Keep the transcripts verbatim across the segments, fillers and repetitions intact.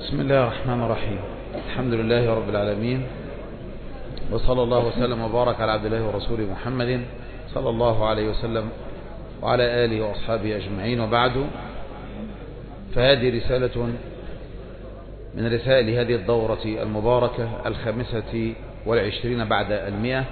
بسم الله الرحمن الرحيم. الحمد لله رب العالمين، وصلى الله وسلم وبارك على عبد الله ورسوله محمد صلى الله عليه وسلم وعلى آله وأصحابه أجمعين، وبعد، فهذه رسالة من رسائل هذه الدورة المباركة الخامسة والعشرين بعد المئة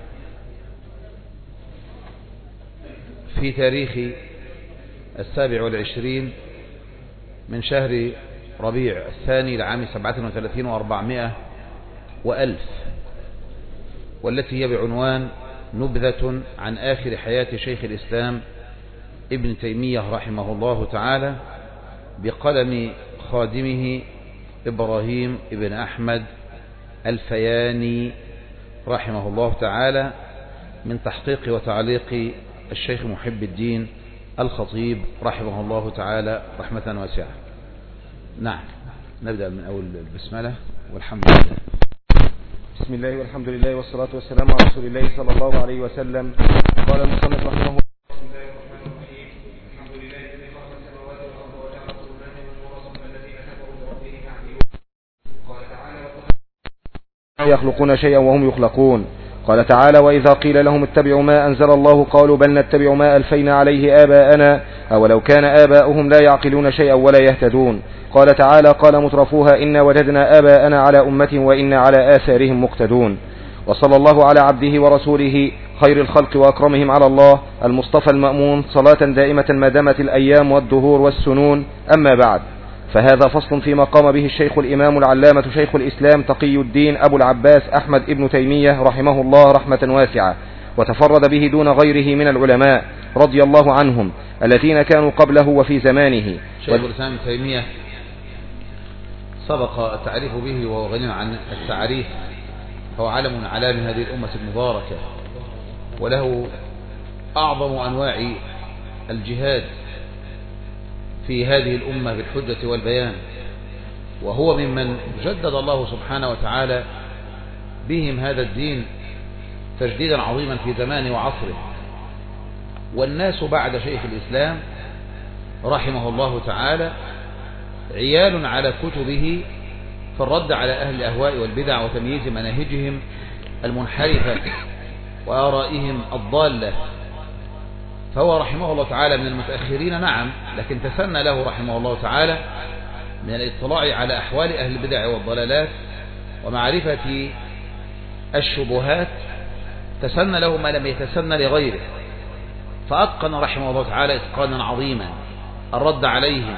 في تاريخ السابع والعشرين من شهر ربيع الثاني لعام سبعة وثلاثين وأربعمائة وألف، والتي هي بعنوان نبذة عن آخر حياة شيخ الإسلام ابن تيمية رحمه الله تعالى بقلم خادمه إبراهيم ابن أحمد الفياني رحمه الله تعالى، من تحقيق وتعليق الشيخ محب الدين الخطيب رحمه الله تعالى رحمة واسعة. نعم، نبدأ من أول البسملة والحمد لله. بسم الله والحمد لله والصلاة والسلام على رسول الله صلى الله عليه وسلم. قال المصنف رحمه الله: بسم الله الرحمن الرحيم. الحمد لله الذي خلق السماوات والأرض وجعل الظلمات والنور ثم الذين كفروا بربهم يعدلون. قال تعالى: يخلقون شيئا وهم يخلقون. قال تعالى: وإذا قيل لهم اتبعوا ما أنزل الله قالوا بل نتبع ما ألفينا عليه آباءنا أولو كان آباؤهم لا يعقلون شيئا ولا يهتدون. قال تعالى: قال مترفوها إنا وجدنا آباءنا على أمة وإنا على آثارهم مقتدون. وصلى الله على عبده ورسوله خير الخلق وأكرمهم على الله المصطفى المأمون صلاة دائمة ما دامت الأيام والدهور والسنون. أما بعد، فهذا فصل فيما قام به الشيخ الإمام العلامة شيخ الإسلام تقي الدين أبو العباس أحمد ابن تيمية رحمه الله رحمة واسعة، وتفرد به دون غيره من العلماء رضي الله عنهم الذين كانوا قبله وفي زمانه. شيخ الإسلام ابن تيمية سبق التعريف به وهو غني عن التعريف، هو علم من أعلام هذه الأمة المباركة، وله أعظم أنواع الجهاد في هذه الأمة بالحجة والبيان، وهو ممن جدد الله سبحانه وتعالى بهم هذا الدين تجديدا عظيما في زمانه وعصره. والناس بعد شيخ الإسلام رحمه الله تعالى عيال على كتبه في الرد على أهل الأهواء والبدع وتمييز مناهجهم المنحرفة وآرائهم الضالة. فهو رحمه الله تعالى من المتأخرين، نعم، لكن تسنى له رحمه الله تعالى من الاطلاع على أحوال أهل البدع والضلالات ومعرفة الشبهات، تسنى له ما لم يتسنى لغيره، فأتقن رحمه الله تعالى إتقانا عظيما الرد عليهم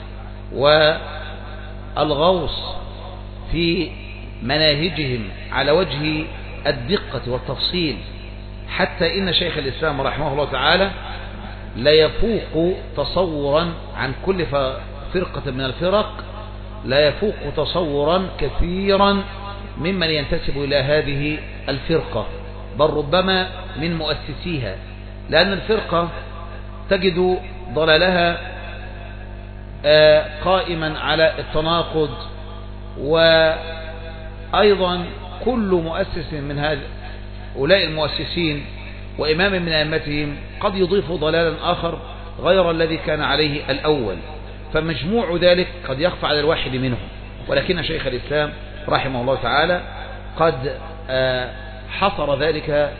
والغوص في مناهجهم على وجه الدقة والتفصيل، حتى إن شيخ الإسلام رحمه الله تعالى لا يفوق تصورا عن كل فرقة من الفرق، لا يفوق تصورا كثيرا ممن ينتسب إلى هذه الفرقة، بل ربما من مؤسسيها، لأن الفرقة تجد ضلالها قائما على التناقض. وأيضا كل مؤسس من هؤلاء المؤسسين وإمام من أئمتهم قد يضيف ضلالا آخر غير الذي كان عليه الأول، فمجموع ذلك قد يخفى على الواحد منهم. ولكن شيخ الإسلام رحمه الله تعالى قد حصر ذلك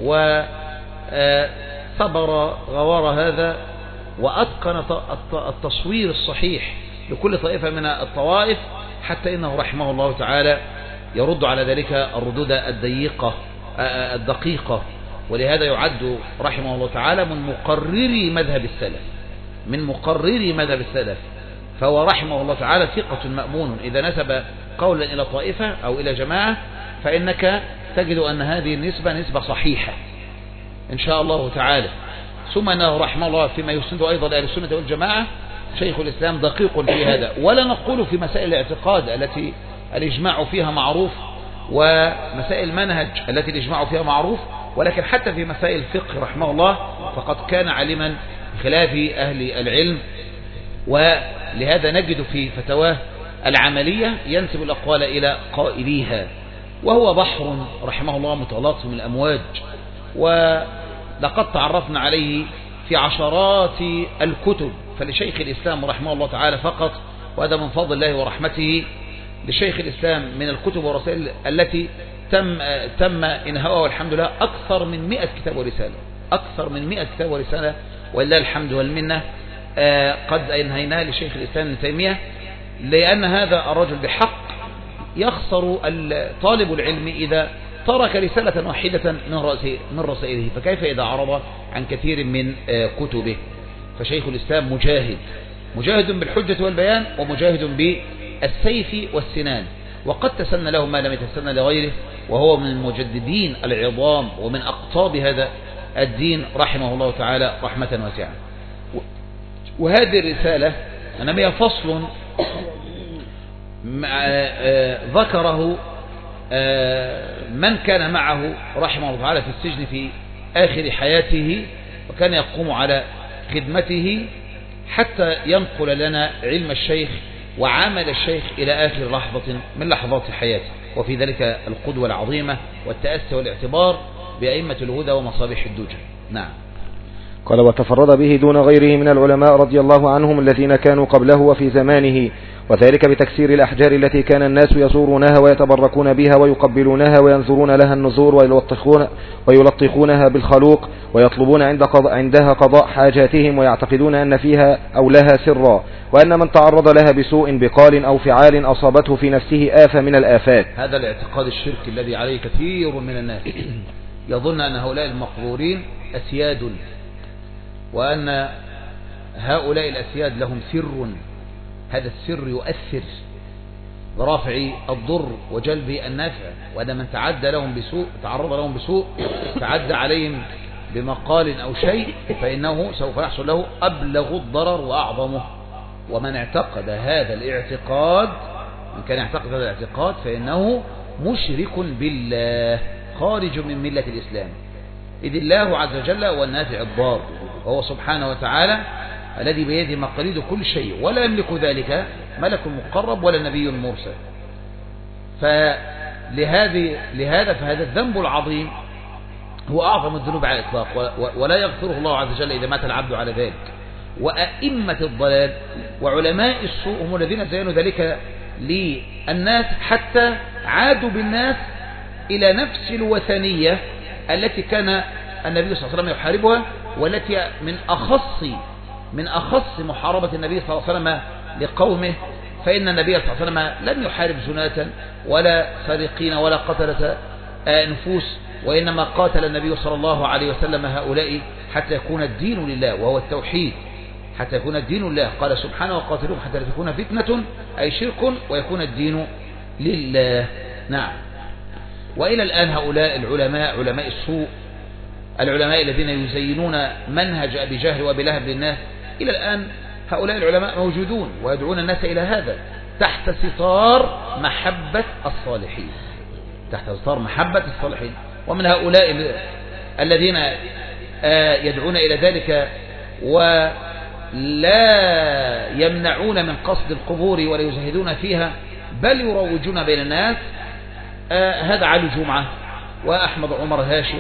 وصبر غوار هذا، وأتقن التصوير الصحيح لكل طائفة من الطوائف، حتى إنه رحمه الله تعالى يرد على ذلك الردود الضيقة الدقيقة. ولهذا يعد رحمه الله تعالى من مقرري مذهب السلف، من مقرري مذهب السلف. فهو رحمه الله تعالى ثقة مأمون، إذا نسب قولا إلى طائفة أو إلى جماعة فإنك تجد أن هذه النسبة نسبة صحيحة إن شاء الله تعالى. ثم أنه رحمه الله فيما يسند أيضا لأهل السنة والجماعة شيخ الإسلام دقيق في هذا. ولا نقول في مسائل الاعتقاد التي الإجماع فيها معروف، ومسائل المنهج التي الإجماع فيها معروف، ولكن حتى في مسائل الفقه رحمه الله فقد كان عالما خلاف أهل العلم. ولهذا نجد في فتواه العملية ينسب الأقوال إلى قائليها، وهو بحر رحمه الله متلاطم من الأمواج، ولقد تعرفنا عليه في عشرات الكتب. فلشيخ الإسلام رحمه الله تعالى فقط وهذا من فضل الله ورحمته لشيخ الإسلام من الكتب والرسائل التي تم تم إنهاؤها والحمد لله أكثر من مئة كتاب ورسالة، أكثر من مئة كتاب ورسالة ولله الحمد والمنة قد أنهيناها لشيخ الإسلام ابن تيمية، لأن هذا الرجل بحق يخسر طالب العلم إذا ترك رسالة واحدة من رسائله، فكيف إذا عرض عن كثير من كتبه؟ فشيخ الإسلام مجاهد مجاهد بالحجة والبيان، ومجاهد بالسيف والسنان، وقد تسنى له ما لم يتسنى لغيره، وهو من المجددين العظام ومن أقطاب هذا الدين رحمه الله تعالى رحمة واسعة. وهذه الرسالة أنا بها فصل ذكره من كان معه رحمه الله تعالى في السجن في آخر حياته، وكان يقوم على خدمته حتى ينقل لنا علم الشيخ وعمل الشيخ إلى آخر لحظة من لحظات حياته، وفي ذلك القدوة العظيمة والتأسي والاعتبار بأئمة الهدى ومصابيح الدجى. نعم. قال: وتفرد به دون غيره من العلماء رضي الله عنهم الذين كانوا قبله وفي زمانه، وذلك بتكسير الأحجار التي كان الناس يزورونها ويتبركون بها ويقبلونها وينظرون لها النذور ويلطخون ويلطخونها بالخلوق، ويطلبون عند قضاء عندها قضاء حاجاتهم، ويعتقدون أن فيها أو لها سرا، وأن من تعرض لها بسوء بقال أو فعال أصابته في نفسه آفة من الآفات. هذا الاعتقاد الشركي الذي عليه كثير من الناس، يظن أن هؤلاء المقبورين أسياد، وأن هؤلاء الأسياد لهم سر، هذا السر يؤثر برافع الضر وجلب النافع، وأن من تعدى لهم بسوء تعرض لهم بسوء تعدى عليهم بمقال أو شيء فإنه سوف يحصل له أبلغ الضرر وأعظمه. ومن اعتقد هذا الاعتقاد، من كان يعتقد هذا الاعتقاد فإنه مشرك بالله خارج من ملة الإسلام، إذ الله عز وجل هو النافع الضار، وهو سبحانه وتعالى الذي بيده مقاليد كل شيء، ولا يملك ذلك ملك مقرب ولا نبي مرسل. فلهذه لهذا فهذا الذنب العظيم هو أعظم الذنوب على الإطلاق، ولا يغفره الله عز وجل إذا مات العبد على ذلك. وأئمة الضلال وعلماء السوء هم الذين زينوا ذلك للناس حتى عادوا بالناس إلى نفس الوثنية التي كان النبي صلى الله عليه وسلم يحاربها، والتي من أخص من أخص محاربة النبي صلى الله عليه وسلم لقومه، فإن النبي صلى الله عليه وسلم لم يحارب زناة ولا سارقين ولا قتلة نفوس، وإنما قاتل النبي صلى الله عليه وسلم هؤلاء حتى يكون الدين لله، وهو التوحيد، حتى يكون الدين لله. قال سبحانه: وقاتلوهم حتى لا تكون فتنة، أي شرك، ويكون الدين لله. نعم. وإلى الآن هؤلاء العلماء علماء السوء، العلماء الذين يزينون منهج أبي جهل وأبي لهب للناس، إلى الآن هؤلاء العلماء موجودون ويدعون الناس إلى هذا تحت ستار محبة الصالحين، تحت ستار محبة الصالحين. ومن هؤلاء الذين يدعون إلى ذلك ولا يمنعون من قصد القبور ولا يزهدون فيها، بل يروجون بين الناس، هذا علي جمعة وأحمد عمر هاشم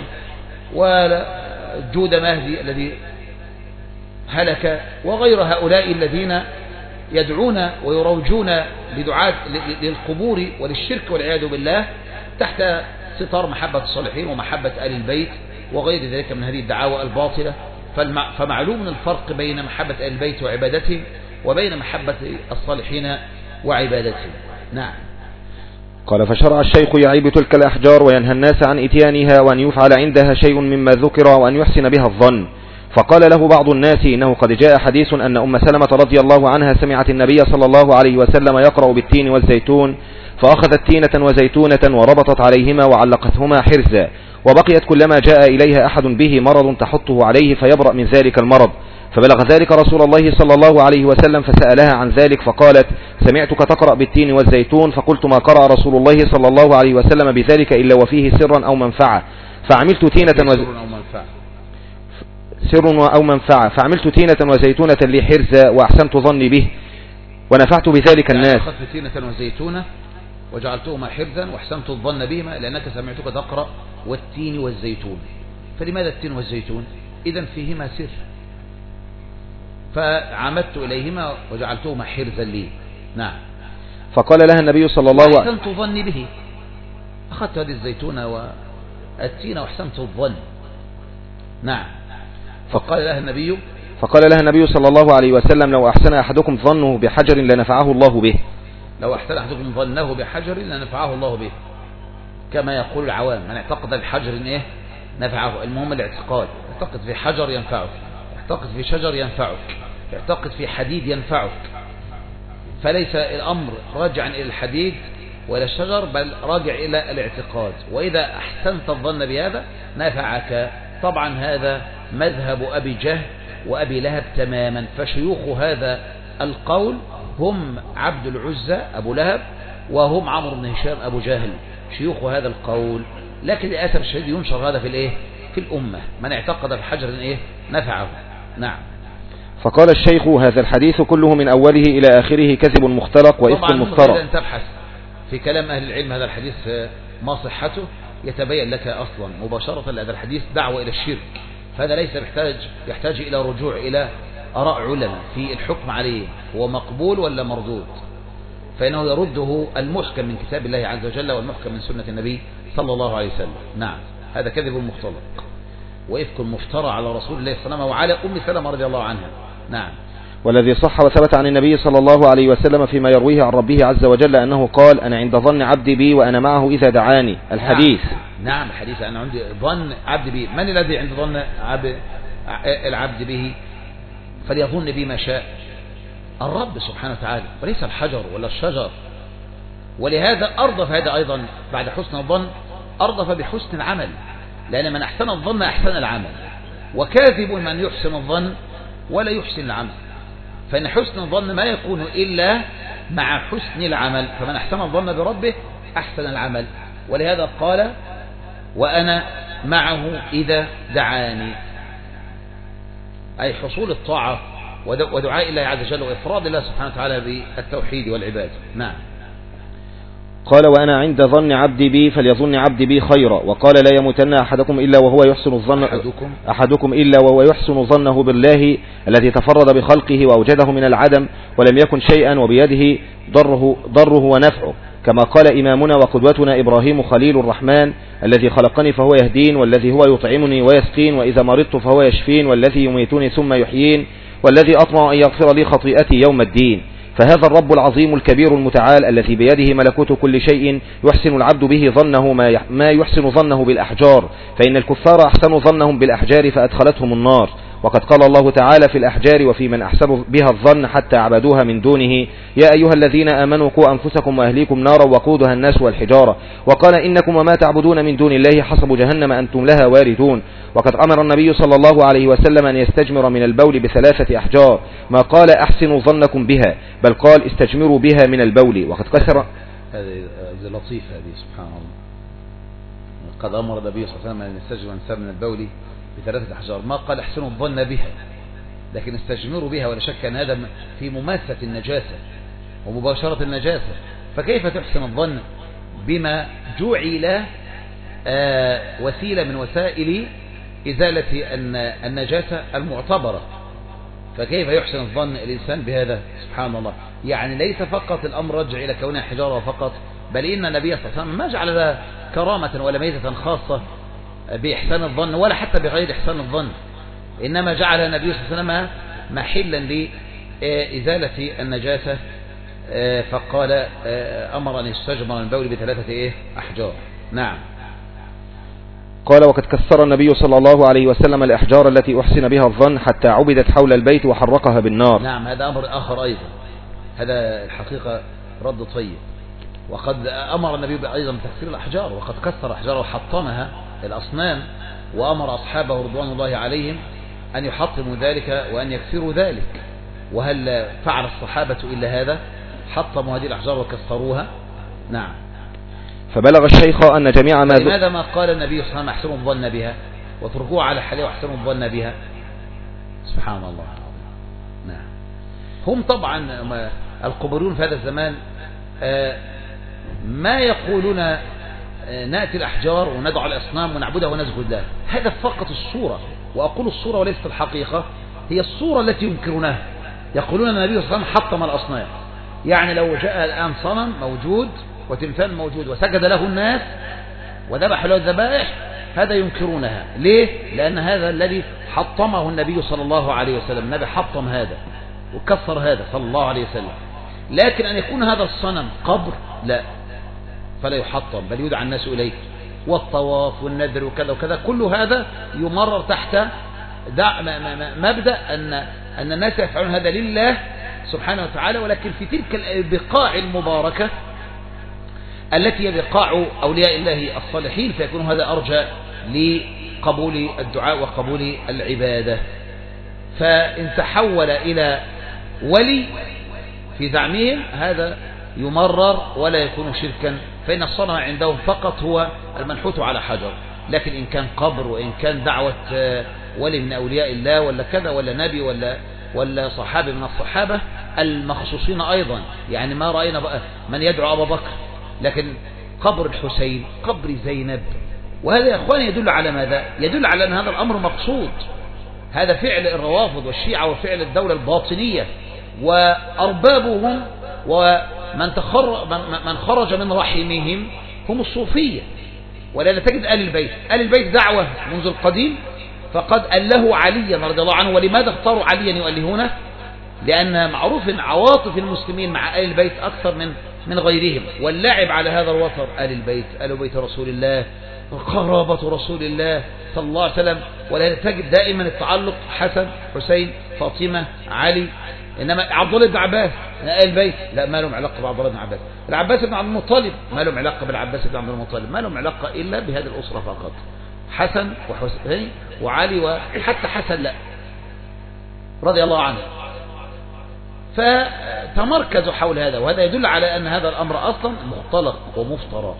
وجود مهدي الذي هلك، وغير هؤلاء الذين يدعون ويروجون لدعاة للقبور وللشرك والعياذ بالله تحت ستار محبة الصالحين ومحبة آل البيت وغير ذلك من هذه الدعاوى الباطلة. فمعلوم الفرق بين محبة آل البيت وعبادتهم وبين محبة الصالحين وعبادتهم. نعم. قال: فشرع الشيخ يعيب تلك الأحجار وينهى الناس عن إتيانها، وأن يفعل عندها شيء مما ذكر، وأن يحسن بها الظن. فقال له بعض الناس: إنه قد جاء حديث أن أم سلمة رضي الله عنها سمعت النبي صلى الله عليه وسلم يقرأ بالتين والزيتون، فأخذت تينة وزيتونة وربطت عليهما وعلقتهما حرزا، وبقيت كلما جاء إليها أحد به مرض تحطه عليه فيبرأ من ذلك المرض. فبلغ ذلك رسول الله صلى الله عليه وسلم فسألها عن ذلك، فقالت: سمعتك تقرأ بالتين والزيتون، فقلت: ما قرأ رسول الله صلى الله عليه وسلم بذلك إلا وفيه سرا أو منفعة، فعملت تينة وز... سر أو منفعة فعملت تينة وزيتونة لي حرزا، وأحسنت ظني به ونفعت بذلك الناس. أخذت تينة وزيتونة وجعلتهما حرزا وأحسنت الظن بهما لأنك سمعتك تقرأ والتين والزيتون. فلماذا التين والزيتون؟ إذن فيهما سر، فعمدت إليهما وجعلتهما حرزا لي. نعم. فقال لها النبي صلى الله عليه وسلم: أحسنت ظني به، أخذت هذه الزيتونة والتين وأحسنت الظن. نعم. فقال لها النبي فقال لها النبي صلى الله عليه وسلم: لو أحسن أحدكم ظنه بحجر لنفعه الله به. لو أحسن أحدكم ظنه بحجر لنفعه الله به، كما يقول العوام: من اعتقد بحجر إيه نفعه. المهم الاعتقاد، اعتقد في حجر ينفعك، اعتقد في شجر ينفعك، اعتقد في حديد ينفعك. فليس الأمر راجعا إلى الحديد وإلى الشجر، بل راجع إلى الاعتقاد. وإذا أحسنت الظن بهذا نفعك. طبعا هذا مذهب أبي جهل وأبي لهب تماما. فشيوخ هذا القول هم عبد العزى أبو لهب، وهم عمرو بن هشام أبو جهل، شيوخ هذا القول. لكن للأسف الشديد ينشر هذا في الإيه في الأمة، من اعتقد بحجر إيه نفعه. نعم. فقال الشيخ: هذا الحديث كله من أوله إلى آخره كذب مختلق وإفك مفترى. طبعا تبحث في كلام أهل العلم هذا الحديث ما صحته، يتبين لك أصلا مباشرة هذا الحديث دعوة إلى الشرك. فهذا ليس يحتاج يحتاج إلى رجوع إلى آراء علماء في الحكم عليه هو مقبول ولا مردود، فإنه يرده المحكم من كتاب الله عز وجل والمحكم من سنة النبي صلى الله عليه وسلم. نعم. هذا كذب مختلق وإفك مفترى على رسول الله صلى الله عليه وسلم وعلى أم سلمة رضي الله عنها. نعم. والذي صح وثبت عن النبي صلى الله عليه وسلم فيما يرويه عن ربه عز وجل أنه قال: أنا عند ظن عبدي بي وأنا معه إذا دعاني. الحديث. نعم, نعم الحديث: أنا عندي ظن عبدي بي. من الذي عند ظن عبد العبد به؟ فليظن بي ما شاء. الرب سبحانه وتعالى، وليس الحجر ولا الشجر. ولهذا أرضف هذا أيضا بعد حسن الظن، أرضف بحسن العمل، لأن من أحسن الظن أحسن العمل، وكاذب من يحسن الظن ولا يحسن العمل. فإن حسن الظن ما يكون إلا مع حسن العمل، فمن أحسن الظن بربه أحسن العمل. ولهذا قال: وأنا معه إذا دعاني، أي حصول الطاعة ودعاء الله عز وجل وإفراد الله سبحانه وتعالى بالتوحيد والعبادة. نعم. قال: وأنا عند ظن عبدي بي فليظن عبدي بي خيرا. وقال: لا يموتن أحدكم إلا وهو يحسن الظن أحدكم, أحدكم إلا وهو يحسن ظنه بالله الذي تفرد بخلقه وأوجده من العدم ولم يكن شيئا وبيده ضره, ضره ونفعه، كما قال إمامنا وقدوتنا إبراهيم خليل الرحمن: الذي خلقني فهو يهدين، والذي هو يطعمني ويسقين، وإذا مرضت فهو يشفين، والذي يميتني ثم يحيين، والذي أطمع أن يغفر لي خطيئتي يوم الدين. فهذا الرب العظيم الكبير المتعال الذي بيده ملكوت كل شيء يحسن العبد به ظنه ما يحسن ظنه بالأحجار، فإن الكفار أحسنوا ظنهم بالأحجار فأدخلتهم النار. وقد قال الله تعالى في الأحجار: وفي من أحسن بها الظن حتى عبدوها من دونه، يا أيها الذين آمنوا قوا أنفسكم وأهليكم نارا وقودها الناس والحجارة. وقال: إنكم وما تعبدون من دون الله حسب جهنم أنتم لها واردون. وقد أمر النبي صلى الله عليه وسلم أن يستجمر من البول بثلاثة أحجار، ما قال: أحسنوا ظنكم بها، بل قال: استجمروا بها من البول. وقد كسر. هذه لطيفة هذه سبحان الله. قد أمر النبي صلى الله عليه وسلم أن يستجمر الإنسان من البول بثلاثة أحجار، ما قال احسنوا الظن بها، لكن استجمروا بها. ولا شك أن هذا في مماسة النجاسة ومباشرة النجاسة. فكيف تحسن الظن بما جعل آه وسيلة من وسائل إزالة النجاسة المعتبرة؟ فكيف يحسن الظن الإنسان بهذا؟ سبحان الله. يعني ليس فقط الأمر رجع إلى كونها حجارة فقط، بل إن النبي صلى الله عليه وسلم ما جعل لها كرامة ولا ميزة خاصة بإحسان الظن ولا حتى بغير إحسان الظن، إنما جعل النبي صلى الله عليه وسلم محلا لإزالة النجاسة. فقال: أمر أن يستجمر من البول بثلاثة أحجار. نعم. قال: وقد كسر النبي صلى الله عليه وسلم الأحجار التي أحسن بها الظن حتى عبدت حول البيت وحرقها بالنار. نعم. هذا أمر آخر أيضا، هذا الحقيقة رد طيب. وقد أمر النبي أيضا بتكسير الأحجار، وقد كسر أحجار وحطمها الأصنام، وأمر أصحابه رضوان الله عليهم أن يحطموا ذلك وأن يكسروا ذلك. وهل فعل الصحابة إلا هذا؟ حطموا هذه الأحجار وكسروها. نعم. فبلغ الشيخ أن جميع ما لماذا ما قال النبي صلى الله عليه وسلم احسنوا الظن بها واتركوها على حالها واحسنوا الظن بها؟ سبحان الله. نعم. هم طبعا القبورون في هذا الزمان ما يقولون نأتي الأحجار وندعو الأصنام ونعبدها ونسجد لها، هذا فقط الصورة، وأقول الصورة وليست الحقيقة، هي الصورة التي ينكرونها. يقولون أن النبي صلى الله عليه وسلم حطم الأصنام، يعني لو جاء الآن صنم موجود وتمثال موجود وسجد له الناس وذبح له الذبائح، هذا ينكرونها. ليه؟ لأن هذا الذي حطمه النبي صلى الله عليه وسلم، النبي حطم هذا وكسر هذا صلى الله عليه وسلم. لكن أن يكون هذا الصنم قبر لا، فلا يحطم، بل يدعى الناس إليه، والطواف والنذر وكذا وكذا، كل هذا يمرر تحت مبدأ أن أن الناس يفعلون هذا لله سبحانه وتعالى، ولكن في تلك البقاع المباركة التي هي بقاع أولياء الله الصالحين، فيكون هذا أرجى لقبول الدعاء وقبول العبادة. فإن تحول إلى ولي في زعمهم هذا يمرر ولا يكون شركا، فإن الصنم عندهم فقط هو المنحوت على حجر. لكن إن كان قبر وإن كان دعوة ولي من أولياء الله ولا كذا ولا نبي ولا ولا صحابي من الصحابة المخصوصين أيضا، يعني ما رأينا بقى من يدعو أبا بكر، لكن قبر الحسين، قبر زينب، وهذا يا أخواني يدل على ماذا؟ يدل على أن هذا الأمر مقصود. هذا فعل الروافض والشيعة وفعل الدولة الباطنية وأربابهم، ومن تخر من خرج من رحمهم هم الصوفية. ولذا تجد آل البيت، آل البيت دعوة منذ القديم، فقد أله عليا رضي الله عنه. ولماذا اختاروا عليا يؤلهونه؟ لأن معروف أن عواطف المسلمين مع آل البيت أكثر من من غيرهم، واللعب على هذا الوتر آل البيت، آل بيت رسول الله، قرابة رسول الله صلى الله عليه وسلم. ولذا تجد دائما التعلق حسن، حسين، فاطمة، علي. إنما عبد الله بن عباس آل البيت لا، ما لهم علاقة بعبد الله بن عباس. العباس بن عبد المطلب ما لهم علاقة بالعباس بن عبد المطلب، ما لهم علاقة إلا بهذه الأسرة فقط، حسن وحسين وعلي، وحتى حسن لا رضي الله عنه. فتمركزوا حول هذا، وهذا يدل على أن هذا الأمر أصلا مختلق ومفترى،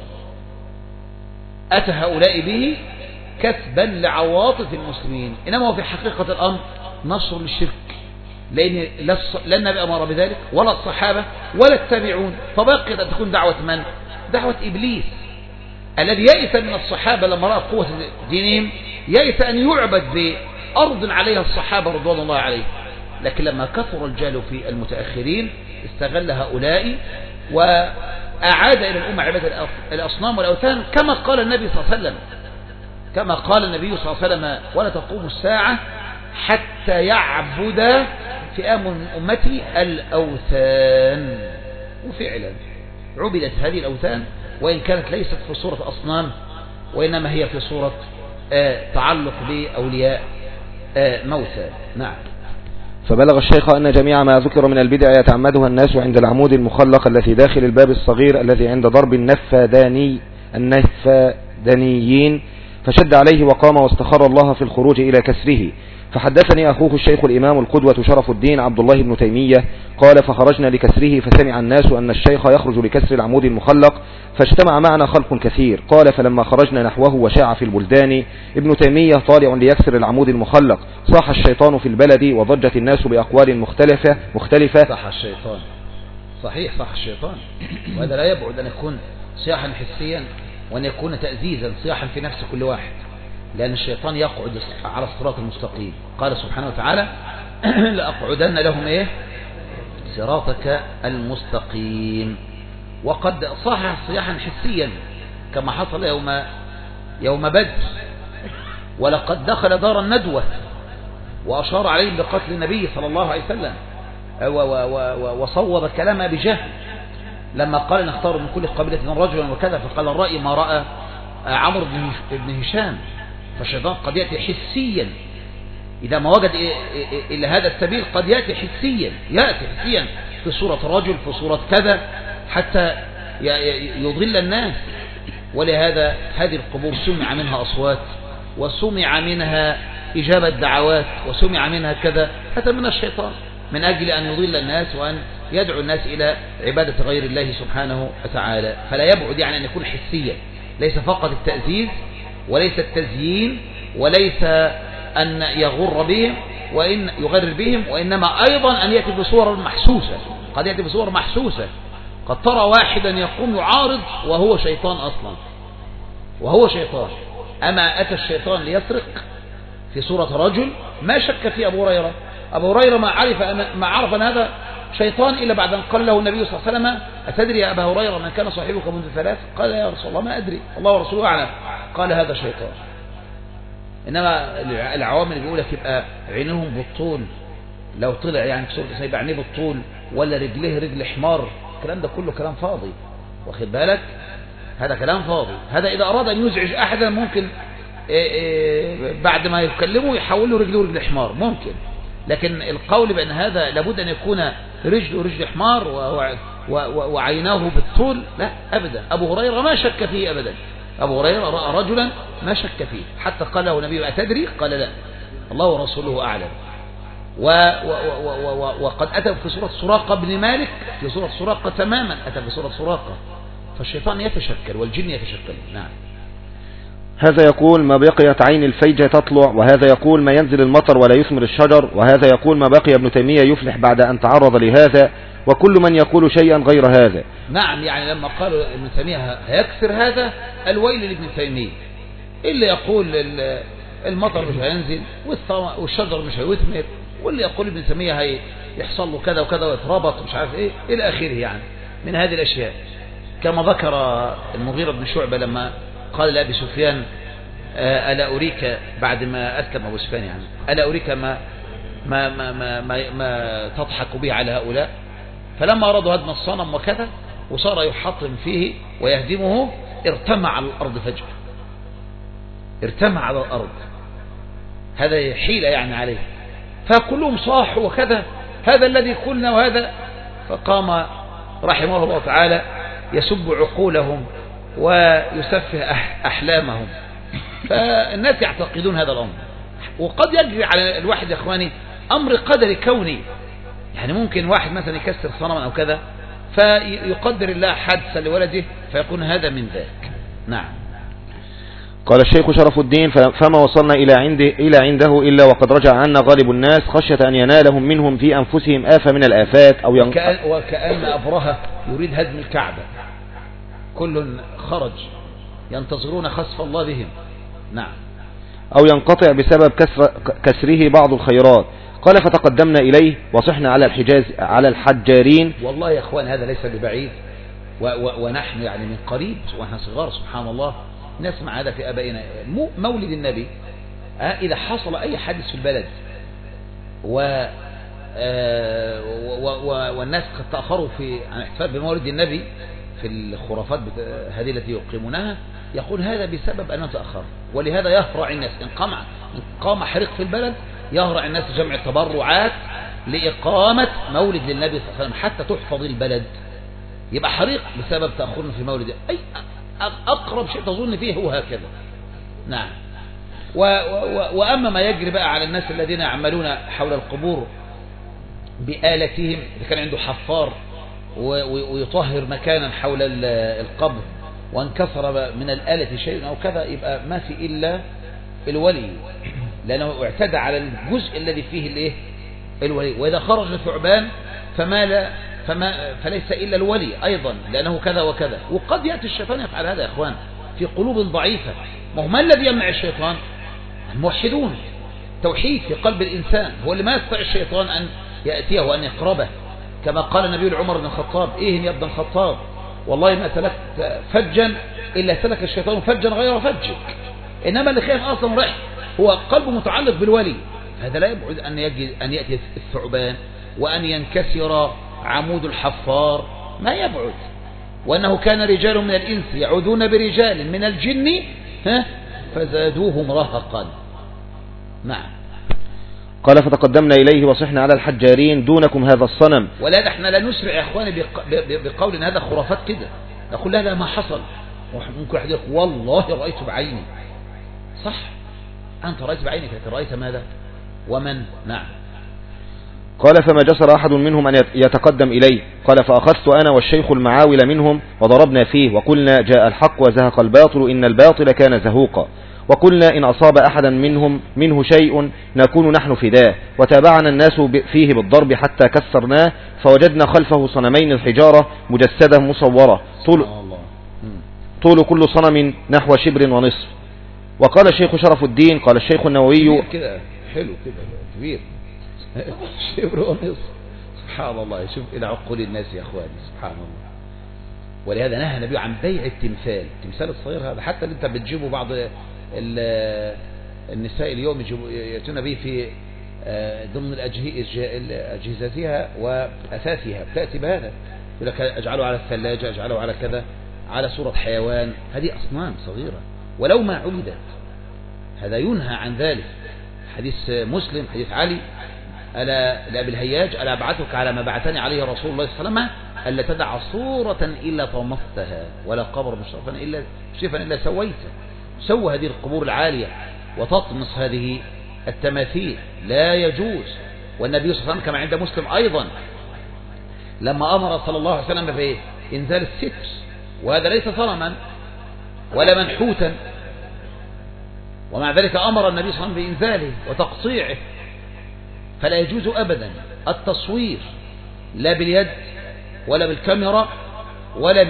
أتى هؤلاء به كسبا لعواطف المسلمين، إنما هو في حقيقة الأمر نصر للشرك، لأن لا النبي أمر بذلك ولا الصحابة ولا التابعون. فبقيت أن تكون دعوة من؟ دعوة إبليس الذي يئس من الصحابة لما رأى قوة دينهم، يئس أن يعبد بأرض عليها الصحابة رضوان الله عليهم. لكن لما كثر الجهل في المتأخرين استغل هؤلاء وأعاد إلى الأمة عبادة الأصنام والأوثان، كما قال النبي صلى الله عليه وسلم، كما قال النبي صلى الله عليه وسلم: ولا تقوم الساعة حتى يعبد فئام من أمتي الأوثان. وفعلا عبدت هذه الأوثان، وإن كانت ليست في صورة أصنام، وإنما هي في صورة آه تعلق بأولياء آه موتى. نعم. فبلغ الشيخ أن جميع ما ذكر من البدع يتعمدها الناس عند العمود المخلق الذي داخل الباب الصغير الذي عند ضرب النفاداني النفادانيين، فشد عليه وقام واستخر الله في الخروج إلى كسره. فحدثني أخوه الشيخ الإمام القدوة شرف الدين عبد الله بن تيمية قال: فخرجنا لكسره، فسمع الناس أن الشيخ يخرج لكسر العمود المخلق، فاجتمع معنا خلق كثير. قال: فلما خرجنا نحوه وشاع في البلدان ابن تيمية طالع ليكسر العمود المخلق، صاح الشيطان في البلد وضجت الناس بأقوال مختلفة مختلفة صح الشيطان، صحيح صح الشيطان. وهذا لا يبعد أن يكون صياحا حسيا، وأن يكون تأزيزا صياحا في نفس كل واحد، لأن الشيطان يقعد على الصراط المستقيم. قال سبحانه وتعالى: لأقعدن لهم إيه؟ صراطك المستقيم. وقد صاح صياحا حسيا كما حصل يوم يوم بدر، ولقد دخل دار الندوة وأشار عليهم بقتل النبي صلى الله عليه وسلم، وصوب كلام بجهل لما قال: نختار من كل قبيلة رجلا وكذا، فقال: الرأي ما رأى عمرو بن هشام. فالشيطان قد يأتي حسيا إذا ما وجد إلا هذا السبيل، قد يأتي حسيا، يأتي حسيا في صورة رجل، في صورة كذا، حتى يضل الناس. ولهذا هذه القبور سمع منها أصوات، وسمع منها إجابة دعوات، وسمع منها كذا، حتى من الشيطان، من أجل أن يضل الناس وأن يدعو الناس إلى عبادة غير الله سبحانه وتعالى. فلا يبعد يعني أن يكون حسيا، ليس فقط التأزيز، وليس التزيين، وليس أن يغر بهم وإن يغرر بهم، وإنما أيضا أن يأتي بصور محسوسة. قد يأتي بصور محسوسة، قد ترى واحدا يقوم يعارض وهو شيطان أصلا، وهو شيطان. أما أتى الشيطان ليسرق في صورة رجل، ما شك في أبو هريرة. أبو هريرة ما عرف أن ما عرف أن هذا شيطان إلا بعد أن قال له النبي صلى الله عليه وسلم أتدري يا أبا هريرة من كان صاحبك منذ ثلاث؟ قال يا رسول الله ما أدري، الله ورسوله أعلم. قال هذا شيطان. إنما العوام اللي بيقول لك يبقى عينهم بالطول، لو طلع يعني في سورة يبقى عينيه بالطول، ولا رجليه رجل حمار، الكلام ده كله كلام فاضي، واخد بالك؟ هذا كلام فاضي. هذا إذا أراد أن يزعج أحدا ممكن إيه إيه بعد ما يكلمه يحول له رجله رجل حمار، ممكن. لكن القول بأن هذا لابد أن يكون رجله رجل حمار وعيناه بالطول، لا أبدا. أبو هريرة ما شك فيه أبدا. أبو هريرة رأى رجلا ما شك فيه، حتى قال له النبي أتدري؟ قال لا، الله ورسوله أعلم. و و و و وقد أتى في سورة سراقة بن مالك، في سورة سراقة تماما أتى في سورة سراقة. فالشيطان يتشكل والجن يتشكل. نعم. هذا يقول ما بقيت عين الفيجة تطلع، وهذا يقول ما ينزل المطر ولا يثمر الشجر، وهذا يقول ما بقي ابن تيمية يفلح بعد أن تعرض لهذا، وكل من يقول شيئا غير هذا. نعم، يعني لما قالوا ابن تيمية هيكسر هذا، الويل لابن تيمية. اللي يقول المطر مش هينزل والشجر مش هيثمر، واللي يقول ابن تيمية هيحصل له كذا وكذا ويتربط مش عارف ايه الى اخره، يعني من هذه الاشياء. كما ذكر المغيرة بن شعبة لما قال لأبي سفيان ألا أريك، بعد ما أسلم أبو سفيان يعني، ألا أريك ما ما ما ما, ما, ما تضحك به على هؤلاء؟ فلما أرادوا هدم الصنم وكذا وصار يحطم فيه ويهدمه، ارتمع على الأرض فجأة، ارتمع على الأرض. هذا حيلة يعني عليه. فكلهم صاحوا وكذا، هذا الذي قلنا وهذا. فقام رحمه الله تعالى يسب عقولهم ويسفه أحلامهم. فالناس يعتقدون هذا الأمر، وقد يجري على الواحد يا إخواني أمر قدري كوني. يعني ممكن واحد مثلا يكسر صنما أو كذا، فيقدر الله حادثة لولده فيكون هذا من ذاك. نعم. قال الشيخ شرف الدين فما وصلنا إلى عنده, إلى عنده إلا وقد رجع عنا غالب الناس خشية أن ينالهم منهم في أنفسهم آفة من الآفات أو ين... وكأن, وكأن أبرهة يريد هدم الكعبة، كل خرج ينتظرون خسف الله بهم. نعم. أو ينقطع بسبب كسر كسره بعض الخيرات. قال فتقدمنا إليه وصحنا على الحجاز على الحجارين. والله يا أخوان هذا ليس ببعيد، و و ونحن يعني من قريب ونحن صغار سبحان الله نسمع هذا في أبائنا. مولد النبي إذا حصل أي حادث في البلد و والناس قد تأخروا في الاحتفال بمولد النبي في الخرافات هذه التي يقيمونها، يقول هذا بسبب أنه تأخر. ولهذا يهرع الناس إن قام إن قام حريق في البلد، يهرع الناس جمع تبرعات لإقامة مولد للنبي صلى الله عليه وسلم حتى تحفظ البلد. يبقى حريق بسبب تأخرنا في مولد، أي أقرب شيء تظن فيه هو هكذا. نعم. و و وأما ما يجري بقى على الناس الذين يعملون حول القبور بآلتهم، إذا كان عنده حفار ويطهر مكانا حول القبر وانكسر من الآلة شيء أو كذا، يبقى ما في إلا الولي، لأنه اعتدى على الجزء الذي فيه الايه الولي. وإذا خرج ثعبان فما لا فما فليس إلا الولي أيضا، لأنه كذا وكذا. وقد يأتي الشيطان يفعل هذا يا إخوان في قلوب ضعيفة. ما هو ما الذي يمنع الشيطان؟ الموحدون، توحيد في قلب الإنسان هو اللي ما يستطيع الشيطان أن يأتيه وأن يقربه. كما قال النبي لعمر بن الخطاب إيه يا ابن الخطاب والله ما سلكت فجا إلا سلك الشيطان فجا غير فجك. إنما اللي خايف أصلا رح هو قلبه متعلق بالولي، هذا لا يبعد أن يجي أن يأتي الثعبان وأن ينكسر عمود الحفار، ما يبعد. وأنه كان رجال من الإنس يعوذون برجال من الجن ها فزادوهم رهقا. نعم. قال فتقدمنا إليه وصحنا على الحجارين دونكم هذا الصنم. ولا احنا لا نسرع يا اخواني بقول ان هذا خرافات كده، نقول هذا ما حصل. ممكن واحد يقول والله رأيت بعيني، صح أنت رأيت بعينك، لكن رأيت ماذا ومن؟ نعم. قال فما جسر أحد منهم أن يتقدم إليه. قال فأخذت أنا والشيخ المعاول منهم وضربنا فيه وقلنا جاء الحق وزهق الباطل إن الباطل كان زهوقا، وقلنا إن أصاب أحدا منهم منه شيء نكون نحن فداه. وتابعنا الناس فيه بالضرب حتى كسرناه فوجدنا خلفه صنمين الحجارة مجسدة مصورة طول, طول كل صنم نحو شبر ونصف. وقال الشيخ شرف الدين قال الشيخ النووي كده حلو كده كبير شبر ونصف سبحان الله، شوف إلى عقول الناس يا أخواني، سبحان الله. ولهذا نهى النبي عن بيع التمثال، التمثال الصغير هذا حتى اللي انت بتجيبه بعض النساء اليوم يأتون به في ضمن أجهزتها وأثاثها، تأتي بهذا، يقول لك اجعله على الثلاجة، اجعله على كذا، على صورة حيوان. هذه أصنام صغيرة ولو ما عبدت، هذا ينهى عن ذلك. حديث مسلم، حديث علي ألا لأبي الهياج: ألا أبعثك على ما بعثني عليه رسول الله صلى الله عليه وسلم، ألا تدع صورة إلا طمستها ولا قبر مشرفا إلا شرفا إلا سويته. سوى هذه القبور العالية وتطمس هذه التماثيل، لا يجوز. والنبي صلى الله عليه وسلم كما عند مسلم أيضا لما أمر صلى الله عليه وسلم في إنزال الستر، وهذا ليس صنما ولا منحوتا، ومع ذلك أمر النبي صلى الله عليه وسلم بإنزاله وتقصيعه. فلا يجوز أبدا التصوير، لا باليد ولا بالكاميرا ولا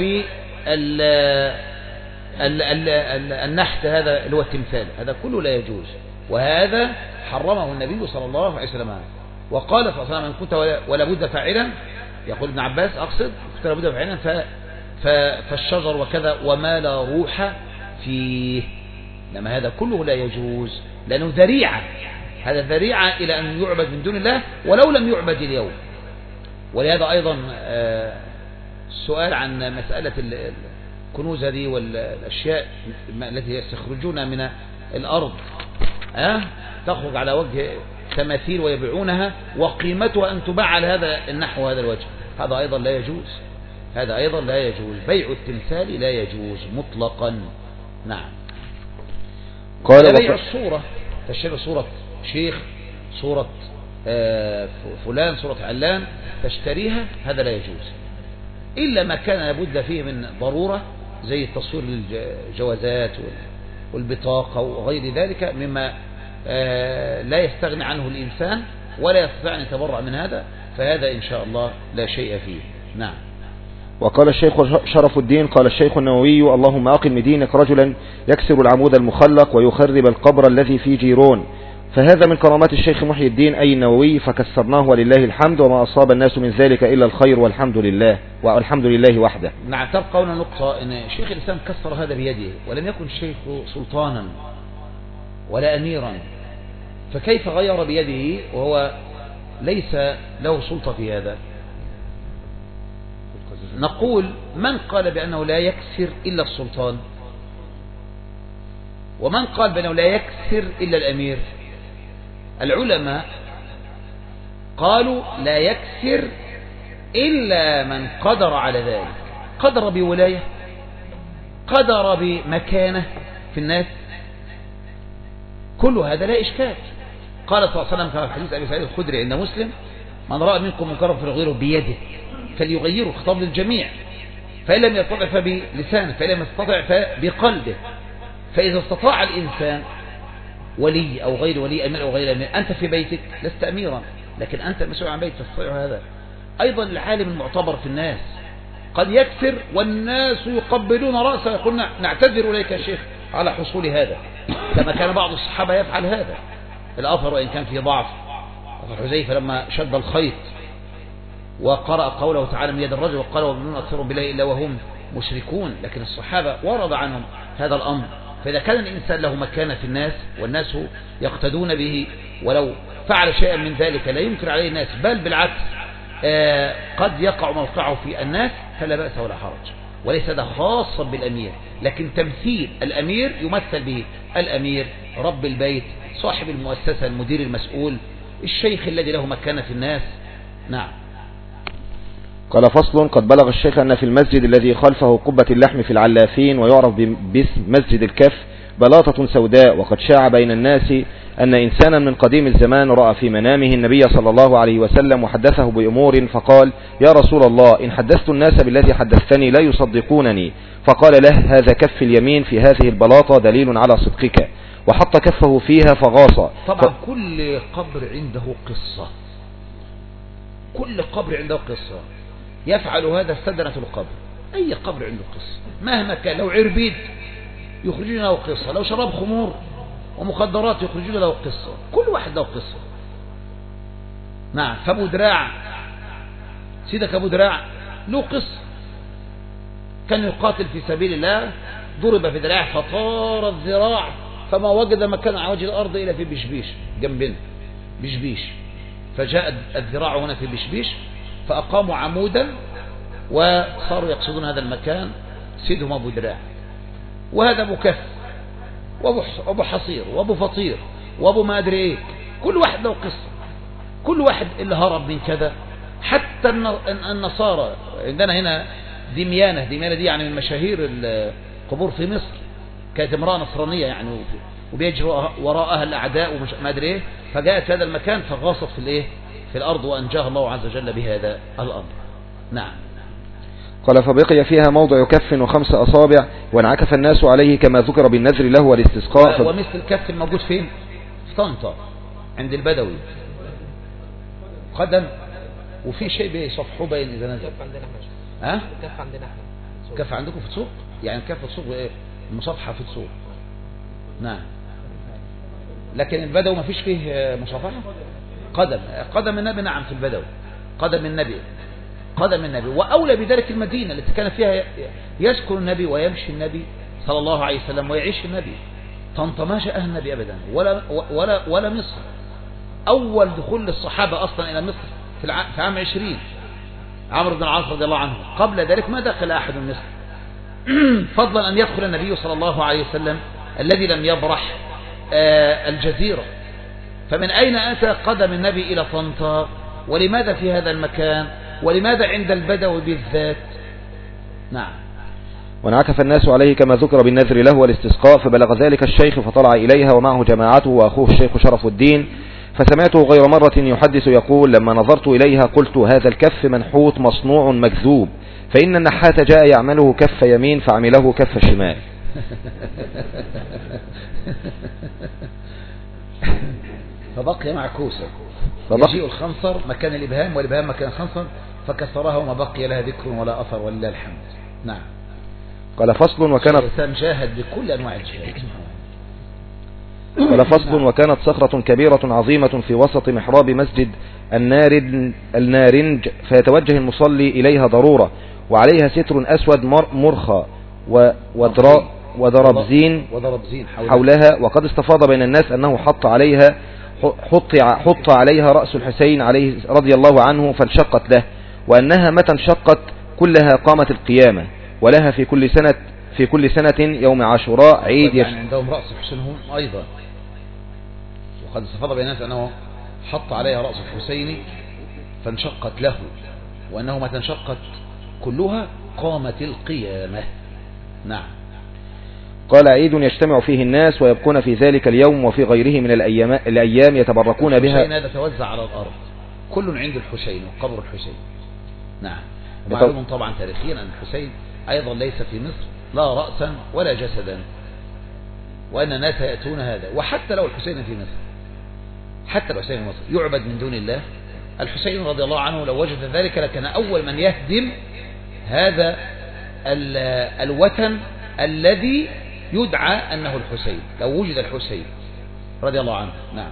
بالنحت، هذا اللي هو التمثال، هذا كله لا يجوز، وهذا حرمه النبي صلى الله عليه وسلم. وقال صلى الله عليه وسلم: إن كنت ولا بد فاعلا، يقول ابن عباس أقصد، كنت ولا بد فاعلا فالشجر وكذا وما لا روح فيه. لما هذا كله لا يجوز، لأنه ذريعة، هذا ذريعة إلى أن يعبد من دون الله ولو لم يعبد اليوم. ولهذا أيضا السؤال عن مسألة الكنوز هذه والأشياء التي يستخرجون من الأرض، أه؟ تخرج على وجه تماثيل ويبيعونها وقيمتها أن تباع على هذا النحو وهذا الوجه، هذا أيضا لا يجوز، هذا أيضا لا يجوز. بيع التمثال لا يجوز مطلقا. نعم. قال بيع الصورة، تشتري صورة شيخ، صورة فلان، صورة علان، تشتريها، هذا لا يجوز إلا ما كان لابد فيه من ضرورة، زي التصوير للجوازات والبطاقة وغير ذلك مما لا يستغني عنه الإنسان ولا يستطيع أن يتبرع من هذا، فهذا إن شاء الله لا شيء فيه. نعم. وقال الشيخ شرف الدين: قال الشيخ النووي: اللهم أقم دينك رجلا يكسر العمود المخلق ويخرب القبر الذي في جيرون. فهذا من كرامات الشيخ محي الدين أي النووي، فكسرناه ولله الحمد، وما أصاب الناس من ذلك إلا الخير والحمد لله، والحمد لله وحده. نعم. تبقى هنا نقطة، أن شيخ الإسلام كسر هذا بيده، ولم يكن الشيخ سلطانا ولا أميرا، فكيف غير بيده وهو ليس له سلطة في هذا؟ نقول: من قال بأنه لا يكسر إلا السلطان؟ ومن قال بأنه لا يكسر إلا الأمير؟ العلماء قالوا لا يكسر إلا من قدر على ذلك، قدر بولاية، قدر بمكانة في الناس، كل هذا لا إشكال. قال صلى الله عليه وسلم كما في حديث أبي سعيد الخدري عند مسلم: من رأى منكم منكرا فليغيره بيده، فليغيره، خطاب للجميع، فإن لم يستطع فبلسانه، فإن لم يستطع فبقلبه. فإذا استطاع الإنسان، ولي أو غير ولي، أمير أو غير أمير، أنت في بيتك لست أميرا، لكن أنت مسؤول عن بيت تستطيع هذا. أيضا العالم المعتبر في الناس قد يكسر والناس يقبلون رأسه، يقولون: نعتذر إليك يا شيخ على حصول هذا، كما كان بعض الصحابة يفعل هذا. الأثر وإن كان فيه ضعف، أثر حذيفة لما شد الخيط وقرأ قوله تعالى: من يد الرجل، وقال: ومن أكثر بالله إلا وهم مشركون. لكن الصحابة ورد عنهم هذا الأمر. فإذا كان الإنسان له مكانة في الناس والناس يقتدون به، ولو فعل شيئا من ذلك لا ينكر عليه الناس، بل بالعكس آه قد يقع موقعه في الناس، فلا بأس ولا حرج. وليس هذا خاصا بالأمير، لكن تمثيل الأمير يمثل به الأمير، رب البيت، صاحب المؤسسة، المدير المسؤول، الشيخ الذي له مكانة في الناس. نعم. قال: فصل: قد بلغ الشيخ أن في المسجد الذي خلفه قبة اللحم في العلافين ويعرف باسم مسجد الكف بلاطة سوداء، وقد شاع بين الناس أن إنسانا من قديم الزمان رأى في منامه النبي صلى الله عليه وسلم وحدثه بأمور، فقال: يا رسول الله، إن حدثت الناس بالذي حدثتني لا يصدقونني. فقال له: هذا كف اليمين في هذه البلاطة دليل على صدقك. وحط كفه فيها فغاص. طبعا ف... كل قبر عنده قصة، كل قبر عنده قصة. يفعل هذا استدنة القبر، أي قبر عنده قصة مهما كان. لو عربيد يخرجون له قصة، لو شرب خمور ومخدرات يخرجون له قصة، كل واحد له قصة. نعم. فأبو دراع سيدك أبو دراع له قصة، كان يقاتل في سبيل الله، ضرب في دراعه فطار الذراع فما وجد مكان على وجه الأرض إلا في بشبيش جنبنا بشبيش، فجاء الذراع هنا في بشبيش فأقاموا عمودا وصاروا يقصدون هذا المكان. سيدهم أبو دراع وهذا أبو كف وأبو حصير وأبو فطير وأبو ما أدري إيه، كل واحد له قصة، كل واحد اللي هرب من كذا. حتى النصارى عندنا هنا دميانة، دميانة دي يعني من مشاهير القبور في مصر، كانت امرأة نصرانية يعني وبيجري وراءها الأعداء ومش ما أدري إيه، فجاءت هذا المكان فغاصت في الإيه في الأرض وأنجاها الله عز وجل بهذا الأمر. نعم. قال فبقي فيها موضع كف وخمس أصابع وانعكف الناس عليه كما ذكر بالنذر له والاستسقاء. ف... ومثل الكف الموجود فين؟ في طنطا عند البدوي قدم، وفي شيء بيصفحوه باين إذا نزل. كف عندنا ها؟ كف عندنا احنا. كف عندكم في السوق؟ يعني كف في السوق ايه؟ مصافحة في السوق. نعم. لكن البدوي ما فيش فيه مصافحة؟ قدم قدم النبي نعم في البدوي، قدم النبي قدم النبي، وأولى بذلك المدينة التي كان فيها يسكن النبي ويمشي النبي صلى الله عليه وسلم ويعيش النبي. طنطا ما جاءها النبي أبدا ولا ولا ولا مصر. أول دخول للصحابة أصلا إلى مصر في, الع... في عام عشرين عمرو بن العاص رضي الله عنه، قبل ذلك ما دخل أحد من مصر فضلا أن يدخل النبي صلى الله عليه وسلم الذي لم يبرح آه الجزيرة. فمن أين أتى قدم النبي إلى طنطا؟ ولماذا في هذا المكان؟ ولماذا عند البدو بالذات؟ نعم. وانعكف الناس عليه كما ذكر بالنذر له والاستسقاء، فبلغ ذلك الشيخ فطلع إليها ومعه جماعته وأخوه الشيخ شرف الدين، فسمعته غير مرة يحدث يقول لما نظرت إليها قلت هذا الكف منحوت مصنوع مكذوب، فإن النحات جاء يعمله كف يمين فعمله كف شمال. فبقي معكوسا، فبقي يجيء الخنصر مكان الإبهام والإبهام مكان الخنصر فكسرها وما بقي لها ذكر ولا أثر ولله الحمد. نعم. قال فصل وكانت الإنسان جاهد بكل أنواع الجهاد. قال فصل وكانت صخرة كبيرة عظيمة في وسط محراب مسجد النارن النارنج، فيتوجه المصلي إليها ضرورة، وعليها ستر أسود مرخى ودراء ودربزين حولها، وقد استفاض بين الناس أنه حط عليها حط حط عليها رأس الحسين عليه رضي الله عنه فانشقت له، وأنها متى انشقت كلها قامت القيامة، ولها في كل سنة في كل سنة يوم عاشوراء عيد. يعني عندهم رأس الحسين هم أيضا، وقد استفاض بين الناس أنه حط عليها رأس الحسين فانشقت له، وأنه متى انشقت كلها قامت القيامة. نعم. قال عيد يجتمع فيه الناس ويبقون في ذلك اليوم وفي غيره من الأيام, الأيام يتبركون بها. الحسين هذا توزع على الأرض، كل عند الحسين وقبر الحسين. نعم. معلوم طبعا تاريخيا أن الحسين أيضا ليس في مصر لا رأسا ولا جسدا، وأن الناس يأتون هذا. وحتى لو الحسين في مصر، حتى لو الحسين في مصر يعبد من دون الله، الحسين رضي الله عنه لو وجد ذلك لكان أول من يهدم هذا الوثن الذي يدعى أنه الحسين لو وجد الحسين رضي الله عنه. نعم.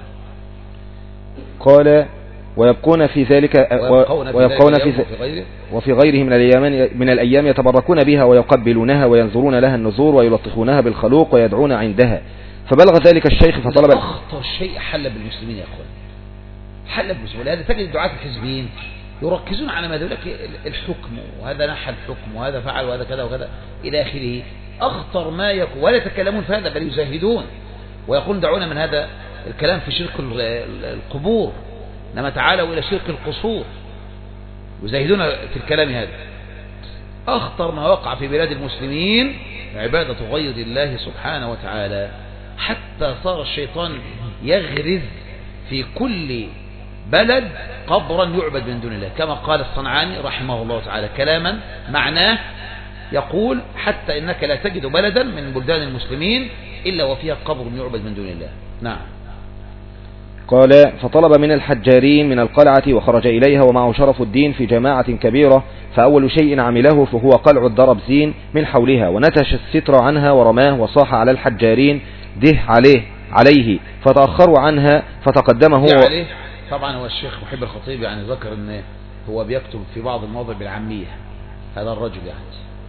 قال ويبقون في ذلك ويبقون في ذلك وفي غيره من الأيام من الأيام يتبركون بها ويقبلونها وينظرون لها النذور ويلطخونها بالخلوق ويدعون عندها. فبلغ ذلك الشيخ فطلب. أخطر شيء حل بالمسلمين يا أخوان، حل بالمسلمين. لهذا تجد الدعاة الحزبيين يركزون على ما يقول لك الحكم، وهذا نحى الحكم وهذا فعل وهذا كذا وكذا إلى آخره. أخطر ما يكون، ولا يتكلمون في هذا بل يزهدون ويقولون دعونا من هذا الكلام في شرك القبور، إنما تعالوا إلى شرك القصور، يزهدون في الكلام هذا. أخطر ما وقع في بلاد المسلمين عبادة غير الله سبحانه وتعالى، حتى صار الشيطان يغرز في كل بلد قبرا يعبد من دون الله، كما قال الصنعاني رحمه الله تعالى كلاما معناه يقول حتى إنك لا تجد بلدا من بلدان المسلمين إلا وفيها قبر يعبد من دون الله. نعم. قال فطلب من الحجارين من القلعة وخرج إليها ومعه شرف الدين في جماعة كبيرة، فأول شيء عمله فهو قلع الدربزين من حولها، ونتش الستر عنها ورماه وصاح على الحجارين ده عليه عليه فتأخروا عنها فتقدمه عليه. طبعا هو الشيخ محب الخطيب يعني ذكر ان هو بيكتب في بعض المواضع بالعامية، هذا الرجل يعني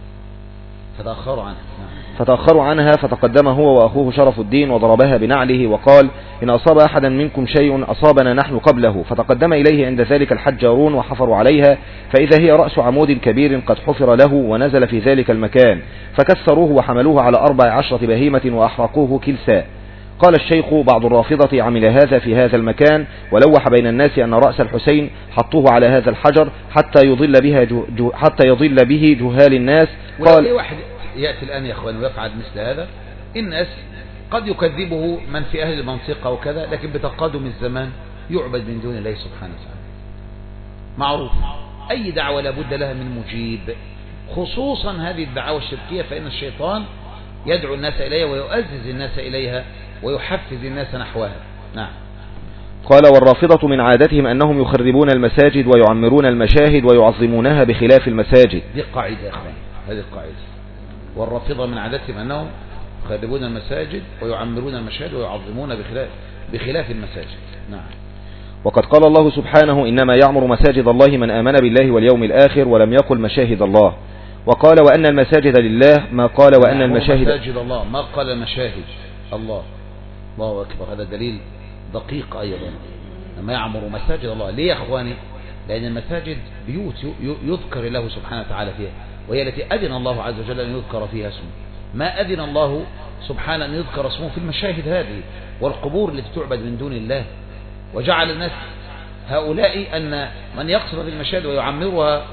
فتأخروا عنها. فتأخروا عنها فتقدم هو وأخوه شرف الدين وضربها بنعله وقال إن أصاب أحدا منكم شيء أصابنا نحن قبله. فتقدم إليه عند ذلك الحجارون وحفروا عليها، فإذا هي رأس عمود كبير قد حفر له ونزل في ذلك المكان، فكسروه وحملوه على أربع عشرة بهيمة وأحرقوه كلسا. قال الشيخ بعض الرافضة عمل هذا في هذا المكان، ولوح بين الناس أن رأس الحسين حطوه على هذا الحجر حتى يضل بها جو حتى يضل به جهال الناس. قال ولو واحد يأتي الآن يا أخوان ويفعل مثل هذا، الناس قد يكذبه من في أهل المنطقة وكذا، لكن بتقادم الزمان يعبد من دون الله سبحانه وتعالى. معروف أي دعوة لابد لها من مجيب، خصوصا هذه الدعوة الشركية، فإن الشيطان يدعو الناس إليها ويؤزز الناس إليها ويحفز الناس نحوها. نعم. قال والرافضة من عادتهم أنهم يخربون المساجد ويعمرون المشاهد ويعظمونها بخلاف المساجد. دي قاعدة يا أخوان، هذه القاعدة. والرافضة من عادتهم أنهم يخربون المساجد ويعمرون المشاهد ويعظمون بخلاف بخلاف المساجد. نعم. وقد قال الله سبحانه إنما يعمر مساجد الله من آمن بالله واليوم الآخر، ولم يقل مشاهد الله. وقال وأن المساجد لله، ما قال وأن المشاهد مساجد الله، ما قال مشاهد الله. الله أكبر، هذا دليل دقيق أيضا. لما يعمر مساجد الله، ليه يا أخواني؟ لأن المساجد بيوت يذكر الله سبحانه وتعالى فيها، وهي التي أذن الله عز وجل أن يذكر فيها اسمه. ما أذن الله سبحانه أن يذكر اسمه في المشاهد هذه والقبور التي تعبد من دون الله. وجعل الناس هؤلاء أن من يقصد بالمشاهد ويعمرها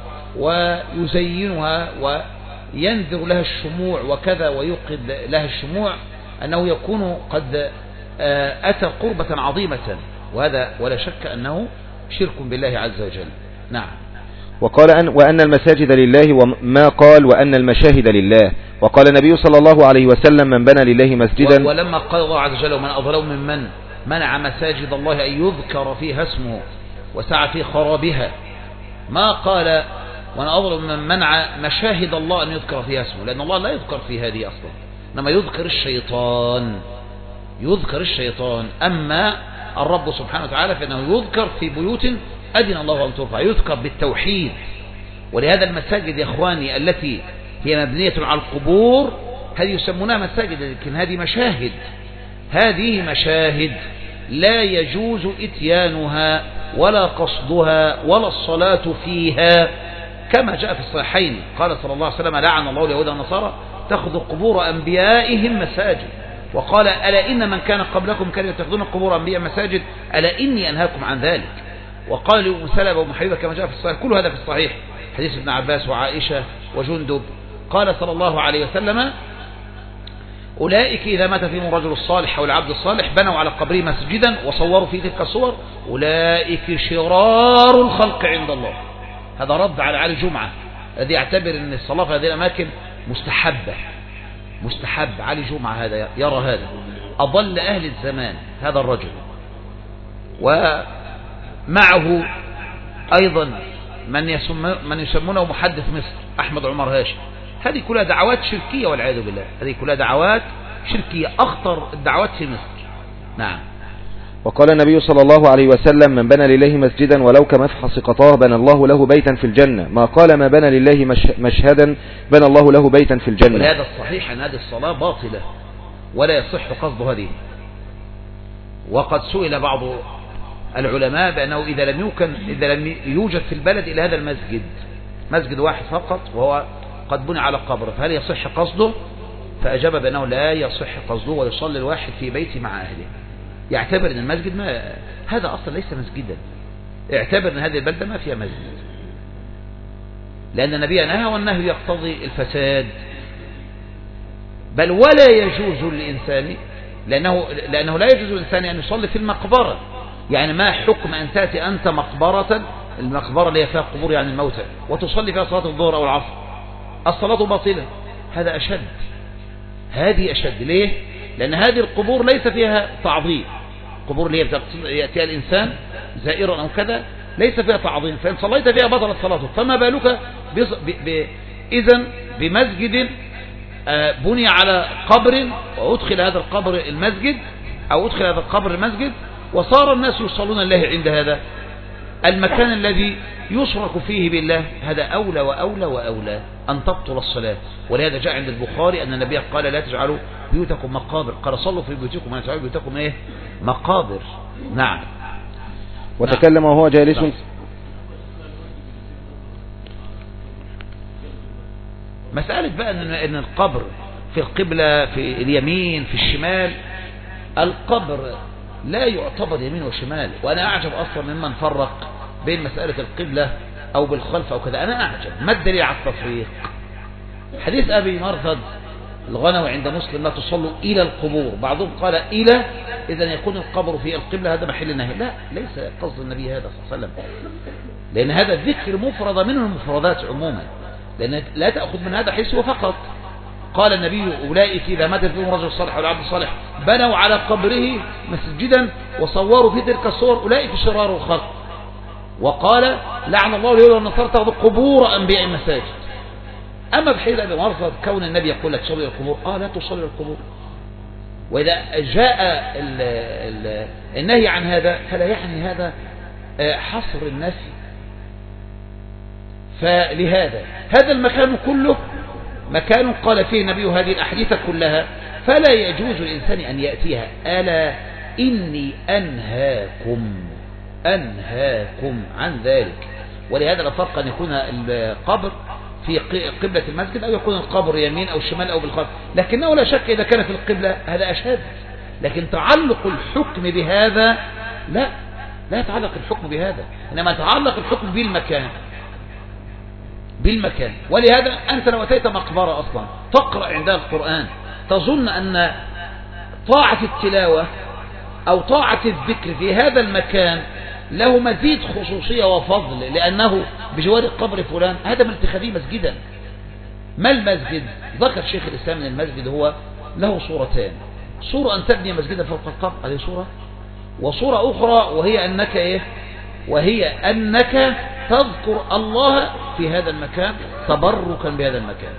ويزينها وينذر لها الشموع وكذا ويوقد لها الشموع أنه يكون قد أتى قربة عظيمة، وهذا ولا شك أنه شرك بالله عز وجل. نعم. وقال أن وأن المساجد لله، وما قال وأن المشاهد لله. وقال النبي صلى الله عليه وسلم من بنى لله مسجدا، ولما قال الله عز وجل ومن أظلم ممن منع مساجد الله أن يذكر فيها اسمه وسعى في خرابها، ما قال ومن أظلم من منع مشاهد الله أن يذكر فيها اسمه، لأن الله لا يذكر في هذه أصلا، إنما يذكر الشيطان يذكر الشيطان. أما الرب سبحانه وتعالى فإنه يذكر في بيوت أذن الله أن ترفع، يذكر بالتوحيد. ولهذا المساجد يا إخواني التي هي مبنية على القبور هذه يسمونها مساجد، لكن هذه مشاهد، هذه مشاهد لا يجوز إتيانها ولا قصدها ولا الصلاة فيها، كما جاء في الصحيحين قال صلى الله عليه وسلم لعن الله اليهود والنصارى اتخذوا قبور أنبيائهم مساجد، وقال ألا إن من كان قبلكم كانوا يتخذون قبور أنبياء مساجد ألا إني أنهاكم عن ذلك. وقال أم سلمة وأم حبيبة كما جاء في الصحيح، كل هذا في الصحيح، حديث ابن عباس وعائشة وجندب. قال صلى الله عليه وسلم أولئك إذا مات فيهم الرجل الصالح أو العبد الصالح بنوا على قبره مسجدا وصوروا في تلك الصور أولئك شرار الخلق عند الله. هذا رد على علي جمعة الذي يعتبر أن الصلاة في هذه الأماكن مستحبة مستحب. علي جمعة هذا يرى هذا، أضل أهل الزمان هذا الرجل. ومعه أيضا من, يسم من يسمونه محدث مصر أحمد عمر هاشم. هذه كلها دعوات شركية والعياذ بالله، هذه كلها دعوات شركية، أخطر الدعوات في مصر. نعم. وقال النبي صلى الله عليه وسلم من بنى لله مسجدا ولو كمفحص قطاه بنى الله له بيتا في الجنة، ما قال ما بنى لله مشهدا بنى الله له بيتا في الجنة. ولهذا الصحيح أن هذه الصلاة باطلة ولا يصح قصد هذه. وقد سئل بعض العلماء بأنه إذا لم يمكن إذا لم يوجد في البلد إلى هذا المسجد مسجد واحد فقط وهو قد بني على قبر، فهل يصح قصده؟ فأجاب بأنه لا يصح قصده ويصلي الواحد في بيته مع أهله. يعتبر أن المسجد ما هذا أصلا ليس مسجدا، اعتبر أن هذه البلدة ما فيها مسجد، لأن النبي نهى والنهي يقتضي الفساد. بل ولا يجوز للإنسان لأنه, لأنه لا يجوز للإنسان أن يصلي في المقبرة. يعني ما حكم أن تأتي أنت مقبرة، المقبرة اللي فيها قبور يعني الموتى، وتصلي فيها صلاة الظهر أو العصر؟ الصلاة باطلة. هذا أشد، هذه أشد. ليه؟ لأن هذه القبور ليس فيها تعظيم. القبور اللي يأتيها الإنسان زائرا أو كذا ليس فيها تعظيم، فإن صليت فيها بطلت صلاته. فما بالك إذن بمسجد بني على قبر وأدخل هذا القبر المسجد أو أدخل هذا القبر المسجد وصار الناس يصلون الله عند هذا المكان الذي يشرك فيه بالله هذا أولى وأولى وأولى أن تبطل الصلاة. ولهذا جاء عند البخاري أن النبي قال لا تجعلوا بيوتكم مقابر، قال صلوا في بيوتكم ولا تجعلوا بيوتكم إيه مقابر. نعم. وتكلم وهو جالس. نعم. مسألة بقى أن القبر في القبلة في اليمين في الشمال، القبر لا يعتبر يمين وشمال. وأنا أعجب أصلا ممن فرق بين مسألة القبلة أو بالخلف أو كذا. أنا أعجب ما الدليل على التفريق؟ حديث أبي مرثد الغنوي عند مسلم لا تصلوا إلى القبور، بعضهم قال إلى إذا يكون القبر في القبلة هذا محل النهي. لا، ليس قصد النبي هذا صلى الله عليه وسلم، لأن هذا الذكر مفرد منه المفردات عموما، لأن لا تأخذ من هذا حيث وفقط. قال النبي أولئك إذا مات فيهم رجل صالح أو عبد صالح بنوا على قبره مسجدا وصوروا في تلك الصور أولئك شرار الخلق. وقال لعن الله اليهود والنصارى تاخذ قبور أنبياء مساجد. أما بحيث أبي مرثد كون النبي يقول لك صلي القبور، آه لا تصلي القبور. وإذا جاء ال ال النهي عن هذا فلا يعني هذا حصر النفي. فلهذا هذا المكان كله مكان قال فيه النبي هذه الأحاديث كلها، فلا يجوز الإنسان أن يأتيها. ألا إني أنهاكم أنهاكم عن ذلك. ولهذا لا فرق أن يكون القبر في قبلة المسجد أو يكون القبر يمين أو شمال أو بالخلف، لكنه لا شك إذا كان في القبلة هذا أشد. لكن تعلق الحكم بهذا لا لا يتعلق الحكم بهذا، إنما يتعلق الحكم بالمكان بالمكان. ولهذا أنت لو أتيت مقبرة أصلا تقرأ عندها القرآن تظن أن طاعة التلاوة أو طاعة الذكر في هذا المكان له مزيد خصوصية وفضل لأنه بجوار قبر فلان، هذا من اتخاذه مسجدا. ما المسجد؟ ذكر شيخ الإسلام من المسجد هو له صورتان: صورة أن تبني مسجدا فوق القبر، هذه صورة، وصورة أخرى وهي أنك إيه؟ وهي أنك تذكر الله في هذا المكان تبركا بهذا المكان.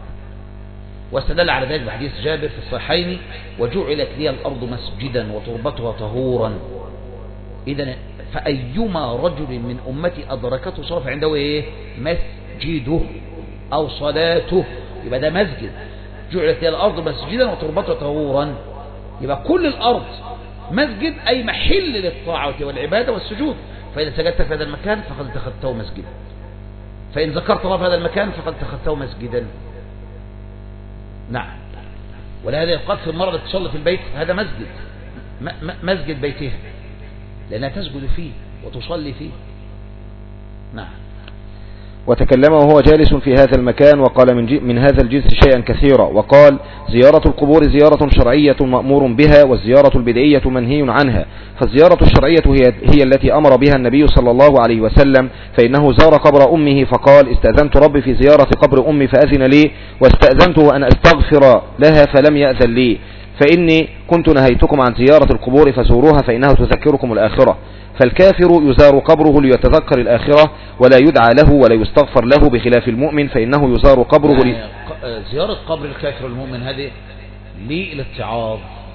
واستدل على ذلك بحديث جابر في الصحيحين: وجعلت لي الأرض مسجدا وتربتها طهورا. إذن فأيما رجل من أمتي أدركته صلاة عنده إيه؟ مسجده أو صلاته، يبقى ده مسجد. جعلت لي الأرض مسجدا وتربتها طهورا، يبقى كل الأرض مسجد أي محل للطاعة والعبادة والسجود. فإذا سجدت في هذا المكان فقد اتخذته مسجدا، فإن ذكرت الله في هذا المكان فقد اتخذته مسجدا. نعم. ولهذا يقال في المرأة التي تصلي في البيت هذا مسجد، مسجد بيتها، لأنها تسجد فيه وتصلي فيه. نعم. وتكلم وهو جالس في هذا المكان وقال من, من هذا الجنس شيئا كثيرا، وقال: زيارة القبور زيارة شرعية مأمور بها، والزيارة البدعية منهي عنها. فالزيارة الشرعية هي, هي التي أمر بها النبي صلى الله عليه وسلم، فإنه زار قبر أمه فقال: استأذنت ربي في زيارة قبر أمي فأذن لي، واستأذنته أن أستغفر لها فلم يأذن لي، فإني كنت نهيتكم عن زيارة القبور فزوروها فإنها تذكركم الآخرة. فالكافر يزار قبره ليتذكر الآخرة ولا يدعى له ولا يستغفر له، بخلاف المؤمن فإنه يزار قبره يعني لي... زيارة قبر الكافر والمؤمن هذه للاتعاظ،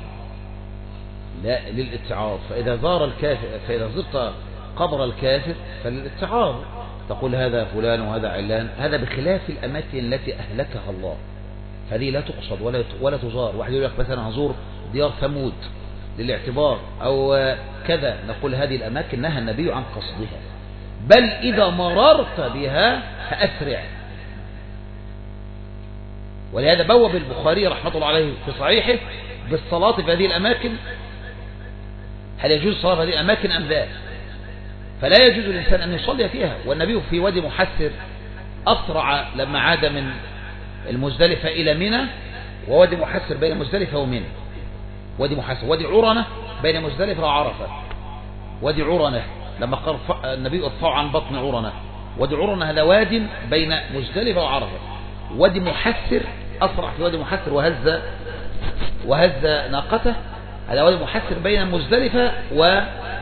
لا للاتعاظ. فإذا زار الكافر فإذا زرت قبر الكافر فللاتعاظ، تقول هذا فلان وهذا علان، هذا بخلاف الأماكن التي أهلكها الله، فهذه لا تقصد ولا ولا تزار. واحد يقول لك مثلا هزور ديار ثمود للاعتبار أو كذا، نقول هذه الأماكن نهى النبي عن قصدها، بل إذا مررت بها فأسرع. ولهذا بوب البخاري رحمة الله عليه في صحيحه بالصلاة في هذه الأماكن، هل يجوز الصلاة في هذه الأماكن أم لا؟ فلا يجوز للإنسان أن يصلي فيها. والنبي في وادي محسر أسرع لما عاد من المزدلفة إلى منى، ووادي محسر بين مزدلفة ومنى، وادي محسر، وادي عرنة بين مزدلفة وعرفة. وادي عرنة لما قال النبي ارفعوا عن بطن عرنة، وادي عرنة هذا واد بين مزدلفة وعرفة. وادي محسر أسرع في وادي محسر وهز وهز ناقته، هذا وادي محسر بين مزدلفة و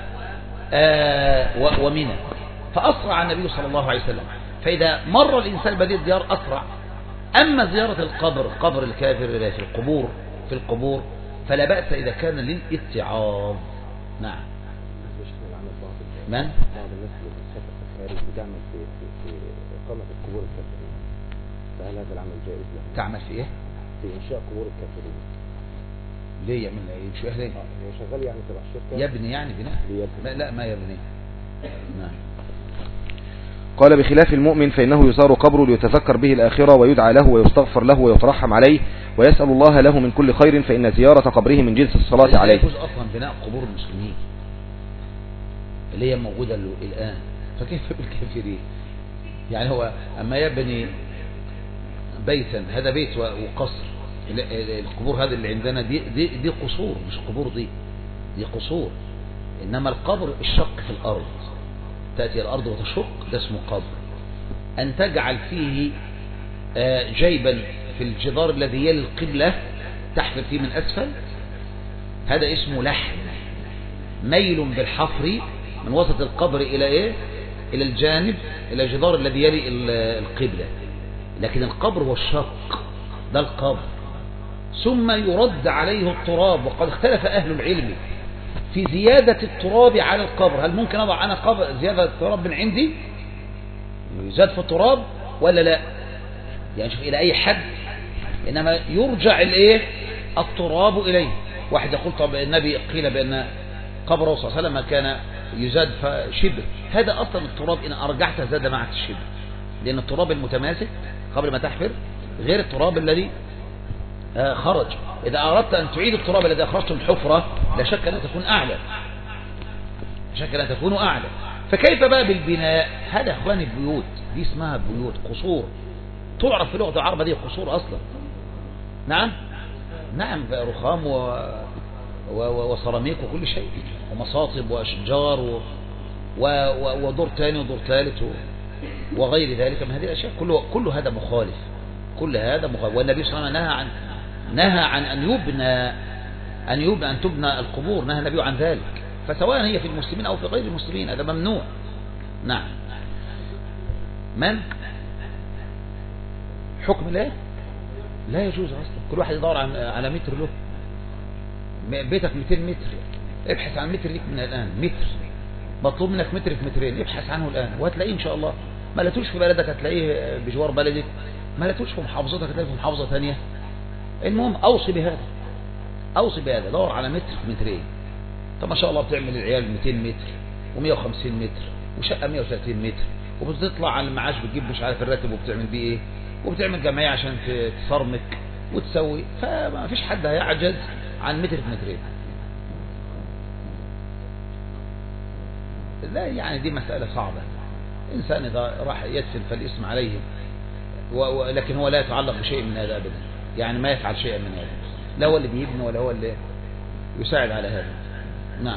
آه ومنى، فأسرع النبي صلى الله عليه وسلم. فإذا مر الإنسان بهذه الديار أسرع. أما زيارة القبر، قبر الكافر في القبور في القبور فلا بأس إذا كان للاتعاظ. نعم. من؟ الخارج بتعمل في في, في إقامة القبور الكافرين، فهل هذا العمل جائز له؟ تعمل في ايه؟ في إنشاء قبور الكافرين. ليه يعمل ايه؟ شو ليه؟ هو شغال يعني تبع شركة يبني يعني بناء؟ لا لا ما يبني. نعم. قال بخلاف المؤمن فإنه يزار قبره ليتذكر به الآخرة ويدعى له ويستغفر له ويترحم عليه ويسأل الله له من كل خير، فإن زيارة قبره من جنس الصلاة عليه. لا يجوز أصلا بناء قبور المسلمين اللي هي موجودة الآن، فكيف بالكافرين؟ يعني هو أما يبني بيتا، هذا بيت وقصر، القبور هذه اللي عندنا دي, دي, دي قصور مش قبور، دي دي قصور. إنما القبر الشق في الأرض، تأتي الأرض وتشق، ده اسمه قبر. أن تجعل فيه جيبا في الجدار الذي يلي القبلة تحفر فيه من أسفل، هذا اسمه لحم، ميل بالحفر من وسط القبر إلى إيه؟ إلى الجانب، إلى الجدار الذي يلي القبلة. لكن القبر هو الشق، ده القبر. ثم يرد عليه التراب، وقد اختلف أهل العلم في زيادة التراب على القبر. هل ممكن أضع أنا قبر زيادة التراب من عندي يزاد في التراب ولا لا؟ يعني شوف إلى أي حد. إنما يرجع الإيه؟ التراب إليه. واحد يقول طب النبي قيل بأن قبره صلى الله عليه وسلم كان يزاد شبر، هذا أصلا التراب إن أرجعت زاد معك الشبر، لأن التراب المتماسك قبل ما تحفر غير التراب الذي خرج. إذا أردت أن تعيد التراب الذي أخرجته من الحفرة لا شك أن تكون أعلى، لا شك أن تكون أعلى. فكيف بقى بالبناء؟ هذا أخواني البيوت دي اسمها بيوت، قصور، تعرف في لغة العرب دي قصور أصلا. نعم نعم، رخام و... و... وسيراميك وكل شيء، ومصاطب وأشجار و... و... و... ودور ثاني ودور ثالث و... وغير ذلك من هذه الأشياء. كله كل هذا مخالف، كل هذا مخالف. والنبي صلى الله عليه وسلم نهى عن نهى عن أن يبنى أن يبنى أن تبنى القبور، نهى النبي عن ذلك. فسواء هي في المسلمين أو في غير المسلمين هذا ممنوع. نعم. من حكم لا لا يجوز أصلا. كل واحد يدور على متر له. بيتك مئتين متر، ابحث عن متر ليك من الآن. متر مطلوب منك متر في مترين، ابحث عنه الآن وهتلاقيه إن شاء الله. ما لقيتوش في بلدك هتلاقيه بجوار بلدك، ما لقيتوش في محافظتك هتلاقيه في محافظة ثانية. المهم أوصي بهذا، أوصي بهذا، دور على متر في مترين. طب ما شاء الله بتعمل العيال مئتين متر ومئة وخمسين متر وشقة مئة وثلاثين متر، وبتطلع على المعاش بتجيب مش عارف الراتب وبتعمل بيه ايه، وبتعمل جمعية عشان تصرمك وتسوي. فما فيش حد هيعجز عن متر في مترين. لا يعني دي مسألة صعبة. إنسان إذا راح يدفن فالاسم عليه، ولكن هو لا يتعلق بشيء من هذا أبدا، يعني ما يفعل شيئا من هذا، لا هو اللي بيبني ولا هو اللي يساعد على هذا. نعم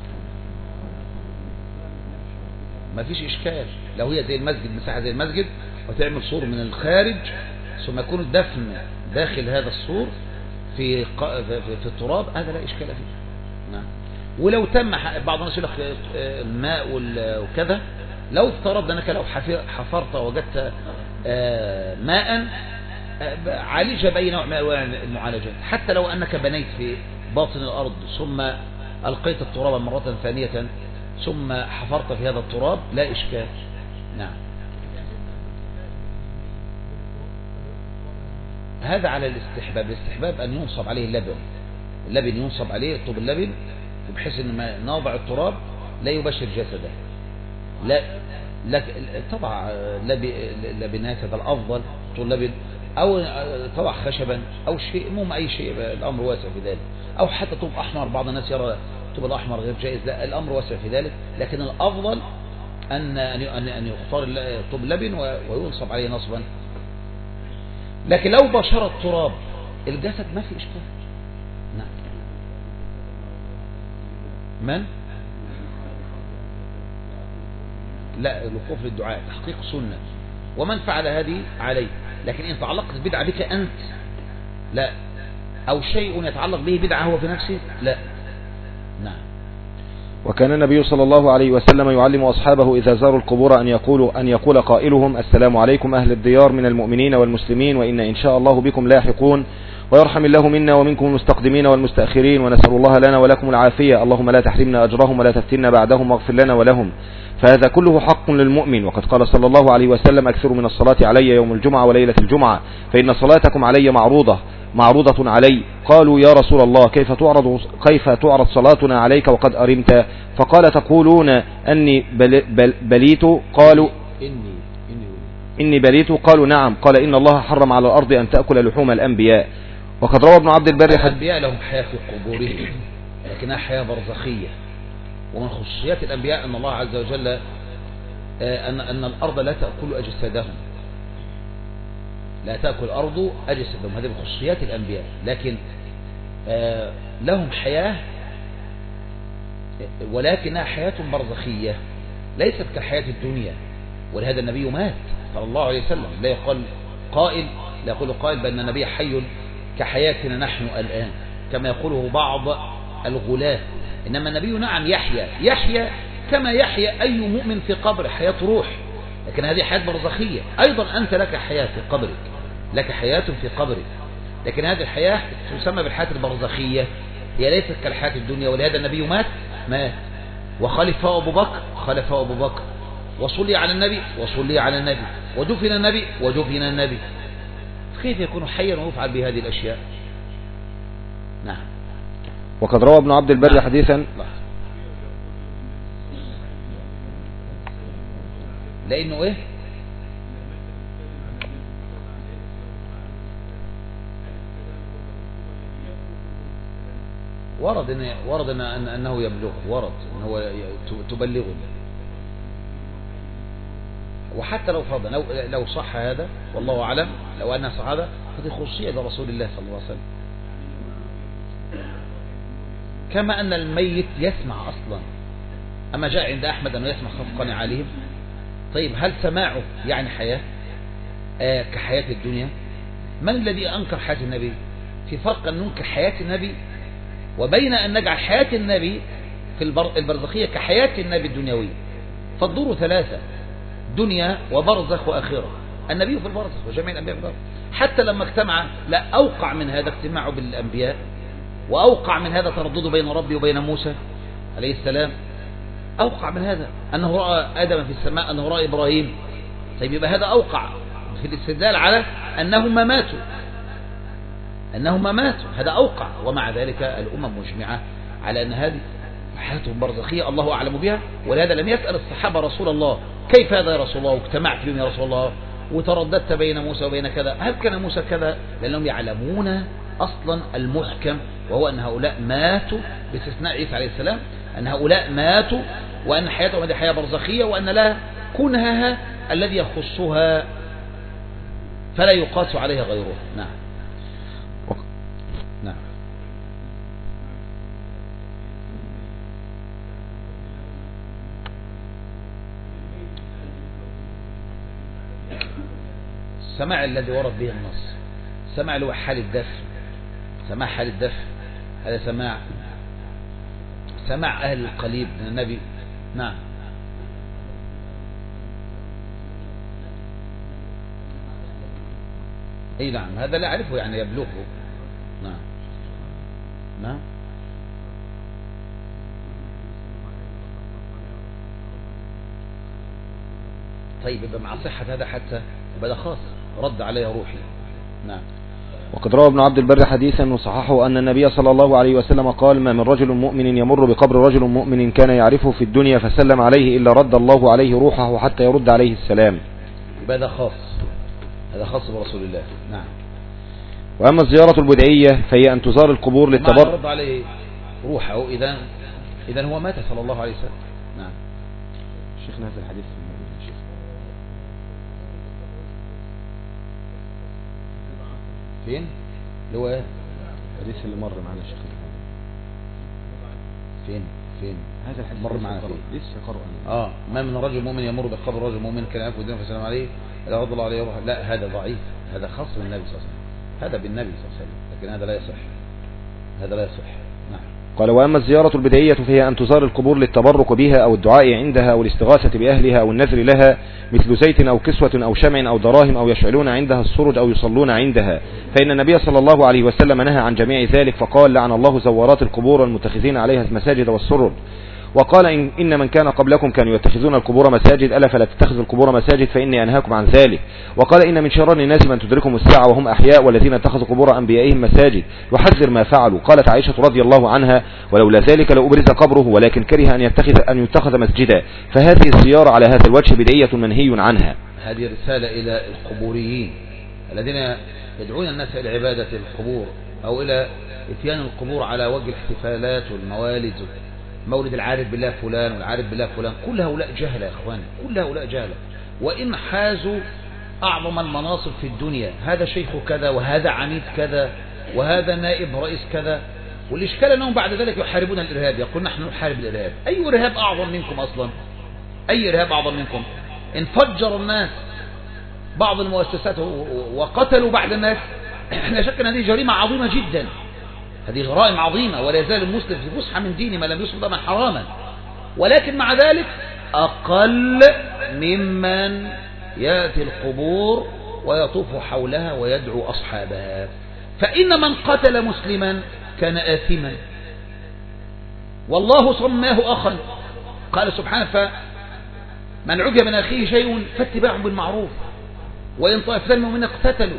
ما فيش إشكال. لو هي زي المسجد، مساحة زي المسجد، وتعمل سور من الخارج ثم يكون الدفن داخل هذا السور في في التراب، هذا لا إشكال فيه. نعم. ولو تم، بعض الناس يقول لك الماء وكذا، لو افترض أنك لو حفرت وجدت ماء، عالج بأي نوع من المعالجات. حتى لو أنك بنيت في باطن الأرض ثم ألقيت التراب مرة ثانية ثم حفرت في هذا التراب لا إشكال. نعم. هذا على الاستحباب. الاستحباب أن ينصب عليه اللبن، اللبن ينصب عليه طوب اللبن، بحيث أن ما نضع التراب لا يبشر جسده. لا لك طبعا لبنات هذا الأفضل، طول لبن، أو طبعا خشبا أو شيء، مو أي شيء، الأمر واسع في ذلك. أو حتى طوب أحمر، بعض الناس يرى طوب الأحمر غير جائز، لا الأمر واسع في ذلك. لكن الأفضل أن أن أن يختار طوب اللبن وينصب عليه نصبا. لكن لو بشر التراب الجسد ما في إشكال. نعم. من؟ لا، الوقوف للدعاء تحقيق سنة، ومن فعل هذه عليه. لكن إن تعلقت بدعة بك أنت لا، أو شيء يتعلق به بدعة هو في نفسه لا. نعم. وكان النبي صلى الله عليه وسلم يعلم أصحابه إذا زاروا القبور أن يقولوا أن يقول قائلهم: السلام عليكم أهل الديار من المؤمنين والمسلمين، وإن إن شاء الله بكم لاحقون، ويرحم الله منا ومنكم المستقدمين والمستأخرين، ونسأل الله لنا ولكم العافية. اللهم لا تحرمنا أجرهم ولا تفتنا بعدهم، واغفر لنا ولهم، فهذا كله حق للمؤمن. وقد قال صلى الله عليه وسلم: أكثروا من الصلاة علي يوم الجمعة وليلة الجمعة، فإن صلاتكم علي معروضة معروضة علي. قالوا: يا رسول الله، كيف تعرض كيف تعرض صلاتنا عليك وقد أرمت؟ فقال: تقولون أني بل بل بليت؟ قالوا: إني إني إني بليت. قالوا: نعم. قال: إن الله حرم على الأرض أن تأكل لحوم الأنبياء. وقد روى ابن عبد البر: الأنبياء لهم حياة في قبورهم، لكنها حياة برزخية. ومن خصوصيات الأنبياء أن الله عز وجل أن أن الأرض لا تأكل أجسادهم، لا تأكل الأرض أجسادهم، هذه من خصوصيات الأنبياء. لكن لهم حياة، ولكنها حياة برزخية ليست كحياة الدنيا. ولهذا النبي مات صلى الله عليه وسلم. لا يقول قائل لا يقول قائل بأن النبي حي كحياتنا نحن الآن كما يقوله بعض الغلاة. إنما النبي نعم يحيى يحيى كما يحيى أي مؤمن في قبر، حياة روح، لكن هذه حياة برزخية. أيضا أنت لك حياة في قبرك، لك حياة في قبرك، لكن هذه الحياة تسمى بالحياة البرزخية، هي ليست كالحياة الدنيا. ولهذا النبي مات مات وخلفه أبو بكر خلفه أبو بكر، وصلي على النبي وصلي على النبي، ودفن النبي ودفن النبي. كيف يكون حيا ويفعل بهذه الأشياء؟ نعم. وقد روى ابن عبد البر حديثا. لأنه إيه؟ ورد إن ورد إن أنه يبلغ، ورد إن هو تبلغني. وحتى لو فرض لو لو صح هذا والله أعلم، لو أنها صح هذا هذه خصوصية لرسول الله صلى الله عليه وسلم. كما أن الميت يسمع أصلا، أما جاء عند أحمد أنه يسمع خفقا عليهم. طيب هل سماعه يعني حياة آه كحياة الدنيا؟ من الذي أنكر حياة النبي؟ في فرق أن ننكر حياة النبي وبين أن نجعل حياة النبي في البرزخية كحياة النبي الدنيوية. فالدور ثلاثة: دنيا وبرزخ وآخرة. النبي في البرزخ وجميع الأنبياء في البرزخ. حتى لما اجتمع، لا أوقع من هذا اجتماعه بالأنبياء، وأوقع من هذا تردده بين ربي وبين موسى عليه السلام. أوقع من هذا أنه رأى آدم في السماء، أنه رأى إبراهيم. طيب يبقى هذا أوقع في الاستدلال على أنهما ماتوا أنهما ماتوا هذا أوقع. ومع ذلك الأمم مجمعة على أن هذه حياتهم برزخية الله أعلم بها. ولهذا لم يسأل الصحابة رسول الله: كيف هذا يا رسول الله؟ واجتمعت بهم يا رسول الله وترددت بين موسى وبين كذا، هل كان موسى كذا؟ لأنهم يعلمون أصلا المحكم، وهو أن هؤلاء ماتوا باستثناء عيسى عليه السلام، أن هؤلاء ماتوا، وأن حياتهم هذه حياة برزخية، وأن لها كنهها الذي يخصها فلا يقاس عليها غيره. نعم نعم. السماع الذي ورد به النص، السماع اللي هو حال الدفع، سماع حال الدفع، هذا سماع سماع أهل القليب من النبي. نعم. أي نعم، هذا لا أعرفه يعني يبلغه. نعم نعم. طيب يبقى مع صحة هذا حتى يبقى ده خاص، رد عليه روحي. نعم. وقد روى ابن عبد البر حديثا وصححه أن النبي صلى الله عليه وسلم قال: ما من رجل مؤمن يمر بقبر رجل مؤمن كان يعرفه في الدنيا فسلم عليه إلا رد الله عليه روحه حتى يرد عليه السلام. يبقى ده خاص، هذا خاص برسول الله. نعم. وأما الزيارة البدعية فهي أن تزار القبور للتبرك. يرد عليه روحه إذا إذا هو مات صلى الله عليه وسلم. نعم. شيخنا هذا الحديث فين؟ اللي هو ايه؟ الحديث اللي مر معنا الشيخ. فين؟ فين؟ هذا الحديث مر معنا فين؟ لسه قرأ. اه ما من رجل مؤمن يمر بقبر رجل مؤمن كان يعرف الدين فسلم عليه لا رد الله عليه روح. لا هذا ضعيف، هذا خاص بالنبي صلى الله عليه وسلم، هذا بالنبي صلى الله عليه وسلم، لكن هذا لا يصح، هذا لا يصح. نعم. قال: وأما الزيارة البدعية فهي أن تزار القبور للتبرك بها أو الدعاء عندها أو الاستغاثة بأهلها أو النذر لها، مثل زيت أو كسوة أو شمع أو دراهم، أو يشعلون عندها السرج أو يصلون عندها، فإن النبي صلى الله عليه وسلم نهى عن جميع ذلك، فقال: لعن الله زوارات القبور والمتخذين عليها المساجد والسرج. وقال: إن, إن من كان قبلكم كانوا يتخذون القبور مساجد، ألا فلا تتخذوا القبور مساجد فإني أنهاكم عن ذلك. وقال: إن من شرار الناس من تدركهم الساعة وهم أحياء، والذين اتخذوا قبور أنبيائهم مساجد، يحذر ما فعلوا. قالت عائشة رضي الله عنها: ولولا ذلك لأبرز قبره، ولكن كره أن يتخذ, أن يتخذ مسجدا. فهذه الزيارة على هذا الوجه بدعية منهي عنها. هذه رسالة إلى القبوريين الذين يدعون الناس إلى عبادة القبور أو إلى اتيان القبور على وجه الاحتفالات والموالد، مولد العارف بالله فلان والعارف بالله فلان. كل هؤلاء جهلة يا اخواني، كل هؤلاء جهلة، وإن حازوا أعظم المناصب في الدنيا، هذا شيخ كذا وهذا عميد كذا وهذا نائب رئيس كذا، والإشكال أنهم بعد ذلك يحاربون الإرهاب، يقول نحن نحارب الإرهاب. أي إرهاب أعظم منكم أصلا؟ أي إرهاب أعظم منكم؟ انفجر الناس بعض المؤسسات وقتلوا بعض الناس، لا شك أن هذه جريمة عظيمة جدا، هذه جرائم عظيمة، ولا يزال المسلم في فسحة من دينه ما لم يصب دما حراما، ولكن مع ذلك أقل ممن يأتي القبور ويطوف حولها ويدعو أصحابها. فإن من قتل مسلما كان آثما، والله سماه أخا، قال سبحانه: فمن عجب من أخيه شيء فاتباع بالمعروف وإن طائفتان من المؤمنين اقتتلوا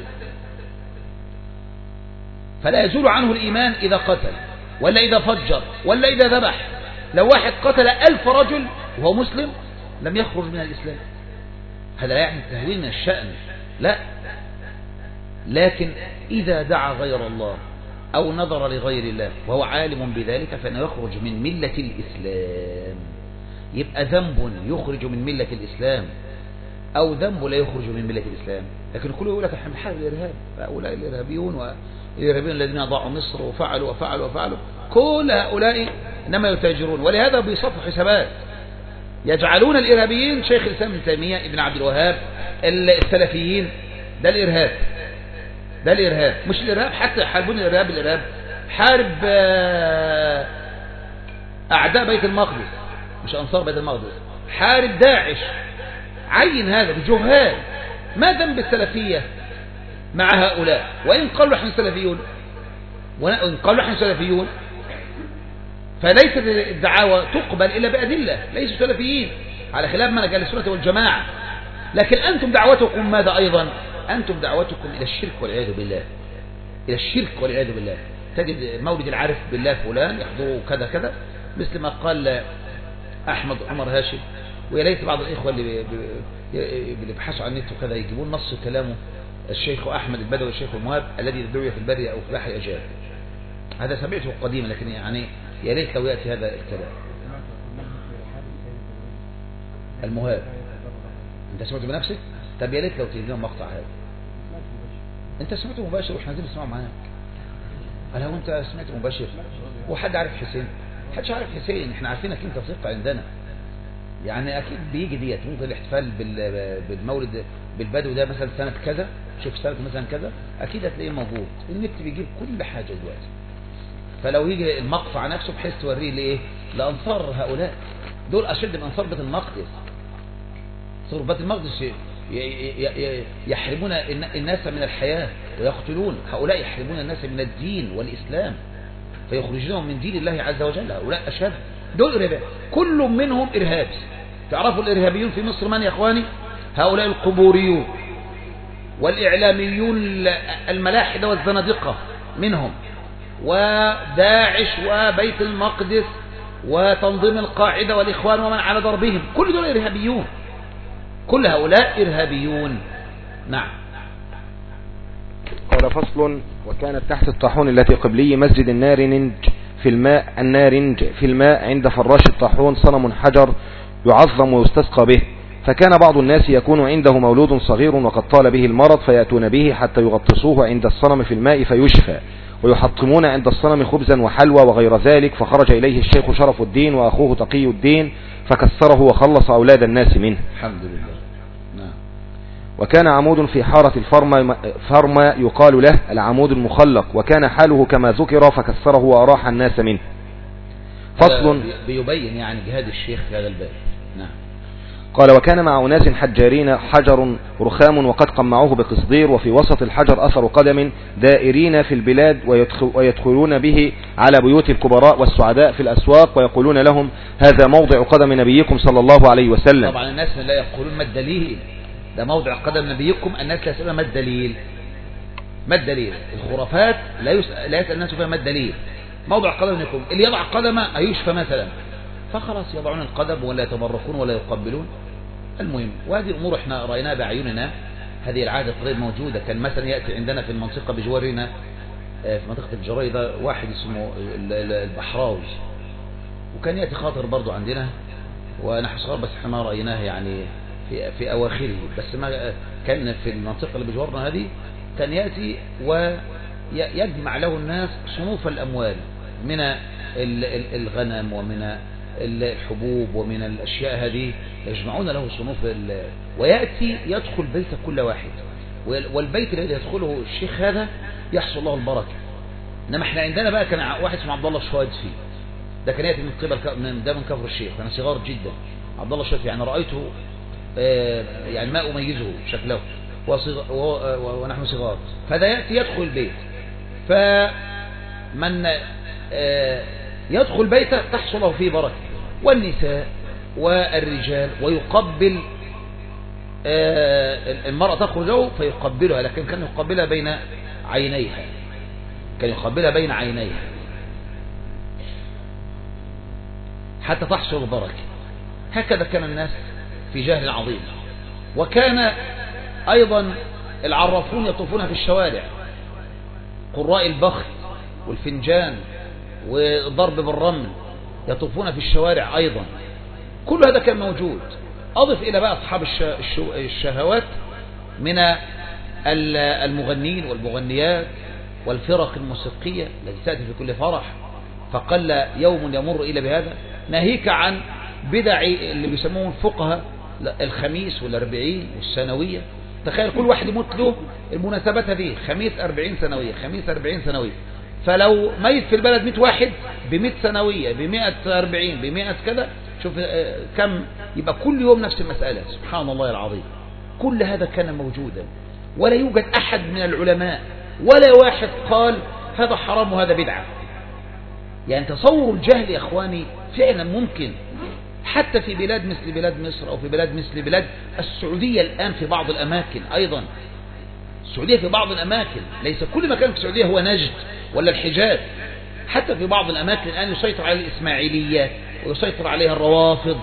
فلا يزول عنه الإيمان إذا قتل ولا إذا فجر ولا إذا ذبح. لو واحد قتل ألف رجل وهو مسلم لم يخرج من الإسلام. هذا لا يعني التهوين من الشأن، لا، لكن إذا دعا غير الله أو نظر لغير الله وهو عالم بذلك فإنه يخرج من ملة الإسلام. يبقى ذنب يخرج من ملة الإسلام أو ذنب لا يخرج من ملة الإسلام. لكن كله يقول لك احنا بنحارب الإرهاب، هؤلاء الإرهابيون والإرهابيون الذين ضاعوا مصر وفعلوا وفعلوا وفعلوا، كل هؤلاء إنما يتاجرون، ولهذا بيصفوا حسابات، يجعلون الإرهابيين شيخ الإسلام ابن تيمية ابن عبد الوهاب السلفيين ده الإرهاب، ده الإرهاب، مش الإرهاب حتى يحاربون الإرهاب. الإرهاب حارب أعداء بيت المقدس مش أنصار بيت المقدس، حارب داعش، عين هذا بجهال. ما ذنب السلفية مع هؤلاء؟ وإن قالوا نحن سلفيون وإن قالوا نحن سلفيون فليست الدعاوى تقبل إلا بأدلة، ليسوا سلفيين على خلاف منهج أهل السنة والجماعة. لكن أنتم دعوتكم ماذا أيضا؟ أنتم دعوتكم إلى الشرك والعياذ بالله، إلى الشرك والعياذ بالله. تجد مولد العارف بالله فلان يحضروا كذا كذا، مثل ما قال أحمد عمر هاشم، ويا ليت بعض الإخوة اللي بيبحثوا عن النت وكذا يجيبون نص كلامه الشيخ أحمد البدوي الشيخ المهاب الذي دعي في البرية أو في بحر أجاب. هذا سمعته قديما، لكن يعني يا ليت لو يأتي هذا الكلام. المهاب أنت سمعته بنفسك؟ طب يا ليت لو تجيب لنا مقطع هذا. أنت سمعته مباشر وإحنا عايزين نسمعه معاك. هل هو أنت سمعته مباشر؟ وحد عارف حسين؟ حدش عارف حسين، إحنا عارفينك أنت ثقة عندنا. يعني أكيد بيجي ديت ممكن الاحتفال بالمولد بالبدو ده مثلا سنة كذا، شوف سنة مثلا كذا، أكيد هتلاقيه موجود. النت بيجيب كل حاجة دلوقتي. فلو يجي المقطع نفسه بحيث توريه لإيه؟ لأنصار هؤلاء، دول أشد من أنصار بيت المقدس. أنصار بيت المقدس يحرمون الناس من الحياة ويقتلون، هؤلاء يحرمون الناس من الدين والإسلام فيخرجونهم من دين الله عز وجل. هؤلاء أشد، دول إرهاب، كل منهم إرهابي. تعرفوا الإرهابيون في مصر من يا أخواني؟ هؤلاء القبوريون والإعلاميون الملاحدة والزنادقة منهم، وداعش وبيت المقدس وتنظيم القاعدة والإخوان ومن على ضربهم، كل دول إرهابيون، كل هؤلاء إرهابيون. نعم. قال: فصل: وكانت تحت الطاحون التي قبلي مسجد النارنج في الماء النارنج في الماء عند فراش الطاحون صنم حجر يعظم ويستسقى به، فكان بعض الناس يكون عنده مولود صغير وقد طال به المرض فيأتون به حتى يغطسوه عند الصنم في الماء فيشفى، ويحطمون عند الصنم خبزا وحلوى وغير ذلك. فخرج إليه الشيخ شرف الدين وأخوه تقي الدين فكسره وخلص أولاد الناس منه. الحمد لله. نعم. وكان عمود في حارة الفرما فرما يقال له العمود المخلق، وكان حاله كما ذكر فكسره وأراح الناس منه. فصل. بيبين يعني جهاد الشيخ في هذا الباب. نعم. قال: وكان مع أناس حجارين حجر رخام وقد قمعوه بقصدير، وفي وسط الحجر أثر قدم، دائرين في البلاد ويدخلون به على بيوت الكبراء والسعداء في الأسواق ويقولون لهم: هذا موضع قدم نبيكم صلى الله عليه وسلم. طبعا الناس لا يقولون ما الدليل، ده موضع قدم نبيكم، الناس لا يسألون ما الدليل، ما الدليل. الخرافات لا يسأل, لا يسأل الناس فيها ما الدليل. موضع قدم نبيكم، اللي يضع قدمه أيشفى مثلا، فخلاص يضعون القدم ولا يتبركون ولا يقبلون. المهم، وهذه الأمور احنا رأيناها بأعيننا، هذه العادة غير موجودة. كان مثلا يأتي عندنا في المنطقة بجوارنا في منطقة الجريدة واحد اسمه البحراوي، وكان يأتي خاطر برضو عندنا، ونحن صغار بس احنا ما رأيناه يعني في, في أواخره، بس ما كان في المنطقة اللي بجوارنا هذه كان يأتي ويجمع له الناس صنوف الأموال من الغنم ومن الحبوب ومن الأشياء هذه، يجمعون له صنوف، ويأتي يدخل بيت كل واحد، والبيت الذي يدخله الشيخ هذا يحصل له البركة. إنما احنا عندنا بقى كان واحد اسمه عبد الله الشواد فيه، ده كان يأتي من قبل من ده من كفر الشيخ، كان صغار جدا عبد الله الشواد، يعني رأيته يعني ما أميزه شكله ونحن صغار. فده يأتي يدخل البيت، فمن يدخل بيته تحصل له فيه بركة، والنساء والرجال، ويقبل المرأة تخرج له فيقبلها، لكن كان يقبلها بين عينيها، كان يقبلها بين عينيها حتى تحصل البركة. هكذا كان الناس في جهل عظيم. وكان أيضا العرافون يطوفون في الشوارع، قراء البخت والفنجان وضرب بالرمل يطوفون في الشوارع أيضا، كل هذا كان موجود. أضف إلى بقى أصحاب الشهوات من المغنين والمغنيات والفرق الموسيقية التي تأتي في كل فرح، فقل يوم يمر إلى بهذا، ناهيك عن بدع اللي بيسموهم الفقهاء، الخميس والأربعين والسنوية. تخيل كل واحد يموت له المناسبات هذه، خميس أربعين سنوية، خميس أربعين سنوية، فلو ميت في البلد مئة واحد بمئة سنوية بمئة أربعين بمئة كذا، شوف كم يبقى كل يوم نفس المسألة. سبحان الله العظيم. كل هذا كان موجودا، ولا يوجد أحد من العلماء ولا واحد قال هذا حرام وهذا بدعة. يعني تصور الجهل يا أخواني فعلا ممكن حتى في بلاد مثل بلاد مصر، أو في بلاد مثل بلاد السعودية الآن في بعض الأماكن أيضا. السعودية في بعض الأماكن، ليس كل مكان في السعودية هو نجد ولا الحجاز، حتى في بعض الأماكن الآن يسيطر على الإسماعيليات ويسيطر عليها الروافض،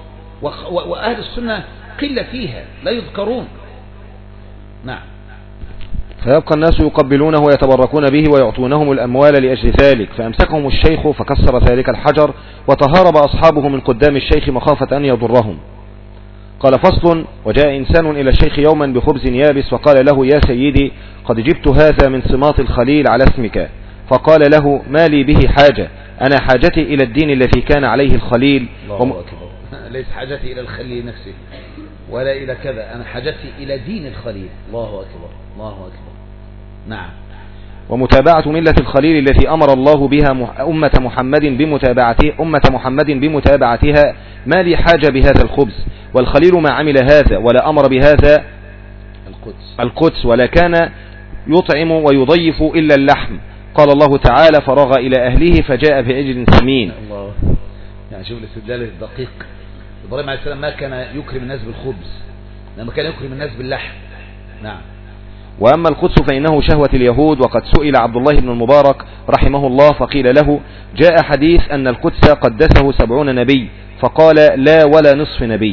وأهل السنة قلة فيها لا يذكرون. نعم. فيبقى الناس يقبلونه ويتبركون به ويعطونهم الأموال لأجل ذلك، فأمسكهم الشيخ فكسر ذلك الحجر، وتهارب أصحابه من قدام الشيخ مخافة أن يضرهم. قال: فصل. وجاء إنسان إلى الشيخ يوما بخبز يابس، فقال له: يا سيدي، قد جبت هذا من صماط الخليل على اسمك. فقال له: ما لي به حاجة، أنا حاجتي إلى الدين الذي كان عليه الخليل. الله وم... أكبر. ليس حاجتي إلى الخليل نفسه ولا إلى كذا، أنا حاجتي إلى دين الخليل. الله أكبر، الله أكبر. نعم. ومتابعة ملة الخليل التي أمر الله بها أمة محمد بمتابعته أمة محمد بمتابعتها، ما لي حاجة بهذا الخبز، والخليل ما عمل هذا ولا أمر بهذا القدس, القدس ولا كان يطعم ويضيف إلا اللحم. قال الله تعالى: فرغ إلى أهله فجاء بعجل سمين. الله. يعني شوف الاستدلال الدقيق. إبراهيم عليه السلام ما كان يكرم الناس بالخبز، لما كان يكرم الناس باللحم. نعم. وأما القدس فإنه شهوة اليهود. وقد سئل عبد الله بن المبارك رحمه الله فقيل له: جاء حديث أن القدس قدسه سبعون نبي، فقال: لا ولا نصف نبي.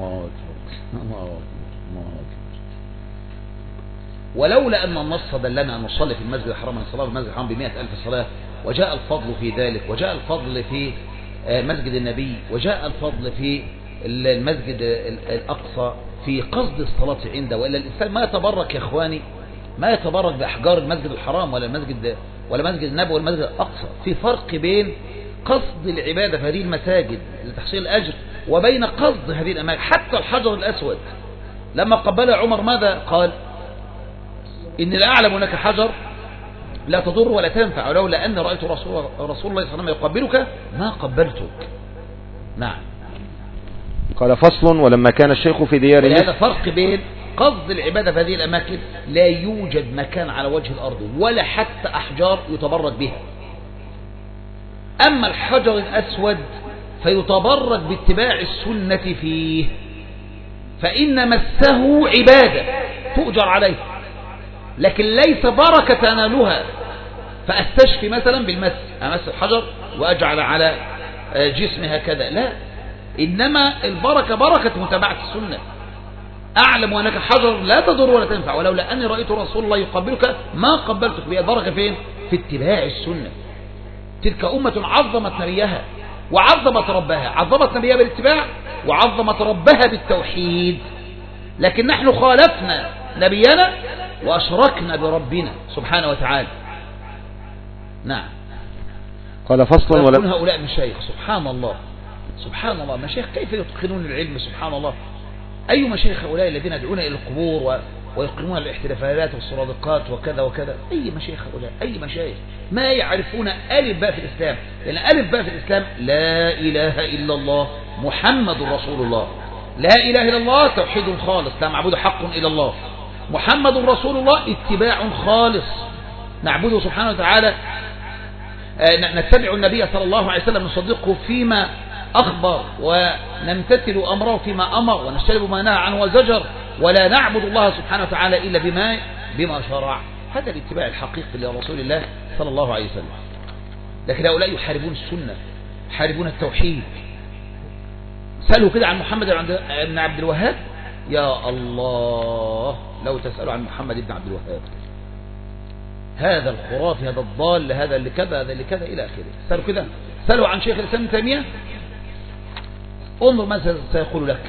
ولولا أن النص دلنا أن نصلي في المسجد الحرام، أن الصلاة في المسجد الحرام بمئة ألف صلاة، وجاء الفضل في ذلك، وجاء الفضل في مسجد النبي، وجاء الفضل في المسجد الأقصى في قصد الصلاة عنده. وإلا الإنسان ما يتبرك يا إخواني، ما يتبرك بأحجار المسجد الحرام ولا المسجد ولا مسجد النبوي ولا المسجد الأقصى. في فرق بين قصد العبادة في هذه المساجد لتحصيل الأجر، وبين قصد هذه الأماكن. حتى الحجر الأسود لما قبل عمر ماذا قال؟ إني لا أعلم هناك حجر لا تضر ولا تنفع، ولولا أن رأيت رسول, رسول الله صلى الله عليه وسلم يقبلك ما قبلتك. نعم. قال فصل ولما كان الشيخ في ديار مصر. هذا فرق بين قصد العبادة في هذه الأماكن، لا يوجد مكان على وجه الأرض ولا حتى أحجار يتبرك بها. أما الحجر الأسود فيتبرك باتباع السنة فيه، فإن مسه عبادة تؤجر عليه، لكن ليس بركة تنالها فأستشفي مثلا بالمس، أمس الحجر وأجعل على جسمي هكذا، لا، إنما البركة بركة متابعة السنة. أعلم أنك حجر لا تضر ولا تنفع، ولولا أني رأيت رسول الله يقبلك ما قبلتك. بها البركة فين؟ في اتباع السنة. تلك أمة عظمت نبيها وعظمت ربها، عظمت نبيها بالاتباع وعظمت ربها بالتوحيد، لكن نحن خالفنا نبينا وأشركنا بربنا سبحانه وتعالى. نعم. قال فصل ولكن هؤلاء مشايخ سبحان الله سبحان الله، مشايخ كيف يتقنون العلم سبحان الله. أي مشايخ هؤلاء الذين يدعون إلى القبور و... ويقيمون الاحتفالات والصرادقات وكذا وكذا؟ أي مشايخ هؤلاء؟ أي مشايخ ما يعرفون ألف باء في الإسلام، لأن ألف باء في الإسلام لا إله إلا الله محمد رسول الله. لا إله إلا الله توحيد خالص، لا معبود حق إلا الله. محمد رسول الله اتباع خالص، نعبده سبحانه وتعالى، نتبع النبي صلى الله عليه وسلم، نصدقه فيما أخبر ونمتثل أمره فيما أمر ونجتنب ما نهى عنه وزجر، ولا نعبد الله سبحانه وتعالى إلا بما بما شرع. هذا الاتباع الحقيقي لرسول الله صلى الله عليه وسلم. لكن هؤلاء يحاربون السنة، يحاربون التوحيد. سألوا كده عن محمد بن عبد الوهاب، يا الله لو تسألوا عن محمد بن عبد الوهاب، هذا الخرافي، هذا الضال، هذا اللي كذا، هذا اللي كذا إلى آخره. سألوا كده، سألوا عن شيخ الإسلام ابن تيمية، انظر ماذا سيقول لك.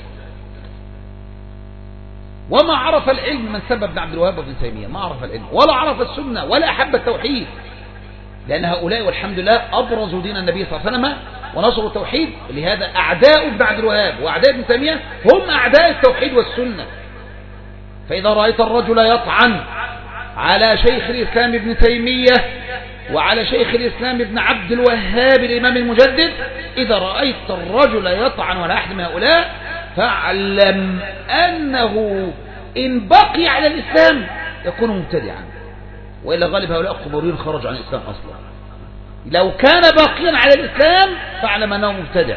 وما عرف العلم من سبب ابن عبد الوهاب وابن تيمية، ما عرف العلم ولا عرف السنة ولا أحب التوحيد، لأن هؤلاء والحمد لله أبرزوا دين النبي صلى الله عليه وسلم ونصروا التوحيد. لهذا أعداء ابن عبد الوهاب وأعداء ابن تيمية هم أعداء التوحيد والسنة. فإذا رأيت الرجل يطعن على شيخ الإسلام ابن تيمية وعلى شيخ الإسلام ابن عبد الوهاب الإمام المجدد، إذا رأيت الرجل يطعن على أحد من هؤلاء فاعلم أنه إن بقي على الإسلام يكون مبتدعا، وإلا غالب هؤلاء القبوريين خرجوا عن الإسلام أصلا. لو كان باقيا على الإسلام فاعلم أنه مبتدع،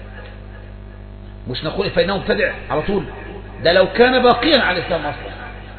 مش نقول فإنه مبتدع على طول، ده لو كان باقيا على الإسلام أصلا،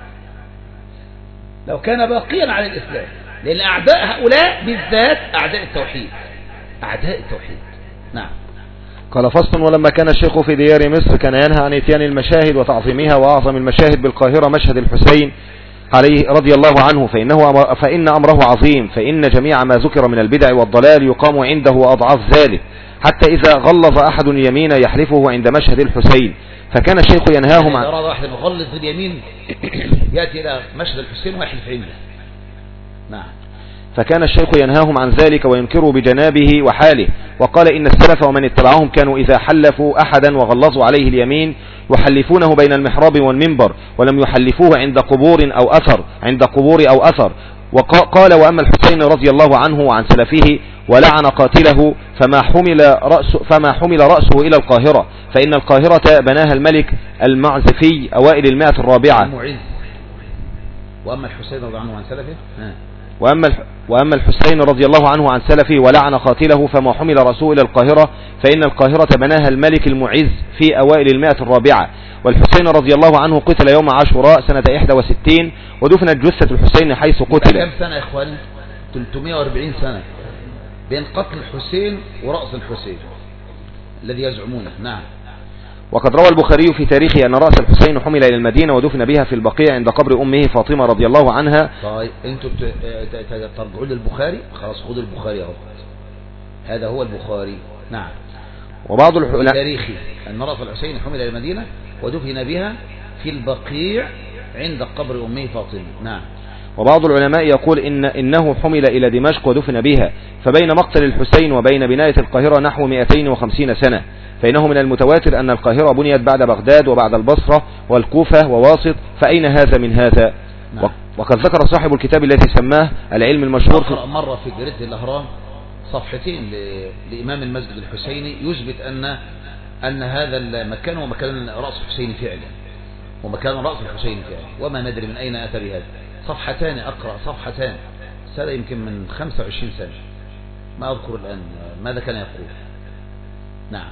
لو كان باقيا على الإسلام، لأن أعداء هؤلاء بالذات أعداء التوحيد، أعداء التوحيد. نعم. قال فصل ولما كان الشيخ في ديار مصر كان ينهى عن اتيان المشاهد وتعظيمها، وأعظم المشاهد بالقاهرة مشهد الحسين عليه رضي الله عنه، فإنه أمر فإن أمره عظيم، فإن جميع ما ذكر من البدع والضلال يقام عنده أضعاف ذلك، حتى إذا غلظ أحد اليمين يحلفه عند مشهد الحسين، فكان الشيخ ينهاهم عن أراد واحد مغلظ اليمين يأتي إلى مشهد الحسين ويحلف عنده. نعم. فكان الشيخ ينهاهم عن ذلك وينكروا بجنابه وحاله، وقال إن السلف ومن اتبعهم كانوا إذا حلفوا أحدا وغلظوا عليه اليمين يحلفونه بين المحراب والمنبر، ولم يحلفوه عند قبور أو أثر عند قبور أو أثر. وقال وأما الحسين رضي الله عنه وعن سلفه ولعن قاتله فما حمل رأسه, فما حمل رأسه إلى القاهرة، فإن القاهرة بناها الملك المعزفي أوائل المائة الرابعة. وأما الحسين رضي الله عنه وعن سلفه وأما وأما الحسين رضي الله عنه عن سلفه ولعن قاتله فما حمل رأسه إلى القاهرة، فإن القاهرة بناها الملك المعز في أوائل المائة الرابعة. والحسين رضي الله عنه قتل يوم عاشوراء سنة إحدى وستين، ودفنت جثة الحسين حيث قتل. كم سنة يا إخواني؟ ثلاثمائة وأربعين سنة بين قتل الحسين ورأس الحسين الذي يزعمونه. نعم. وقد روى البخاري في تاريخه أن رأس الحسين حمل إلى المدينة ودفن بها في البقيع عند قبر أمه فاطمة رضي الله عنها. طيب انتوا ترجعون للبخاري، خلاص خذوا البخاري اهو، هذا هو البخاري. نعم. وبعض العلماء تاريخي أن رأس الحسين حمل إلى المدينة ودفن بها في البقيع عند قبر أمه فاطمة. نعم. وبعض العلماء يقول إن إنه حمل إلى دمشق ودفن بها، فبين مقتل الحسين وبين بناية القاهرة نحو مئتين وخمسين سنة، فإنه من المتواتر أن القاهرة بنيت بعد بغداد وبعد البصرة والكوفة وواسط، فأين هذا من هذا؟ نعم. وقد ذكر صاحب الكتاب الذي سماه العلم المشهور أقرأ مرة في جريدة الأهرام صفحتين لإمام المسجد الحسيني يثبت أن أن هذا المكان هو مكان رأس الحسين فعلا، ومكان رأس الحسين فعلا، وما ندري من أين أتى بهذا. صفحتان أقرأ صفحتان سنة يمكن من خمسة وعشرين سنة، ما أذكر الآن ماذا كان يقول. نعم.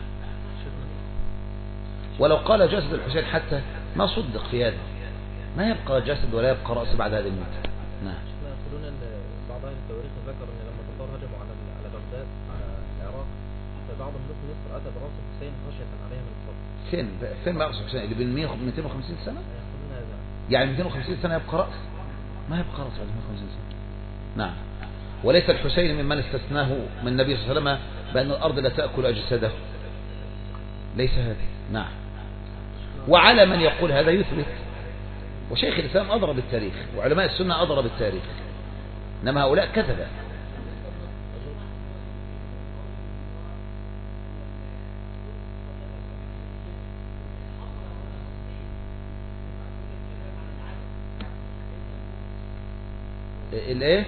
ولو قال جسد الحسين حتى ما صدق في هذا، ما يبقى جسد ولا يبقى رأس بعد هذه الموت. نعم. يقولون ان بعض اهل التواريخ ذكر ان لما التتار هجموا على على بغداد على العراق فبعض ملوك مصر اتى براس الحسين خشيه عليها من الفضل. فين فين بقى راس الحسين اللي بين مئتين وخمسين سنة؟ يعني مئتين وخمسين سنة يبقى رأس؟ ما يبقى رأس بعد مئتين وخمسين سنة. نعم. وليس الحسين ممن استثناه من النبي صلى الله عليه وسلم بأن الأرض لا تأكل أجساده، ليس هذا. نعم. وعلى من يقول هذا يثبت، وشيخ الإسلام أضرب التاريخ وعلماء السنة أضرب التاريخ، إنما هؤلاء كذبا. الايه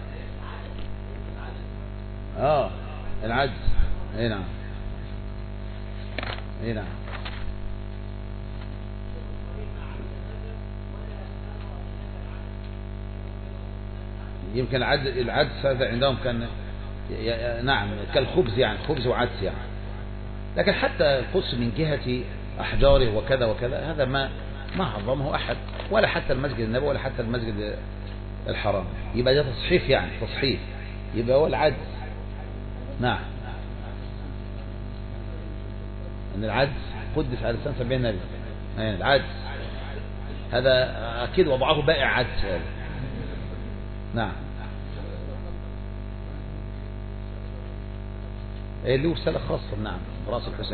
اه العجز. اي نعم اي نعم. يمكن العدس العدس هذا عندهم كان نعم كالخبز، يعني خبز وعدس يعني. لكن حتى القدس من جهة أحجاره وكذا وكذا هذا ما ما عظمه أحد، ولا حتى المسجد النبوي ولا حتى المسجد الحرام. يبقى ده تصحيف، يعني تصحيف، يبقى هو العدس. نعم. أن العدس قدس على لسان سبعين نبي، يعني العدس هذا أكيد وضعه بائع عدس هذا. نعم. ايه له رسالة خاصة. نعم. رأس الحسين.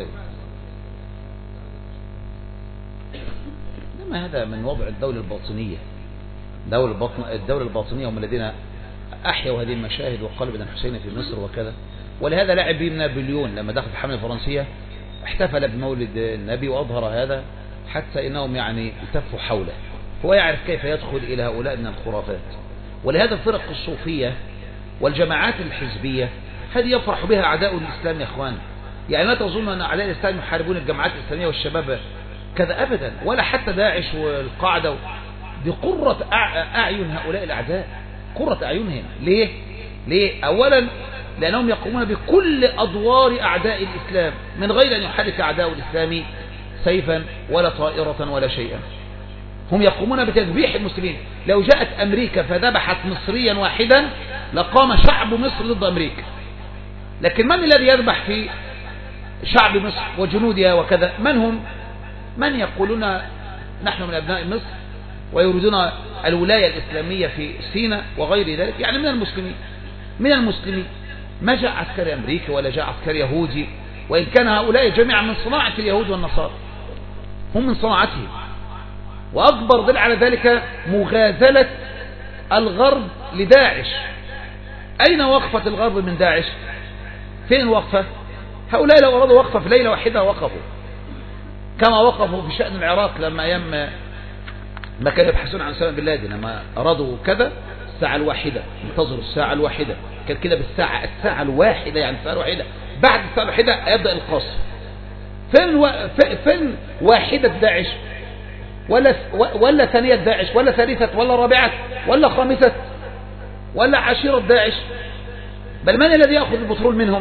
لما هذا من وضع الدولة الباطنية. دولة الباطن الدولة الباطنية هم الذين أحيوا هذه المشاهد وقالوا بأن الحسين في مصر وكذا. ولهذا لعب به نابليون لما دخل الحملة الفرنسية، احتفل بمولد النبي وأظهر هذا حتى إنهم يعني التفوا حوله. هو يعرف كيف يدخل إلى هؤلاء من الخرافات. ولهذا الفرق الصوفية والجماعات الحزبية هذه يفرح بها أعداء الإسلام يا أخوان. يعني لا تظن أن أعداء الإسلام يحاربون الجماعات الإسلامية والشباب كذا أبدا، ولا حتى داعش والقاعدة. دي قرة أعين هؤلاء الأعداء، قرة أعينهم. ليه؟ ليه؟ أولا لأنهم يقومون بكل أدوار أعداء الإسلام من غير أن يحرك أعداء الإسلام سيفا ولا طائرة ولا شيئا. هم يقومون بتذبيح المسلمين. لو جاءت أمريكا فذبحت مصريا واحدا لقام شعب مصر ضد أمريكا. لكن من الذي يذبح في شعب مصر وجنودها وكذا؟ من هم؟ من يقولون نحن من أبناء مصر ويريدون الولاية الإسلامية في سيناء وغير ذلك، يعني من المسلمين. من المسلمين ما جاء عسكري أمريكي ولا جاء عسكري يهودي، وإن كان هؤلاء جميعا من صناعة اليهود والنصارى، هم من صناعتهم. وأكبر دليل على ذلك مغازلة الغرب لداعش. أين وقفت الغرب من داعش؟ فين وقفة؟ هؤلاء لو أرادوا وقفة في ليلة واحدة وقفوا، كما وقفوا في شأن العراق لما أيام ما كانوا يبحثون عن أسامة بن لادن، لما أرادوا كذا الساعة الواحدة، انتظروا الساعة الواحدة، كان كده بالساعة الساعة الواحدة، يعني الساعة الواحدة بعد الساعة الواحدة يبدأ القصف. فين و... فين واحدة داعش؟ ولا ولا ثانية داعش ولا ثالثة ولا رابعة ولا خامسة ولا عشيرة داعش؟ بل من الذي يأخذ البترول منهم؟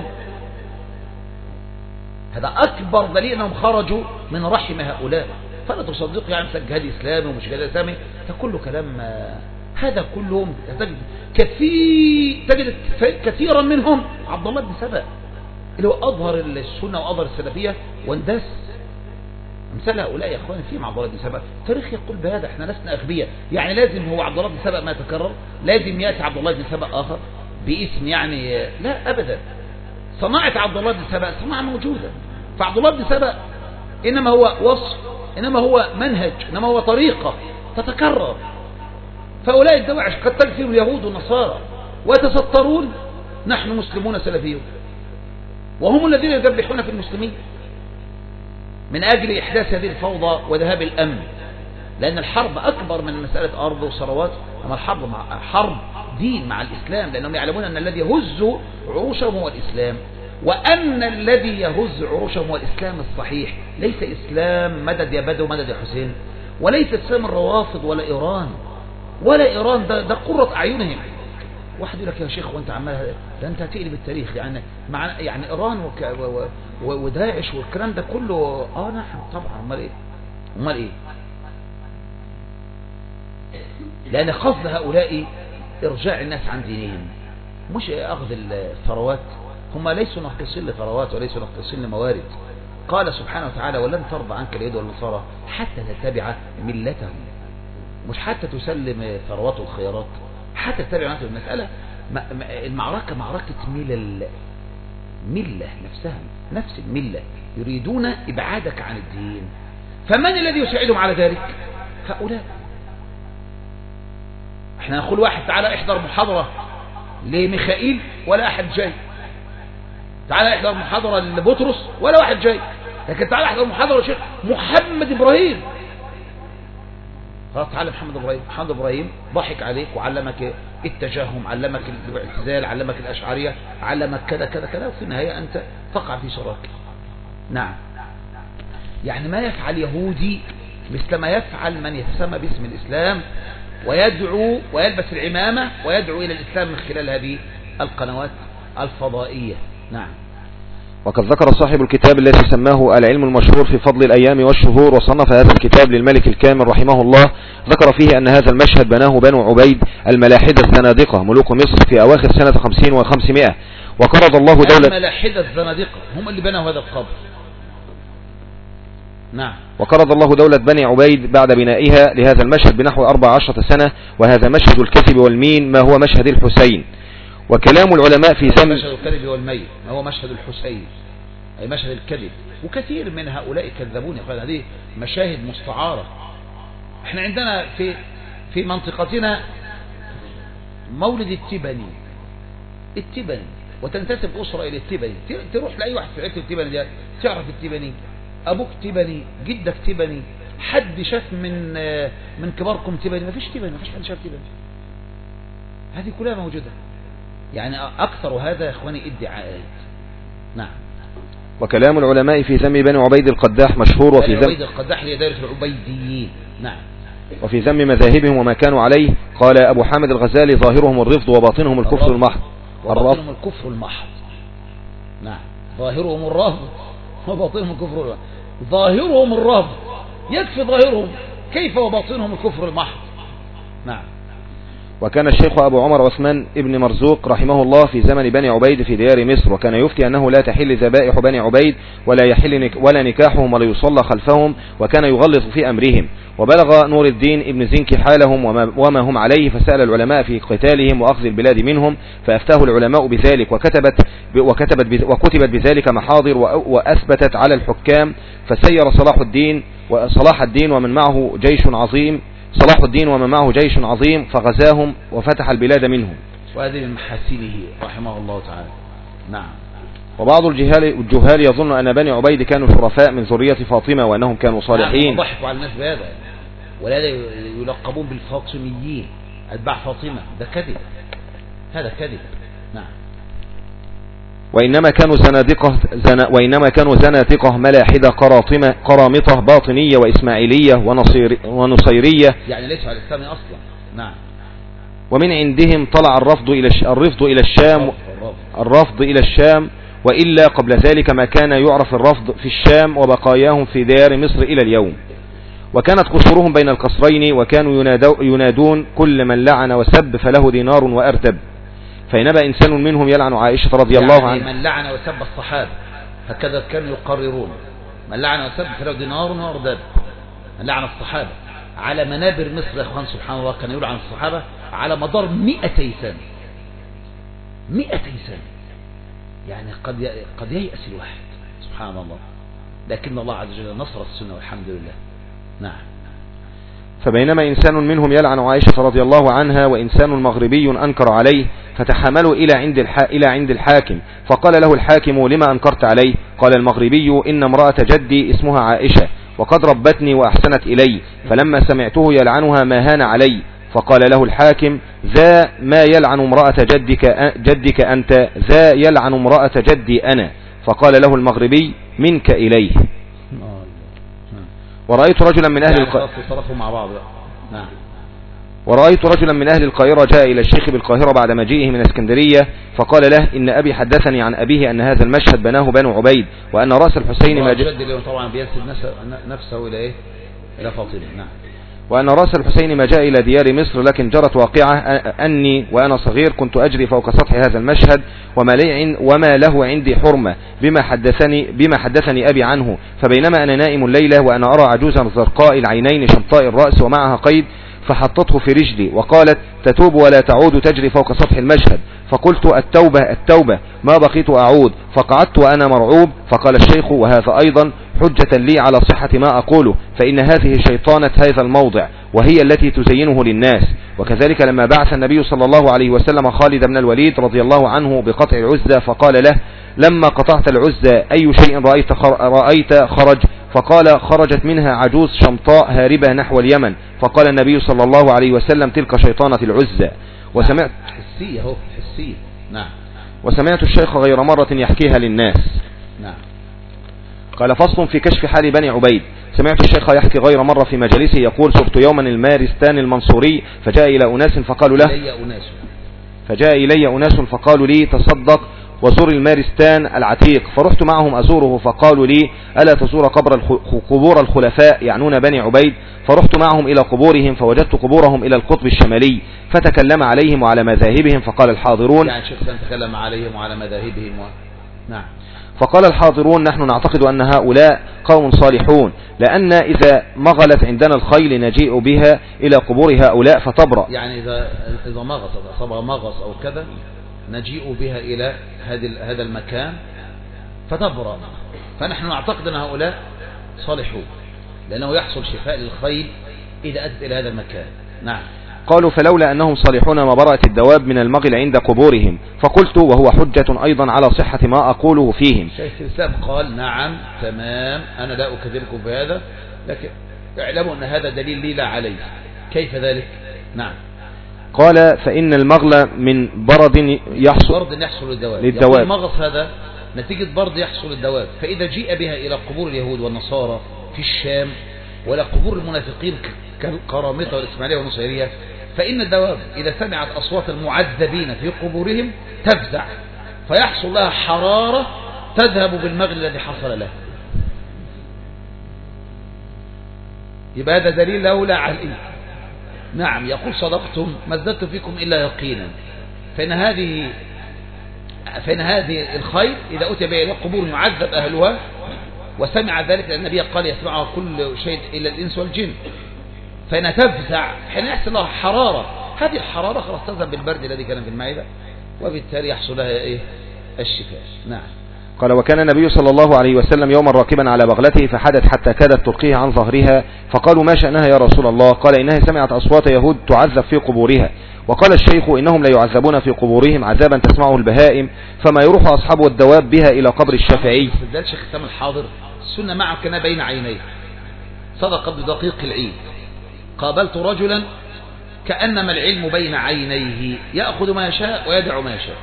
هذا أكبر دليل أنهم خرجوا من رحم هؤلاء. فلا تصدق يعني جهاد إسلامي ومش جهاد إسلامي، ده كله كلام. هذا كلهم تجد كثير تجد كثيرا منهم عبد الله بن سبأ اللي هو أظهر السنة وأظهر السلفية واندس. مثال هؤلاء يا أخوان فيهم عبد الله بن سبأ. التاريخ يقول بهذا، احنا لسنا أغبياء. يعني لازم هو عبد الله بن سبأ ما يتكرر، لازم يأتي عبد الله بن سبأ آخر باسم، يعني لا أبدا. صناعة عبد الله بن سبأ صناعة موجودة. فعبد الله بن سبأ إنما هو وصف، إنما هو منهج، إنما هو طريقة تتكرر. فأولئك الدواعش قد تكفيهم اليهود والنصارى ويتسترون نحن مسلمون سلفيون، وهم الذين يذبحون في المسلمين من أجل إحداث هذه الفوضى وذهاب الأمن. لأن الحرب أكبر من مسألة أرض وثروات، أما الحرب مع حرب دين مع الإسلام، لأنهم يعلمون أن الذي يهز عروشهم هو الإسلام، وأن الذي يهز عروشهم هو الإسلام الصحيح، ليس إسلام مدد يا بدو مدد يا حسين، وليس إسلام الروافض ولا إيران ولا إيران، ده, ده قرة أعينهم. واحد يقول لك يا شيخ وانت عمال ده انت هتقلب التاريخ، يعني مع يعني إيران وك و و وداعش والكلام ده كله. اه نعم طبعا، امال ايه امال ايه لأن قصد هؤلاء إرجاع الناس عن دينهم، مش أخذ الثروات. هم ليسوا ناقصين لثروات وليسوا ناقصين لموارد. قال سبحانه وتعالى ولن ترضى عنك اليهود والنصارى حتى تتبع ملتهم، مش حتى تسلم ثروات والخيارات، حتى تتبع ملتهم. المسألة المعركة معركة ملل، ملة نفسها نفس الملة، يريدون إبعادك عن الدين. فمن الذي يساعدهم على ذلك؟ هؤلاء. احنا نقول واحد تعالى احضر محاضرة لميخائيل ولا أحد جاي، تعالى احضر محاضرة لبطرس ولا واحد جاي، لكن تعالى احضر محاضرة لشيخ محمد إبراهيم. خلاص تعالى محمد إبراهيم. محمد إبراهيم ضحك عليك وعلمك التجاهم، علمك الاعتزال، علمك الأشعرية، علمك كذا كذا كذا، وفي النهاية أنت تقع في شراك. نعم، يعني ما يفعل يهودي مثل ما يفعل من يتسمى باسم الإسلام ويدعو ويلبس العمامة ويدعو إلى الإسلام من خلال هذه القنوات الفضائية. نعم. وقد ذكر صاحب الكتاب الذي سماه العلم المشهور في فضل الأيام والشهور، وصنف هذا الكتاب للملك الكامل رحمه الله، ذكر فيه أن هذا المشهد بناه بنو عبيد الملاحدة الزنادقة ملوك مصر في أواخر سنة خمسين وخمسمائة، وقرض الله دولة الملاحدة الزنادقة هم اللي بنوا هذا القبر. نعم. وقرض الله دولة بني عبيد بعد بنائها لهذا المشهد بنحو أربع عشرة سنة، وهذا مشهد الكذب والمين ما هو مشهد الحسين. وكلام العلماء في ذم مشهد الكذب والميل ما هو مشهد الحسين، أي مشهد الكذب. وكثير من هؤلاء كذبون، يقول هذه مشاهد مستعارة. احنا عندنا في في منطقتنا مولد التبني، التبني وتنتسب أسرة إلى التبني، تروح لأي واحد في عيلة التبني ده تعرف التبني، أبوك تبني، جدك تبني، حد شاف من من كباركم تبني؟ ما فيش تبني، ما فيش حد شاف تبني. هذه كلها موجودة، يعني أكثر هذا يا إخواني ادعاءات. نعم. وكلام العلماء في ذم بني عبيد القداح مشهور، وفي ذم عبيد القداح هي دائرة العبيديين. نعم. وفي ذم مذاهبهم وما كانوا عليه قال أبو حامد الغزالي ظاهرهم الرفض وباطنهم الكفر المحض. وباطنهم الكفر المحض. نعم. ظاهرهم الرفض وباطنهم الكفر المحض. ظاهرهم الرفض يكفي ظاهرهم، كيف وباطنهم الكفر المحض؟ نعم. وكان الشيخ أبو عمر عثمان ابن مرزوق رحمه الله في زمن بني عبيد في ديار مصر، وكان يفتي أنه لا تحل ذبائح بني عبيد ولا يحل نك ولا نكاحهم ولا يصلى خلفهم، وكان يغلط في أمرهم. وبلغ نور الدين ابن زنكي حالهم وما, وما هم عليه، فسأل العلماء في قتالهم وأخذ البلاد منهم، فأفتاه العلماء بذلك، وكتبت وكتبت وكتبت بذلك محاضر وأثبتت على الحكام. فسير صلاح الدين وصلاح الدين ومن معه جيش عظيم صلاح الدين ومن معه جيش عظيم فغزاهم وفتح البلاد منهم. وهذه من محاسنه رحمه الله تعالى. نعم. وبعض الجهال الجهال يظن أن بني عبيد كانوا شرفاء من ذرية فاطمة وأنهم كانوا صالحين. نعم. ضحكوا على الناس بهذا، ولا يلقبون بالفاطميين أتباع فاطمة، ده كذب، هذا كذب. نعم. وإنما كانوا زنادقة زنا وإنما كانوا زنادقة ملاحدة قراطمة قرامطة باطنية وإسماعيلية ونصير ونصيرية، يعني ليسوا على الإسلام أصلا. نعم. ومن عندهم طلع الرفض إلى الرفض إلى الشام الرفض إلى الشام وإلا قبل ذلك ما كان يعرف الرفض في الشام وبقاياهم في ديار مصر إلى اليوم. وكانت قصورهم بين القصرين، وكانوا ينادون كل من لعن وسب فله دينار وأرتب. فإنما إنسان منهم يلعن عائشة رضي الله عنها، يعني من لعن وسب الصحابة هكذا كانوا يقررون، من لعن وسب فله دينار وأردب. من لعن الصحابة على منابر مصر يا أخوان سبحان الله كان يلعن الصحابة على مدار مئتي سنة، مئتي سنة، يعني قد قد ييأس الواحد سبحان الله، لكن الله عز وجل نصر السنة والحمد لله. نعم. فبينما إنسان منهم يلعن عائشة رضي الله عنها وإنسان مغربي أنكر عليه، فتحملوا إلى عند الح... إلى عند الحاكم، فقال له الحاكم لما أنكرت عليه؟ قال المغربي إن امرأة جدي اسمها عائشة وقد ربتني وأحسنت إلي، فلما سمعته يلعنها ما هان علي، فقال له الحاكم: ذا ما يلعن امرأة جدك, جدك أنت، ذا يلعن امرأة جدي أنا. فقال له المغربي: منك إليه. ورأيت رجلا من أهل القاهرة مع بعض. نعم. ورأيت رجلا من أهل القاهرة جاء إلى الشيخ بالقاهرة بعد مجيئه من اسكندرية، فقال له: إن أبي حدثني عن أبيه أن هذا المشهد بناه بنو عبيد، وأن رأس الحسين ما جاء طبعا بينسب نفسه إلى إيه؟ إلى فاطمة. نعم. وأن رأس الحسين ما جاء إلى ديار مصر، لكن جرت واقعة أني وأنا صغير كنت أجري فوق سطح هذا المشهد، وما, لي وما له عندي حرمة بما حدثني, بما حدثني أبي عنه. فبينما أنا نائم الليلة وأنا أرى عجوزا زرقاء العينين شمطاء الرأس ومعها قيد، فحطته في رجلي وقالت: تتوب ولا تعود تجري فوق سطح المشهد. فقلت: التوبة التوبة، ما بقيت أعود. فقعدت وأنا مرعوب. فقال الشيخ: وهذا أيضا حجة لي على صحة ما أقوله، فإن هذه شيطانة هذا الموضع، وهي التي تزينه للناس. وكذلك لما بعث النبي صلى الله عليه وسلم خالد بن الوليد رضي الله عنه بقطع العزة، فقال له: لما قطعت العزة أي شيء رأيت, رأيت خرج؟ فقال: خرجت منها عجوز شمطاء هاربة نحو اليمن. فقال النبي صلى الله عليه وسلم: تلك شيطانة العزة. وسمعت حسية هو حسية. نعم. وسمعت الشيخ غير مرة يحكيها للناس. نعم. قال: فصل في كشف حال بني عبيد. سمعت الشيخ يحكي غير مرة في مجلسه يقول: سرت يوما المارستان المنصوري، فجاء إلى أناس فقالوا له فجاء إلي أناس فقالوا لي: تصدق وزور المارستان العتيق. فرحت معهم أزوره، فقالوا لي: ألا تزور قبر قبور الخلفاء يعنون بني عبيد؟ فرحت معهم إلى قبورهم، فوجدت قبورهم إلى القطب الشمالي، فتكلم عليهم وعلى مذاهبهم. فقال الحاضرون يعني شيخ تكلم عليهم وعلى مذاهبهم و... نعم. فقال الحاضرون: نحن نعتقد أن هؤلاء قوم صالحون، لأن إذا مغلت عندنا الخيل نجيء بها إلى قبور هؤلاء فتبرأ. يعني إذا إذا مغص صبغ مغص أو كذا نجيء بها إلى هذا المكان فتبرأ. فنحن نعتقد أن هؤلاء صالحون، لأنه يحصل شفاء للخيل إذا أتت إلى هذا المكان. نعم. قالوا: فلولا أنهم صالحون ما برأت الدواب من المغل عند قبورهم. فقلت: وهو حجة أيضا على صحة ما أقوله فيهم. شيخ الإسلام قال: نعم تمام، أنا لا أكذبكم بهذا، لكن اعلموا أن هذا دليل لي لا عليه. كيف ذلك؟ نعم. قال: فإن المغل من برد يحصل برد يحصل للدواب. للدواب. المغص هذا نتيجة برد يحصل للدواب، فإذا جيء بها إلى قبور اليهود والنصارى في الشام ولا قبور المنافقين كالقرامطة والإسماعيلية والنصيرية، فإن الدواب إذا سمعت أصوات المعذبين في قبورهم تفزع، فيحصل لها حرارة تذهب بالمغل الذي حصل له. يبقى هذا دليل له لا عليه. نعم. يقول: صدقتم ما ازددت فيكم إلا يقينا. فإن هذه فإن هذه الخير إذا أتي بها إلى قبور يعذب أهلها وسمع ذلك، لأن النبي قال: يسمعها كل شيء إلا الإنس والجن، فإنها تفزع حين يحصل لها حرارة. هذه الحرارة خلاص تذهب بالبرد الذي كان في المعدة، وبالتالي يحصل لها إيه؟ الشفاء. نعم. قال: وكان النبي صلى الله عليه وسلم يوما راكبا على بغلته، فحدت حتى كادت تلقيه عن ظهرها. فقالوا: ما شأنها يا رسول الله؟ قال: إنها سمعت أصوات يهود تعذب في قبورها. وقال الشيخ: إنهم لا يعذبون في قبورهم عذابا تسمعه البهائم، فما يروح أصحاب الدواب بها إلى قبر الشافعي. ده الشيخ الإسلام الحاضر السنة معه كان بين عينيه، صدق بدقيق العيد. قابلت رجلا كأنما العلم بين عينيه، يأخذ ما يشاء ويدع ما يشاء.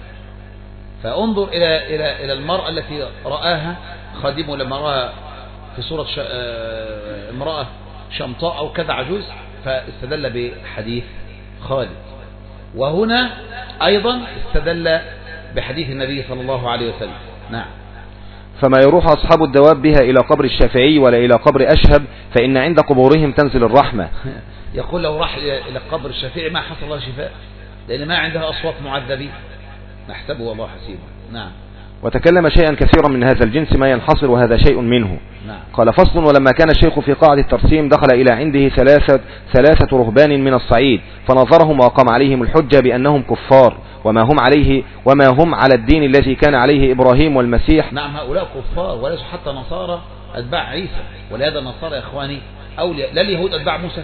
فانظر إلى إلى إلى المرأة التي رآها خادمه لما رأى في صورة امرأة شمطاء أو كذا عجوز، فاستدل بحديث خالد. وهنا أيضا استدل بحديث النبي صلى الله عليه وسلم. نعم. فما يروح أصحاب الدواب بها إلى قبر الشافعي ولا إلى قبر أشهب، فإن عند قبورهم تنزل الرحمة. يقول: لو راح إلى قبر الشافعي ما حصل له شفاء، لأن ما عندها أصوات معذبين، نحسبه والله حسيبه. نعم. وتكلم شيئا كثيرا من هذا الجنس ما ينحصر، وهذا شيء منه. نعم. قال: فصل. ولما كان الشيخ في قاعة الترسيم دخل إلى عنده ثلاثة, ثلاثة رهبان من الصعيد، فنظرهم وقام عليهم الحجة بأنهم كفار، وما هم عليه وما هم على الدين الذي كان عليه إبراهيم والمسيح. نعم. هؤلاء كفار وليسوا حتى نصارى أتباع عيسى، ولهذا النصارى يا إخواني أولياء، لا اليهود أتباع موسى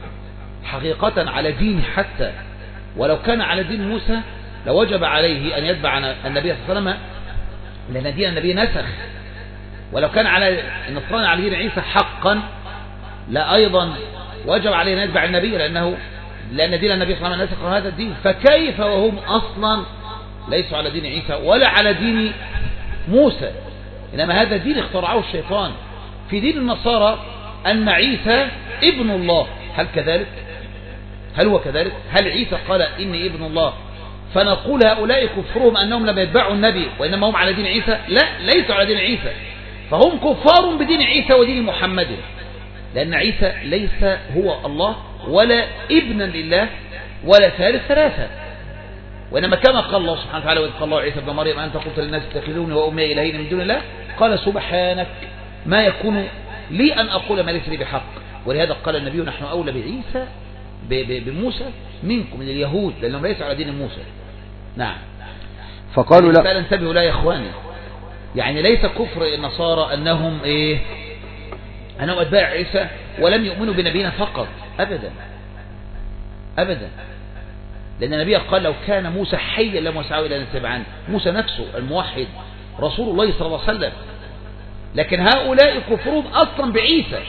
حقيقة على دين حتى، ولو كان على دين موسى لوجب عليه أن يتبع النبي صلى الله عليه وسلم، لأن دين النبي نسخ. ولو كان على النصراني على دين عيسى حقا لا أيضا وجب عليه أن يتبع النبي، لأنه لأن دين النبي صلى الله عليه وسلم نسخ هذا الدين، فكيف وهم أصلا ليسوا على دين عيسى ولا على دين موسى، إنما هذا دين اخترعه الشيطان. في دين النصارى أن عيسى ابن الله، هل كذلك؟ هل هو كذلك؟ هل عيسى قال إني ابن الله فنقول هؤلاء كفرهم أنهم لم يتبعوا النبي وإنما هم على دين عيسى؟ لا، ليسوا على دين عيسى، فهم كفار بدين عيسى ودين محمد، لأن عيسى ليس هو الله ولا ابنا لله ولا ثالث ثلاثة، وإنما كما قال الله سبحانه وتعالى: وإذ قال الله عيسى ابن مريم أنت قلت للناس اتخذوني وأمي إلهين من دون الله قال سبحانك ما يكون لي أن أقول ما ليس لي بحق. ولهذا قال النبي: نحن أولى بعيسى بموسى منكم من اليهود، لأنهم ليسوا على دين موسى. نعم. فقالوا لا انتبهوا لا يا إخواني، يعني ليس كفر النصارى أنهم إيه أنهم أتباع عيسى ولم يؤمنوا بنبينا فقط، أبدا أبدا، لأن النبي قال: لو كان موسى حيا لما سعوا إلى أن يتبعن. موسى نفسه الموحد رسول الله صلى الله عليه وسلم، لكن هؤلاء كفرهم أصلا بعيسى،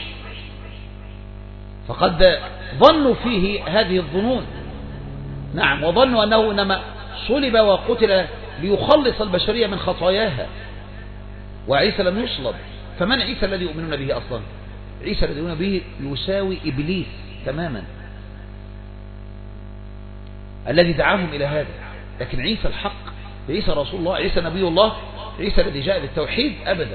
فقد ظنوا فيه هذه الظنون. نعم، وظنوا أنه إنما صلب وقتل ليخلص البشرية من خطاياها، وعيسى لم يصلب. فمن عيسى الذي يؤمنون به أصلا؟ عيسى الذي يؤمنون به يساوي إبليس تماما الذي دعاهم إلى هذا. لكن عيسى الحق، عيسى رسول الله، عيسى نبي الله، عيسى الذي جاء بالتوحيد أبدا،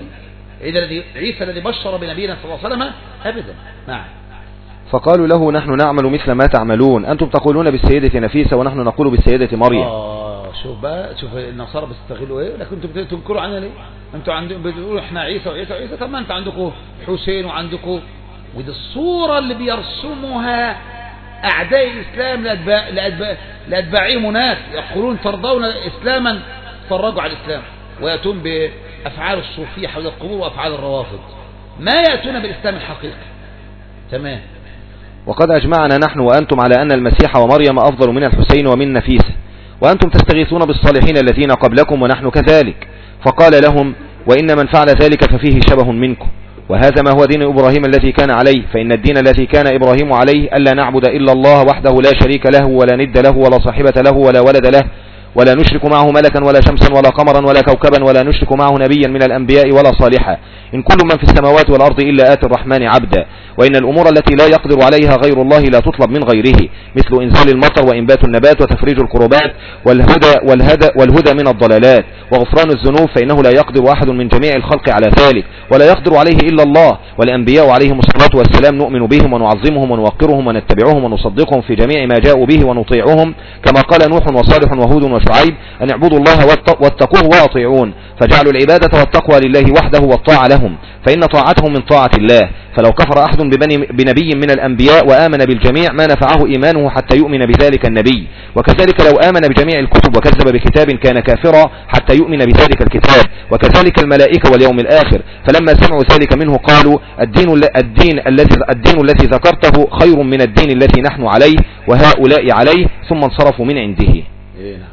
عيسى الذي بشر بنبينا صلى الله عليه وسلم أبدا. نعم. فقالوا له: نحن نعمل مثل ما تعملون، أنتم تقولون بالسيدة نفيسة ونحن نقول بالسيدة مريم. آه شوف بقى، شوف النصارى بيستغلوا إيه، لكن أنتم بتنكروا عنها ليه؟ أنتم عندكم بتقولوا إحنا عيسى وعيسى وعيسى، طب ما أنت عندكم حسين وعندكم، ودي الصورة اللي بيرسمها أعداء الإسلام لأتباع لأتباع لأتباعهم هناك، يقولون ترضون إسلاما فرجوا على الإسلام، ويأتون بأفعال الصوفية حول القبور وأفعال الروافض، ما يأتون بالإسلام الحقيقي. تمام. وقد أجمعنا نحن وأنتم على أن المسيح ومريم أفضل من الحسين ومن نفيسة، وأنتم تستغيثون بالصالحين الذين قبلكم ونحن كذلك. فقال لهم: وإن من فعل ذلك ففيه شبه منكم، وهذا ما هو دين إبراهيم الذي كان عليه، فإن الدين الذي كان إبراهيم عليه ألا نعبد إلا الله وحده لا شريك له ولا ند له ولا صاحبة له ولا ولد له، ولا نشرك معه ملكا ولا شمسا ولا قمرا ولا كوكبا، ولا نشرك معه نبيا من الأنبياء ولا صالحا، إن كل من في السماوات والأرض إلا آتي الرحمن عبدا، وإن الأمور التي لا يقدر عليها غير الله لا تطلب من غيره، مثل إنزال المطر وإنبات النبات وتفريج الكربات والهدى, والهدى, والهدى من الضلالات وغفران الذنوب، فإنه لا يقدر أحد من جميع الخلق على ذلك ولا يقدر عليه إلا الله. والأنبياء عليهم الصلاة والسلام نؤمن بهم ونعظمهم ونوقرهم ونتبعهم ونصدقهم في جميع ما جاءوا به ونطيعهم، كما قال نوح وصالح وهود وشعيب: أن اعبدوا الله واتقوه وأطيعون، فجعلوا العبادة والتقوى لله وحده والطاعة لهم، فإن طاعتهم من طاعة الله. فلو كفر أحد بنبي من الأنبياء وآمن بالجميع ما نفعه إيمانه حتى يؤمن بذلك النبي، وكذلك لو آمن بجميع الكتب وكذب بكتاب كان كافرا حتى يؤمن بذلك الكتاب، وكذلك الملائكة واليوم الآخر. فلما سمعوا ذلك منه قالوا: الدين, الدين, الذي, الدين الذي ذكرته خير من الدين الذي نحن عليه وهؤلاء عليه، ثم انصرفوا من عنده. إيه نعم.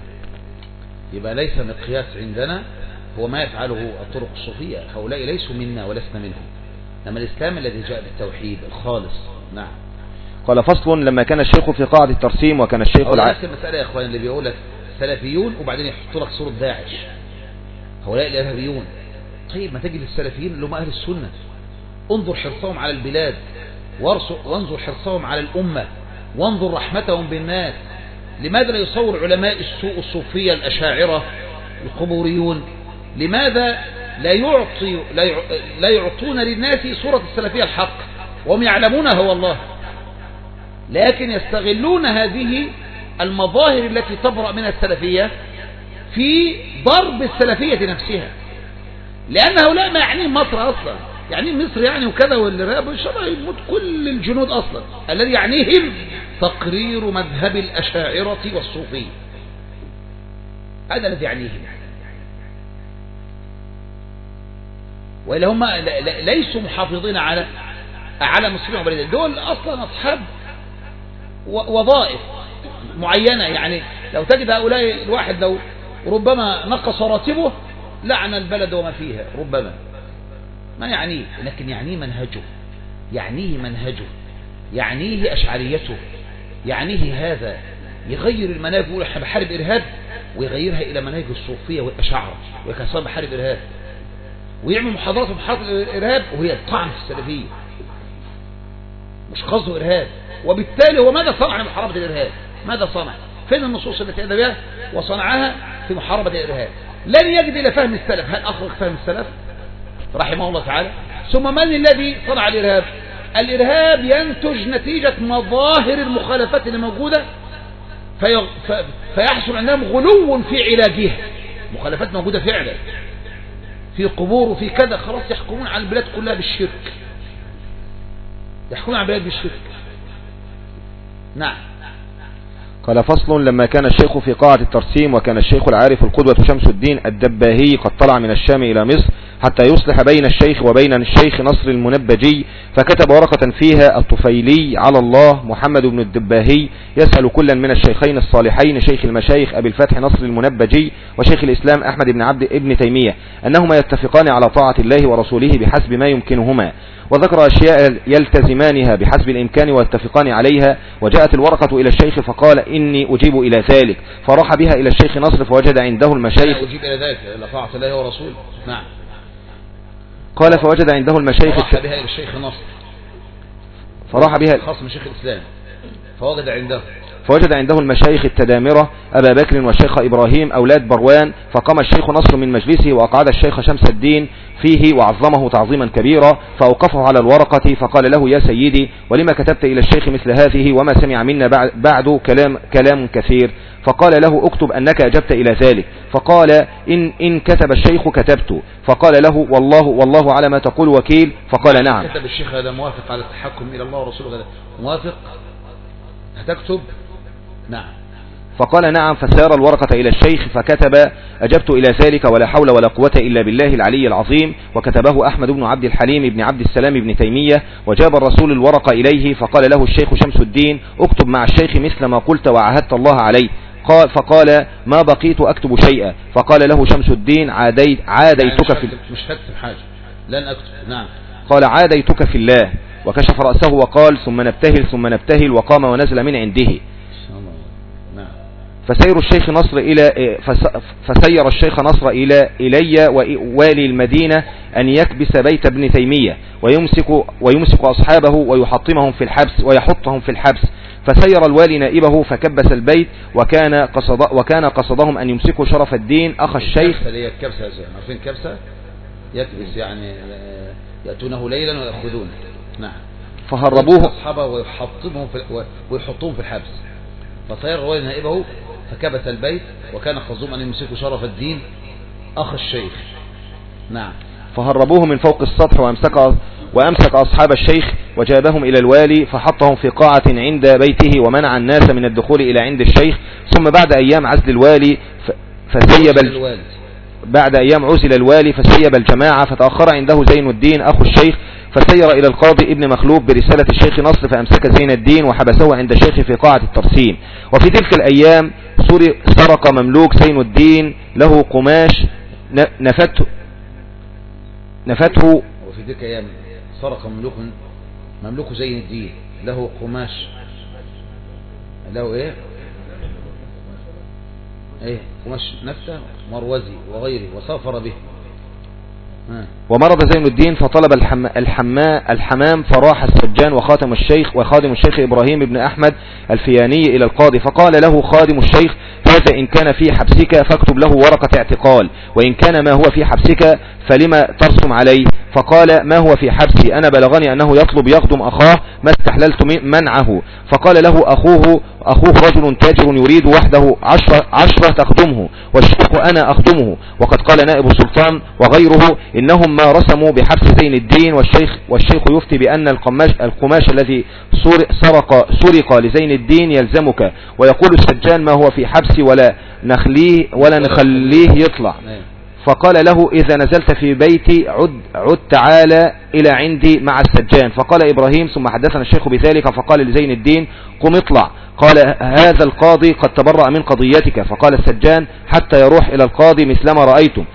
يبقى ليس مقياس عندنا هو ما يفعله الطرق الصوفية، هؤلاء ليسوا منا ولسنا منهم، إنما الإسلام الذي جاء بالتوحيد الخالص. نعم. قال: فصل: لما كان الشيخ في قاعة الترسيم وكان الشيخ الع... نفس المسألة يا إخوان، اللي بيقول لك سلفيون وبعدين يحط لك صورة داعش، هؤلاء الإرهابيون. طيب ما تجي للسلفيين اللي هم أهل السنة، انظر حرصهم على البلاد، وانظر حرصهم على الأمة، وانظر رحمتهم بالناس. لماذا لا يصور علماء السوء الصوفية الأشاعرة القبوريون، لماذا لا يعطي لا يعطون للناس صورة السلفية الحق وهم يعلمونها والله، لكن يستغلون هذه المظاهر التي تبرأ من السلفية في ضرب السلفية نفسها، لأن هؤلاء ما يعنيهم مصر أصلا، يعني مصر يعني وكذا، والإرهاب إن شاء الله يموت كل الجنود أصلا. الذي يعنيهم تقرير مذهب الأشاعرة والصوفية، هذا الذي يعنيهم، وإلا هم ليسوا محافظين على على مسلمين وبلدين، دول أصلا أصحاب وظائف معينة. يعني لو تجد هؤلاء الواحد لو ربما نقص راتبه لعن البلد وما فيها ربما، ما يعنيه، لكن يعنيه منهجه، يعنيه منهجه، يعنيه أشعريته، يعنيه هذا يغير المناهج، يقول احنا بحارب إرهاب ويغيرها إلى مناهج الصوفية والأشاعرة ويكسر بحارب إرهاب، ويعمل محاضرات ومحاضرات الإرهاب وهي الطعن في السلفية، مش قصده إرهاب. وبالتالي هو ماذا صنع لمحاربة الإرهاب؟ ماذا صنع؟ فين النصوص التي أتى بها وصنعها في محاربة الإرهاب؟ لن يجد إلى فهم السلف. هل أخرج فهم السلف رحمه الله تعالى؟ ثم من الذي صنع الإرهاب؟ الإرهاب ينتج نتيجة مظاهر المخالفات اللي موجودة في... فيحصل عندهم غلو في علاجها. مخالفات موجودة فعلا في قبور وفي كذا، خلاص يحكمون على البلاد كلها بالشرك، يحكمون على البلاد بالشرك. نعم. قال فصل: لما كان الشيخ في قاعة الترسيم وكان الشيخ العارف القدوة شمس الدين الدباهي قد طلع من الشام إلى مصر حتى يصلح بين الشيخ وبين الشيخ نصر المنبجي، فكتب ورقة فيها الطفيلي على الله محمد بن الدباهي يسأل كلا من الشيخين الصالحين شيخ المشايخ أبي الفتح نصر المنبجي وشيخ الإسلام أحمد بن عبد ابن تيمية أنهما يتفقان على طاعة الله ورسوله بحسب ما يمكنهما، وذكر أشياء يلتزمانها بحسب الإمكان ويتفقان عليها. وجاءت الورقة إلى الشيخ فقال: إني أجيب إلى ذلك، فراح بها إلى الشيخ نصر فوجد عنده المشايخ. أجيب إلى ذلك إلى طاعة الله ورسوله. نعم. قال: فوجد عنده المشايخ فراح بها إلى الشيخ نصر، فراح بها خاص من شيخ الإسلام، فوجد عنده فوجد عنده المشايخ التدامرة أبا بكر والشيخ إبراهيم أولاد بروان، فقام الشيخ نصر من مجلسه وأقعد الشيخ شمس الدين فيه وعظمه تعظيما كبيرا، فأوقفه على الورقة فقال له: يا سيدي، ولما كتبت إلى الشيخ مثل هذه وما سمع منا بعد كلام, كلام كثير؟ فقال له: اكتب أنك أجبت إلى ذلك. فقال: إن, إن كتب الشيخ كتبت. فقال له: والله والله على ما تقول وكيل. فقال: نعم. كتب الشيخ هذا موافق على التحكم إلى الله ورسوله، هذا موافق، هتكتب؟ نعم. فقال: نعم. فسار الورقة إلى الشيخ فكتب: أجبت إلى ذلك ولا حول ولا قوة إلا بالله العلي العظيم. وكتبه أحمد بن عبد الحليم بن عبد السلام بن تيمية. وجاب الرسول الورقة إليه فقال له الشيخ شمس الدين: اكتب مع الشيخ مثل ما قلت وعهدت الله عليه. قال فقال: ما بقيت أكتب شيئا. فقال له شمس الدين: عاديت عاديتك في مش هكتب حاجة، لن أكتب. نعم. قال: عاديتك في الله. وكشف رأسه وقال: ثم نبتهل ثم نبتهل. وقام ونزل من عنده. فسير الشيخ نصر إلى فسير الشيخ نصر إلى إلي والي المدينة أن يكبس بيت ابن تيمية ويمسك ويمسك أصحابه ويحطمهم في الحبس ويحطهم في الحبس. فسير الوالي نائبه فكبس البيت، وكان قصد وكان قصدهم أن يمسكوا شرف الدين أخ الشيخ. كبسة عارفين كبسة يكبس يعني يأتونه ليلا ويأخذونه. نعم. فهربوه أصحابه ويحطمهم في ويحطوهم في الحبس. فسير الوالي نائبه فكبت البيت، وكان قصدهم أن يمسكوا شرف الدين أخ الشيخ. نعم. فهربوه من فوق السطح وأمسك, وأمسك أصحاب الشيخ وجابهم إلى الوالي فحطهم في قاعة عند بيته ومنع الناس من الدخول إلى عند الشيخ. ثم بعد أيام عزل الوالي فسيب الوالي بعد أيام عزل الوالي فسيب الجماعة، فتأخر عنده زين الدين أخو الشيخ، فسير إلى القاضي ابن مخلوف برسالة الشيخ نصر فأمسك زين الدين وحبسه عند الشيخ في قاعة الترسيم. وفي تلك الأيام سرق مملوك زين الدين له قماش نفته نفته وفي تلك الأيام سرق مملوك مملوك زين الدين له قماش له ايه ايه قماش نفته مروزي وغيره وسافر به. ومرض زين الدين فطلب الحم... الحما... الحمام فراح السجان وخاتم الشيخ وخادم الشيخ إبراهيم بن أحمد الفياني إلى القاضي، فقال له خادم الشيخ: هذا إن كان في حبسك فاكتب له ورقة اعتقال، وإن كان ما هو في حبسك فلما ترسم عليه؟ فقال: ما هو في حبسي؟ أنا بلغني أنه يطلب يخدم أخاه ما استحللت منعه. فقال له أخوه أخوه رجل تاجر يريد وحده عشرة, عشرة تخدمه والشيخ أنا أخدمه. وقد قال نائب السلطان وغيره إنهم ما رسموا بحبس زين الدين، والشيخ, والشيخ يفتي بأن القماش, القماش الذي سرق, سرق لزين الدين يلزمك، ويقول السجان: ما هو في حبسي ولا نخليه ولا نخليه يطلع. فقال له: إذا نزلت في بيتي عد, عد تعالى إلى عندي مع السجان. فقال إبراهيم: ثم حدثنا الشيخ بذلك فقال لزين الدين: قم اطلع. قال: هذا القاضي قد تبرأ من قضيتك. فقال السجان: حتى يروح إلى القاضي مثلما رأيتم.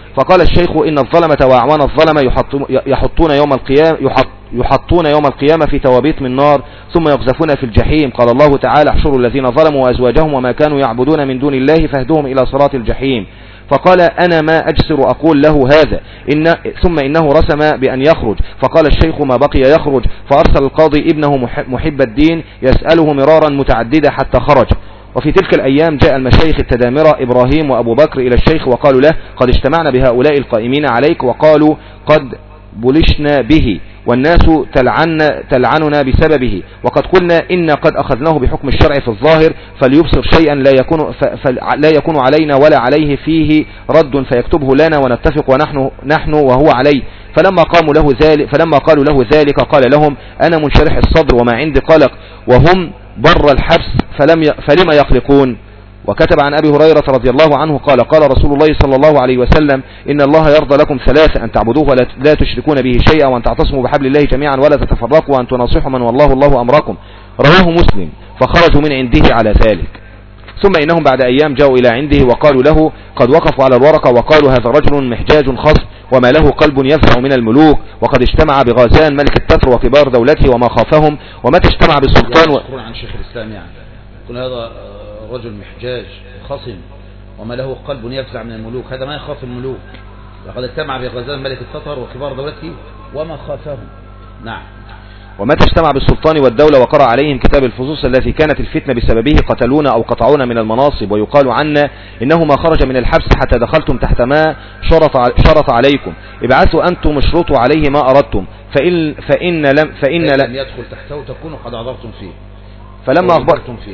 فقال الشيخ إن الظلمة وأعوان الظلمة يحطون يوم القيامة يحط يحطون يوم القيامة في توابيت من نار ثم يقذفون في الجحيم. قال الله تعالى احشروا الذين ظلموا وأزواجهم وما كانوا يعبدون من دون الله فاهدوهم إلى صراط الجحيم. فقال أنا ما أجسر أقول له هذا إن ثم إنه رسم بأن يخرج. فقال الشيخ ما بقي يخرج، فأرسل القاضي ابنه محب الدين يسأله مرارا متعددة حتى خرج. وفي تلك الأيام جاء المشايخ التدامرة إبراهيم وأبو بكر إلى الشيخ وقالوا له قد اجتمعنا بهؤلاء القائمين عليك وقالوا قد بلشنا به والناس تلعن تلعننا بسببه، وقد قلنا إن قد أخذناه بحكم الشرع في الظاهر فليبصر شيئا لا يكون, لا يكون علينا ولا عليه فيه رد فيكتبه لنا ونتفق ونحن نحن وهو عليه. فلما قاموا له ذلك فلما قالوا له ذلك قال لهم أنا منشرح الصدر وما عندي قلق وهم بر الحبس فلم ي... فلما يقلقون. وكتب عن أبي هريرة رضي الله عنه قال قال رسول الله صلى الله عليه وسلم إن الله يرضى لكم ثلاثة أن تعبدوه ولا لا تشركون به شيئا وأن تعتصموا بحبل الله جميعا ولا تتفرقوا وأن تناصحوا من والله الله أمركم. رواه مسلم. فخرجوا من عنده على ذلك. ثم إنهم بعد أيام جاءوا إلى عنده وقالوا له قد وقفوا على الورقة وقالوا هذا رجل محجاج خصب وما له قلب يفزع من الملوك وقد اجتمع بغازان ملك التتر وكبار دولته وما خافهم ومتى اجتمع بالسلطان يعني عن شيخ الإسلام يعني يقول هذا رجل محجاج خصم وما له قلب يفزع من الملوك، هذا ما يخاف الملوك. لقد اجتمع بغازان ملك التتر وكبار دولته وما خافهم. نعم. ومتى اجتمع بالسلطان والدولة وقرأ عليهم كتاب الفصوص التي كانت الفتنة بسببه قتلونا أو قطعونا من المناصب ويقال عنا إنه ما خرج من الحبس حتى دخلتم تحت ما شرط, شرط عليكم ابعثوا أنتم اشرطوا عليه ما أردتم فإن, فإن لم, فإن لم يدخل تحته تكونوا قد عذرتم فيه فلما أخبرتم فيه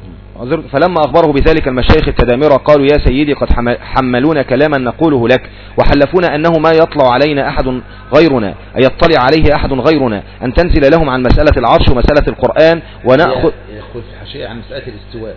فلما أخبره بذلك المشايخ التدامرة قالوا يا سيدي قد حملونا كلاما نقوله لك وحلفونا أنه ما يطلع علينا أحد غيرنا أي يطلع عليه أحد غيرنا أن تنزل لهم عن مسألة العرش ومسألة القرآن ونأخذ يدخل في حشية عن مسألة الاستواء،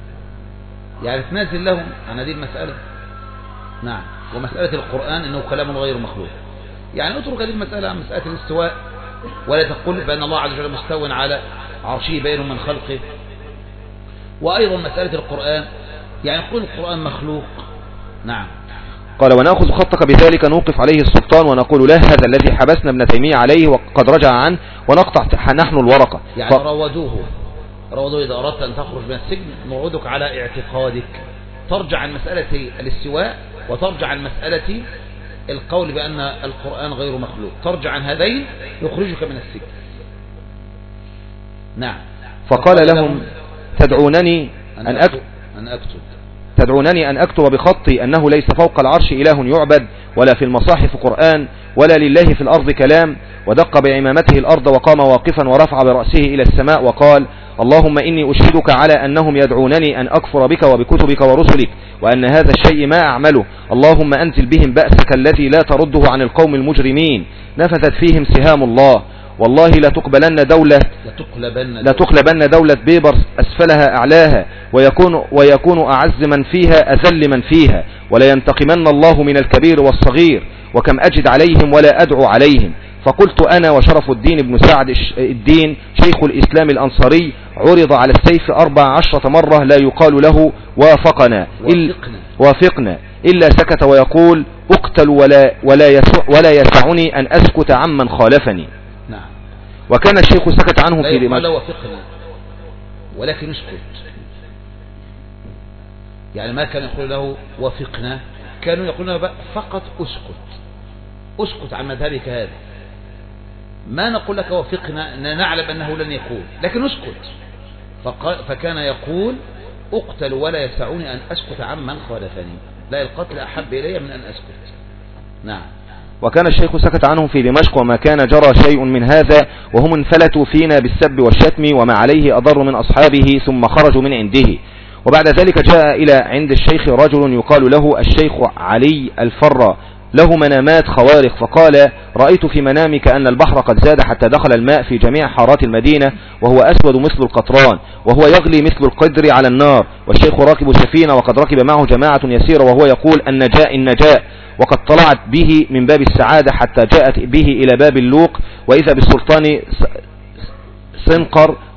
يعني تنزل لهم عن هذه المسألة. نعم. ومسألة القرآن أنه كلام غير مخلوق، يعني اترك هذه المسألة عن مسألة الاستواء ولا تقول بأن الله عز وجل مستو على عرشه بين من خلقه. وأيضا مسألة القرآن يعني يقول القرآن مخلوق. نعم. قال ونأخذ خطك بذلك نوقف عليه السلطان ونقول له هذا الذي حبسنا ابن تيمية عليه وقد رجع عنه ونقطع نحن الورقة. يعني ف... روضوه روضوه إذا أردت أن تخرج من السجن نوعدك على اعتقادك ترجع عن مسألة الاستواء وترجع عن مسألة القول بأن القرآن غير مخلوق، ترجع عن هذين يخرجك من السجن. نعم. فقال لهم تدعونني أن أكتب, أن أكتب تدعونني أن أكتب بخطي أنه ليس فوق العرش إله يعبد ولا في المصاحف قرآن ولا لله في الأرض كلام. ودق بعمامته الأرض وقام واقفا ورفع برأسه إلى السماء وقال اللهم إني أشهدك على أنهم يدعونني أن أكفر بك وبكتبك ورسلك وأن هذا الشيء ما أعمله. اللهم أنزل بهم بأسك الذي لا ترده عن القوم المجرمين نفذت فيهم سهام الله. والله لا تقبلن دولة لا تقلبن دولة بيبر أسفلها أعلاها ويكون, ويكون أعز من فيها أذل من فيها ولا ينتقمن الله من الكبير والصغير وكم أجد عليهم ولا أدعو عليهم. فقلت أنا وشرف الدين بن سعد الدين شيخ الإسلام الأنصاري عرض على السيف أربع عشرة مرة لا يقال له وافقنا إلا, وافقنا إلا سكت ويقول اقتل ولا, ولا, يسع ولا يسعني أن أسكت عمن خالفني. نعم. وكان الشيخ سكت عنه في دماغه لا وافقنا ولكن اسكت، يعني ما كان يقول له وافقنا، كانوا يقولون فقط اسكت اسكت عن مذهبك هذا، ما نقول لك وافقنا نعلم أنه لن يقول لكن اسكت. فكان يقول اقتل ولا يسعني أن أسكت عمن خالفني، لا القتل أحب إلي من أن أسكت. نعم. وكان الشيخ سكت عنه في دمشق وما كان جرى شيء من هذا وهم انفلتوا فينا بالسب والشتم وما عليه أضر من أصحابه ثم خرجوا من عنده. وبعد ذلك جاء إلى عند الشيخ رجل يقال له الشيخ علي الفرة له منامات خوارق فقال رأيت في منامك أن البحر قد زاد حتى دخل الماء في جميع حارات المدينة وهو أسود مثل القطران وهو يغلي مثل القدر على النار والشيخ راكب سفينة وقد ركب معه جماعة يسيرة وهو يقول النجاء النجاء وقد طلعت به من باب السعادة حتى جاءت به إلى باب اللوق وإذا بالسلطان سنقر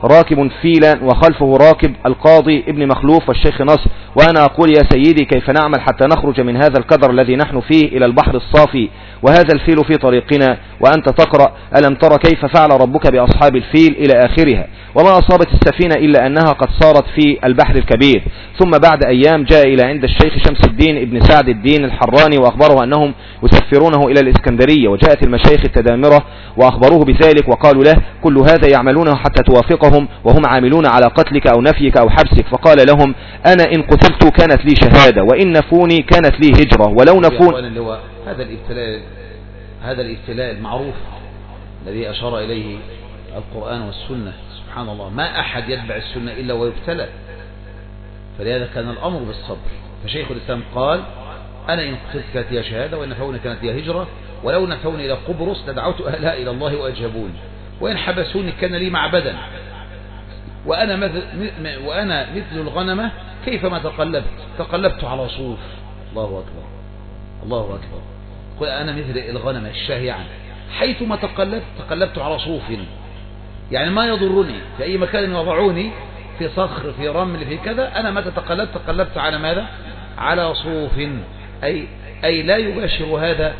راكب فيلا وخلفه راكب القاضي ابن مخلوف والشيخ نصر، وأنا أقول يا سيدي كيف نعمل حتى نخرج من هذا الكدر الذي نحن فيه إلى البحر الصافي وهذا الفيل في طريقنا، وأنت تقرأ ألم تر كيف فعل ربك بأصحاب الفيل إلى آخرها، وما أصابت السفينة إلا أنها قد صارت في البحر الكبير. ثم بعد أيام جاء إلى عند الشيخ شمس الدين ابن سعد الدين الحراني وأخبره أنهم يسفرونه إلى الإسكندرية، وجاءت المشايخ التدامرة وأخبروه بذلك وقالوا له كل هذا يعملونه حتى توافقهم وهم عاملون على قتلك أو نفيك أو حبسك، فقال لهم أنا إن قتلت كانت لي شهادة وإن نفوني كانت لي هجرة ولو نفون. هذا الابتلاء هذا الابتلاء المعروف الذي أشار إليه القرآن والسنة، سبحان الله ما أحد يتبع السنة إلا ويبتلى، فلهذا كان الأمر بالصبر. فشيخ الإسلام قال أنا إن قتلت كانت لي شهادة وإن نفوني كانت لي هجرة ولو نفوني إلى قبرص لدعوت أهلها إلى الله وأجابوني وإن حبسوني كان لي معبدا وأنا مثل, وأنا مثل الغنمة كيفما تقلبت تقلبت على صوف. الله أكبر الله أكبر. قل أنا مثل الغنمة الشاه يعني حيثما تقلبت تقلبت على صوف، يعني ما يضرني في أي مكان يضعوني في صخر في رمل في كذا، أنا متى تقلبت تقلبت على ماذا؟ على صوف، أي, أي لا يباشر هذا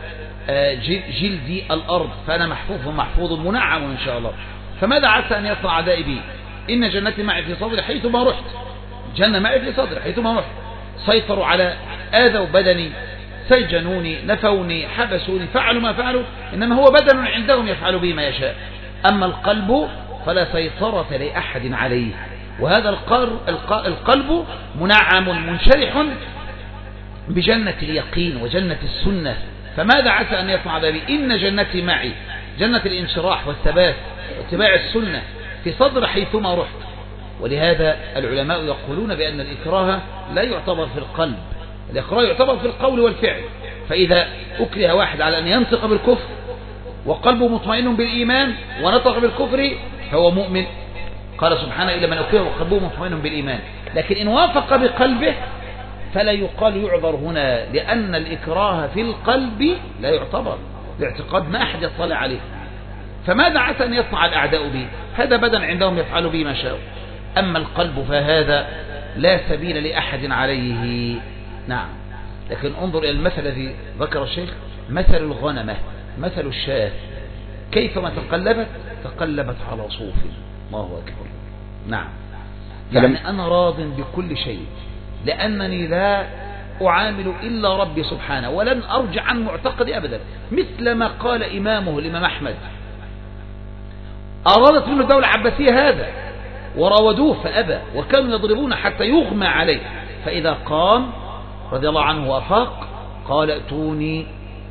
جلدي الأرض، فأنا محفوظ محفوظ منعم إن شاء الله. فماذا عسى أن يصنع أعدائي بي؟ إن جنتي معي في صدري حيثما رحت، جنة معي في صدري حيثما رحت، سيطروا على آذوا بدني، سجنوني نفوني حبسوني فعلوا ما فعلوا، إنما هو بدن عندهم يفعل به ما يشاء. أما القلب فلا سيطرة لأحد عليه، وهذا القلب منعم منشرح بجنة اليقين وجنة السنة. فماذا عسى أن يصنع بي؟ إن جنتي معي، جنة الانشراح والثبات واتباع السنة في صدر حيثما رحت. ولهذا العلماء يقولون بأن الإكراه لا يعتبر في القلب، الإكراه يعتبر في القول والفعل. فإذا أكره واحد على أن ينطق بالكفر وقلبه مطمئن بالإيمان ونطق بالكفر فهو مؤمن، قال سبحانه إلا من أكره وقلبه مطمئن بالإيمان. لكن إن وافق بقلبه فلا يقال يعذر هنا، لأن الإكراه في القلب لا يعتبر، الاعتقاد ما أحد يطلع عليه. فماذا عسى أن يصنع الأعداء به؟ هذا بدن عندهم يفعل به ما شاء. أما القلب فهذا لا سبيل لأحد عليه. نعم. لكن انظر إلى المثل الذي ذكر الشيخ، مثل الغنمة مثل الشاة كيفما تقلبت تقلبت على صوف. الله أكبر. نعم. يعني أنا راض بكل شيء لأنني لا أعامل إلا ربي سبحانه ولن أرجع عن معتقدي أبدا، مثل ما قال إمامه الإمام أحمد أرادت منه الدولة العباسية هذا وراودوه فأبى وكانوا يضربون حتى يغمى عليه، فإذا قام رضي الله عنه وأفاق قال ائتوني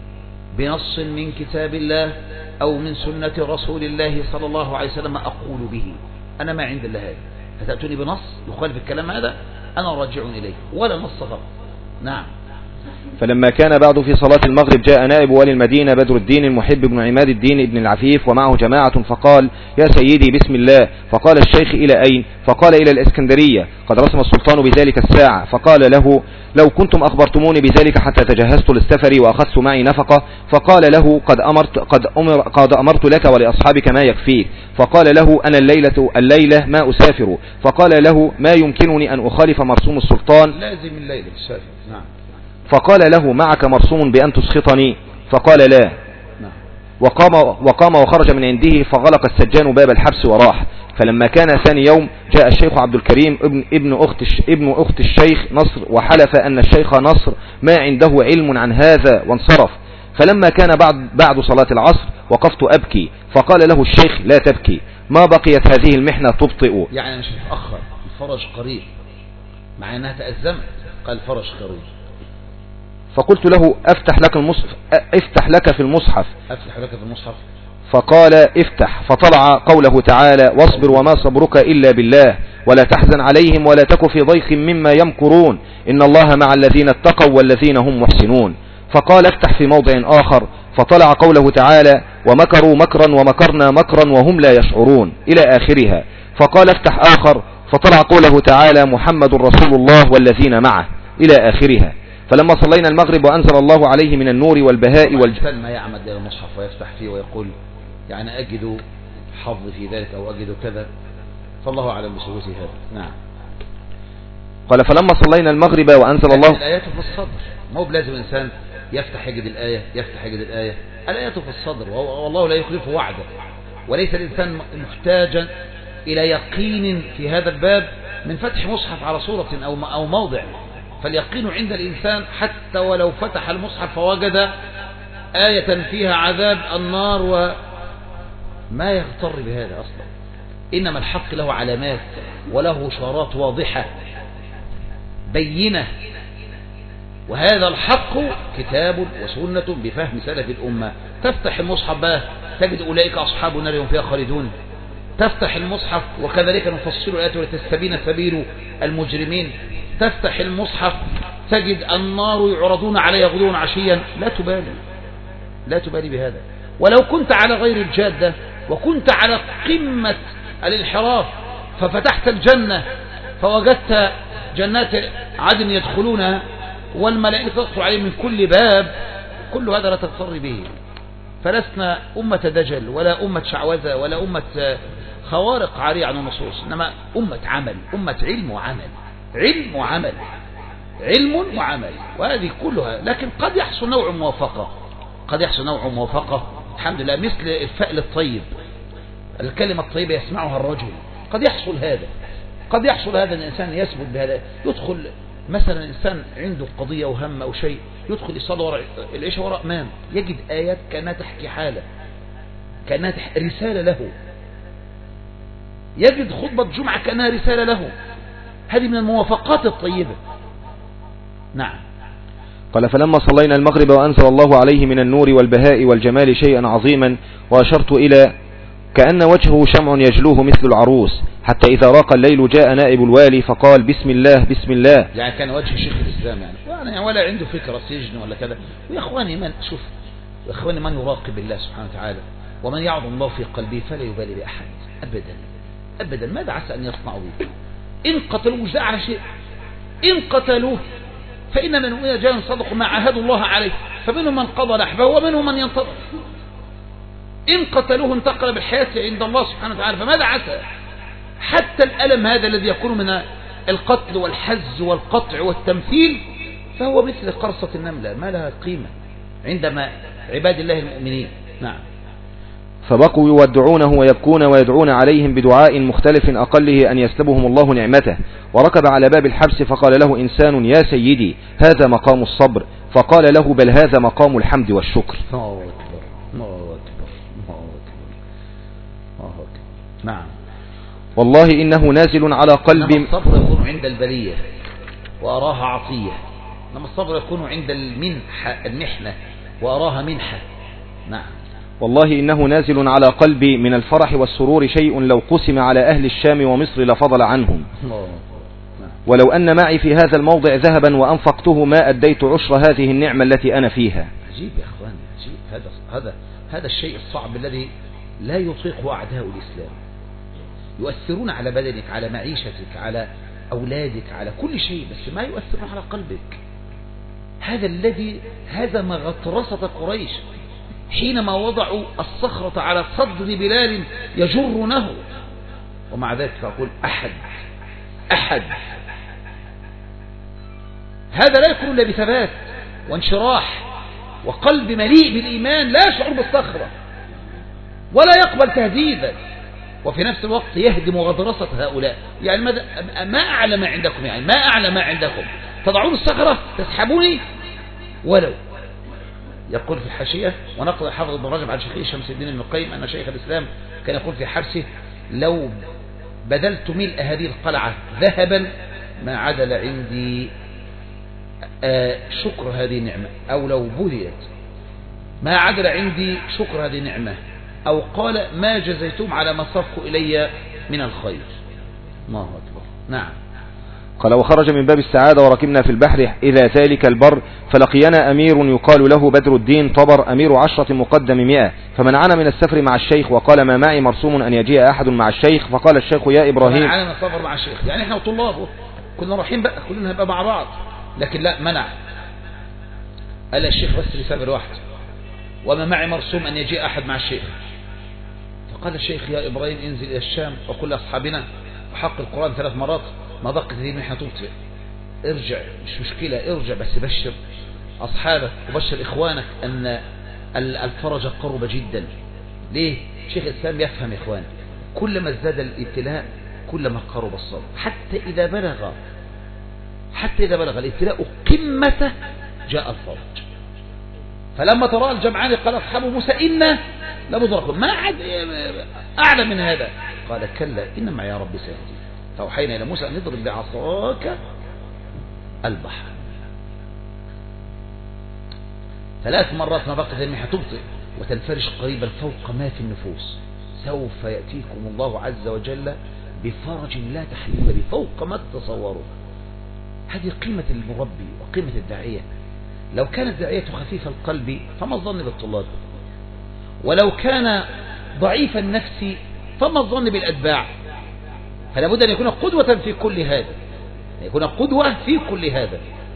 بنص من كتاب الله أو من سنة رسول الله صلى الله عليه وسلم أقول به، أنا ما عند الله هذا، فتأتوني بنص يخالف الكلام هذا أنا راجع إليه ولا نص غير. نعم. فلما كان بعد في صلاة المغرب جاء نائب والي المدينة بدر الدين المحب بن عماد الدين ابن العفيف ومعه جماعة فقال يا سيدي بسم الله. فقال الشيخ إلى أين؟ فقال إلى الإسكندرية، قد رسم السلطان بذلك الساعة. فقال له لو كنتم أخبرتموني بذلك حتى تجهزت للسفر وأخذت معي نفقة. فقال له قد أمرت, قد أمر قد أمرت لك ولأصحابك ما يكفيك. فقال له أنا الليلة, الليلة ما أسافر. فقال له ما يمكنني أن أخالف مرسوم السلطان؟ لازم الليلة تسافر. نعم. فقال له معك مرسوم بأن تسخطني؟ فقال لا. وقام, وقام وخرج من عنده فغلق السجان باب الحبس وراح. فلما كان ثاني يوم جاء الشيخ عبد الكريم ابن, ابن, أخت ابن أخت الشيخ نصر وحلف أن الشيخ نصر ما عنده علم عن هذا وانصرف. فلما كان بعد, بعد صلاة العصر وقفت أبكي فقال له الشيخ لا تبكي، ما بقيت هذه المحنة تبطئ. يعني مش متأخر، الفرج قريب، مع أنها تأزمت قال الفرج قريب. فقلت له افتح لك المصحف افتح لك في المصحف افتح لك في المصحف فقال افتح. فطلع قوله تعالى واصبر وما صبرك إلا بالله ولا تحزن عليهم ولا تك في ضيق مما يمكرون إن الله مع الذين اتقوا والذين هم محسنون. فقال افتح في موضع آخر فطلع قوله تعالى ومكروا مكرا ومكرنا مكرا وهم لا يشعرون إلى آخرها. فقال افتح آخر فطلع قوله تعالى محمد رسول الله والذين معه إلى آخرها. فلما صلينا المغرب وأنزل الله عليه من النور والبهاء والجلال ما يعمد إلى المصحف ويفتح فيه ويقول يعني أجد حظ في ذلك أو أجد كذا، فالله أعلم بثبوت هذا. نعم. قال فلما صلينا المغرب وأنزل الله. الآيات في الصدر، مو بلازم إنسان يفتح يجد الآية يفتح يجد الآية، الآيات في الصدر، والله لا يخلف وعده، وليس الإنسان محتاجا إلى يقين في هذا الباب من فتح مصحف على صورة أو أو موضع، فاليقين عند الإنسان حتى ولو فتح المصحف فوجد آية فيها عذاب النار وما يغتر بهذا أصلا، إنما الحق له علامات وله إشارات واضحة بينة، وهذا الحق كتاب وسنة بفهم سلف الأمة. تفتح المصحف بقى تجد أولئك أصحاب النار هم فيها خالدون، تفتح المصحف وكذلك نفصل الآيات ولتستبين سبيل المجرمين، تفتح المصحف تجد النار يعرضون عليها غدوا عشيا، لا تبالي لا تبالي بهذا. ولو كنت على غير الجادة وكنت على قمة الانحراف ففتحت الجنة فوجدت جنات عدن يدخلونها والملائكة تدخل عليهم من كل باب، كل هذا لا تغتر به. فلسنا أمة دجل ولا أمة شعوذة ولا أمة خوارق عارية عن النصوص، إنما أمة عمل، أمة علم وعمل، علم وعمل، علم وعمل، وهذه كلها. لكن قد يحصل نوع موافقة، قد يحصل نوع موافقة الحمد لله، مثل الفأل الطيب، الكلمة الطيبة يسمعها الرجل، قد يحصل هذا، قد يحصل هذا أن الإنسان يثبت بهذا. يدخل مثلا إنسان عنده قضية وهم أو شيء، يدخل يصلي وراء العشاء وراء إمام، يجد آيات كأنها تحكي حالة، كأنها رسالة له، يجد خطبة جمعة كأنها رسالة له. هذه من الموافقات الطيبة. نعم. قال فلما صلينا المغرب وأنزل الله عليه من النور والبهاء والجمال شيئا عظيما، وأشرت إلى كأن وجهه شمع يجلوه مثل العروس، حتى إذا راق الليل جاء نائب الوالي فقال بسم الله بسم الله. يعني كان وجه شيخ الإسلام يعني ولا عنده فكرة سجن ولا كذا. ويا إخواني من شوف يا إخواني من يراقب الله سبحانه وتعالى ومن يعظم الله في قلبه فلا يبالي بأحد أبدا أبدا. ماذا عسى أن يصنعوا به؟ إن قتلوه مش ده على شيء، إن قتلوه فإن من جاء صدقوا ما عاهدوا الله عليه، فمنهم من قضى نحبه ومنهم من ينتظر. إن قتلوه انتقل بالحياة عند الله سبحانه وتعالى، فماذا عسى؟ حتى الألم هذا الذي يكون من القتل والحز والقطع والتمثيل فهو مثل قرصة النملة، ما لها قيمة عندما عباد الله المؤمنين. نعم. فبقوا يودعونه ويبكون ويدعون عليهم بدعاء مختلف أقله أن يسلبهم الله نعمته. وركب على باب الحبس فقال له إنسان يا سيدي هذا مقام الصبر، فقال له بل هذا مقام الحمد والشكر. الله أكبر الله أكبر الله أكبر الله أكبر. نعم. والله إنه نازل على قلب. الصبر يكون عند البلية وأراها عطية، إنما الصبر يكون عند المنحة المحنة وأراها منحة. نعم. والله إنه نازل على قلبي من الفرح والسرور شيء لو قسم على أهل الشام ومصر لفضل عنهم، ولو أن معي في هذا الموضع ذهبا وأنفقته ما أديت عشر هذه النعمة التي أنا فيها. عجيب يا أخواني عجيب. هذا هذا هذا الشيء الصعب الذي لا يطيقه أعداء الإسلام، يؤثرون على بدنك على معيشتك على أولادك على كل شيء، بس ما يؤثرون على قلبك. هذا الذي هذا ما غطرسة قريش حينما وضعوا الصخرة على صدر بلال يجرونه، ومع ذلك فأقول أحد أحد هذا لا يكون إلا بثبات وانشراح وقلب مليء بالإيمان لا يشعر بالصخرة ولا يقبل تهديدا، وفي نفس الوقت يهدم غطرسة هؤلاء. يعني ماذا ما أعلى ما عندكم، يعني ما أعلى ما عندكم تضعون الصخرة تسحبوني. ولو يقول في الحاشية ونقل حافظ ابن رجب عن شيخه شمس الدين ابن القيم أن شيخ الإسلام كان يقول في حبسه لو بذلت ملء هذه القلعة ذهبا ما عدل عندي شكر هذه النعمة، أو لو بذلت ما عدل عندي شكر هذه النعمة، أو قال ما جزيتم على ما صفوا إلي من الخير. الله أكبر. نعم. قال وخرج من باب السعادة وركبنا في البحر إلى ذلك البر فلقينا أمير يقال له بدر الدين طبر أمير عشرة مقدم مئة، فمنعنا من السفر مع الشيخ وقال ما معي مرسوم أن يجيء أحد مع الشيخ، فقال الشيخ يا إبراهيم منعنا من السفر مع الشيخ، يعني احنا وطلابه كنا رايحين بقى كلنا هنبقى مع بعض، لكن لا منع، قال الشيخ بس يسافر واحد وما معي مرسوم أن يجيء أحد مع الشيخ. فقال الشيخ يا إبراهيم انزل إلى الشام وقل لأصحابنا وحق القرآن ثلاث مرات ما ضاقت يدي من حين تبطئ. ارجع، مش مشكلة، ارجع بس بشر أصحابك وبشر إخوانك أن الفرج قرب جدا. ليه؟ شيخ الإسلام يفهم إخوانه، كلما ازداد الابتلاء كلما قرب الصبر، حتى إذا بلغ حتى إذا بلغ الابتلاء قمته جاء الفرج. فلما ترى الجمعان قال أصحاب موسى إنا لمدركون، ما عاد أعلى من هذا. قال كلا إن معي ربي سيهدين. فأوحينا إلى موسى أن اضرب بعصاك البحر. ثلاث مرات ما بقت المحن تبطئ وتنفرش قريبا فوق ما في النفوس. سوف يأتيكم الله عز وجل بفرج لا تحليم به فوق ما تتصوروا. هذه قيمة المربي وقيمة الداعية. لو كانت داعية خفيف القلب فما الظن بالطلاب، ولو كان ضعيف النفس فما الظن بالأتباع. فلا بد أن يكون قدوة في كل هذا، أن يكون قدوة في كل هذا.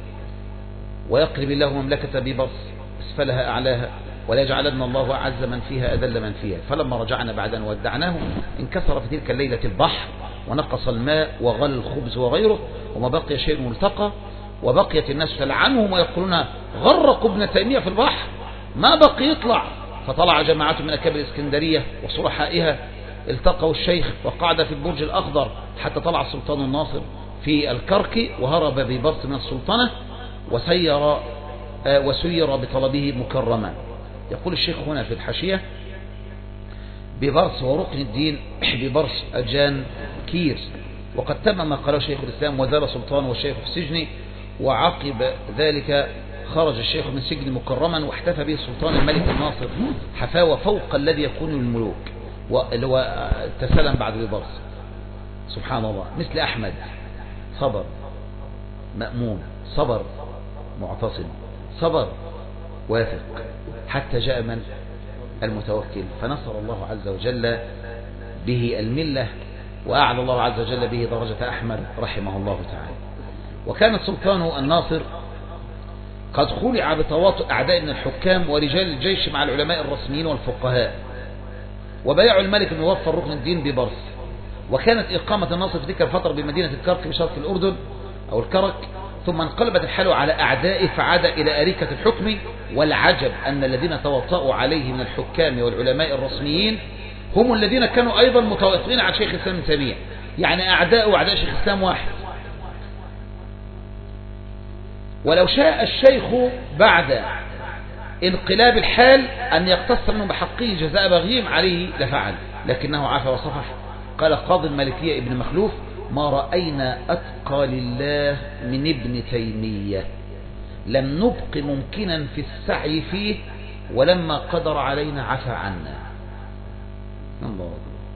ويقلب الله مملكة ببرص أسفلها أعلاها ولا يجعلن الله أعز من فيها أذل من فيها. فلما رجعنا بعد أن ودعناه انكسر في تلك الليلة البحر ونقص الماء وغل الخبز وغيره وما بقي شيء ملتقى، وبقيت الناس تلعنهم ويقولون غرقوا ابن تيمية في البحر، ما بقي يطلع. فطلع جماعة من أكابر الإسكندرية وصلحائها التقوا الشيخ وقعد في البرج الأخضر حتى طلع السلطان الناصر في الكرك وهرب ببرص من السلطنة وسير وسير بطلبه مكرما. يقول الشيخ هنا في الحاشية ببرص وركن الدين ببرص أجان كير. وقد تم ما قاله شيخ الإسلام وزال سلطان والشيخ في السجن، وعقب ذلك خرج الشيخ من سجن مكرما واحتفى به السلطان الملك الناصر حفاوة فوق الذي يكون الملوك، واللي هو تسلم بعد ببرص. سبحان الله. مثل أحمد صبر، مأمون صبر، معتصم صبر، واثق، حتى جاء من المتوكل فنصر الله عز وجل به الملة وأعلى الله عز وجل به درجة أحمد رحمه الله تعالى. وكان السلطان الناصر قد خلع بتواطؤ أعداء من الحكام ورجال الجيش مع العلماء الرسميين والفقهاء، وبايعوا الملك المظفر ركن الدين ببرص. وكانت إقامة الناصر في تلك الفترة بمدينة الكرك بشرق الأردن أو الكرك، ثم انقلبت الحال على أعدائه فعاد إلى أريكة الحكم. والعجب أن الذين تواطؤوا عليه من الحكام والعلماء الرسميين هم الذين كانوا أيضا متواطئين على شيخ الإسلام ابن تيمية، يعني أعداء وأعداء شيخ الإسلام واحد. ولو شاء الشيخ بعد انقلاب الحال أن يقتص منه بحقه جزاء بغيهم عليه لفعل، لكنه عفى وصفح. قال قاضي المالكية ابن مخلوف ما رأينا أتقى لله من ابن تيمية، لم نبق ممكنا في السعي فيه ولما قدر علينا عفى عنا. الله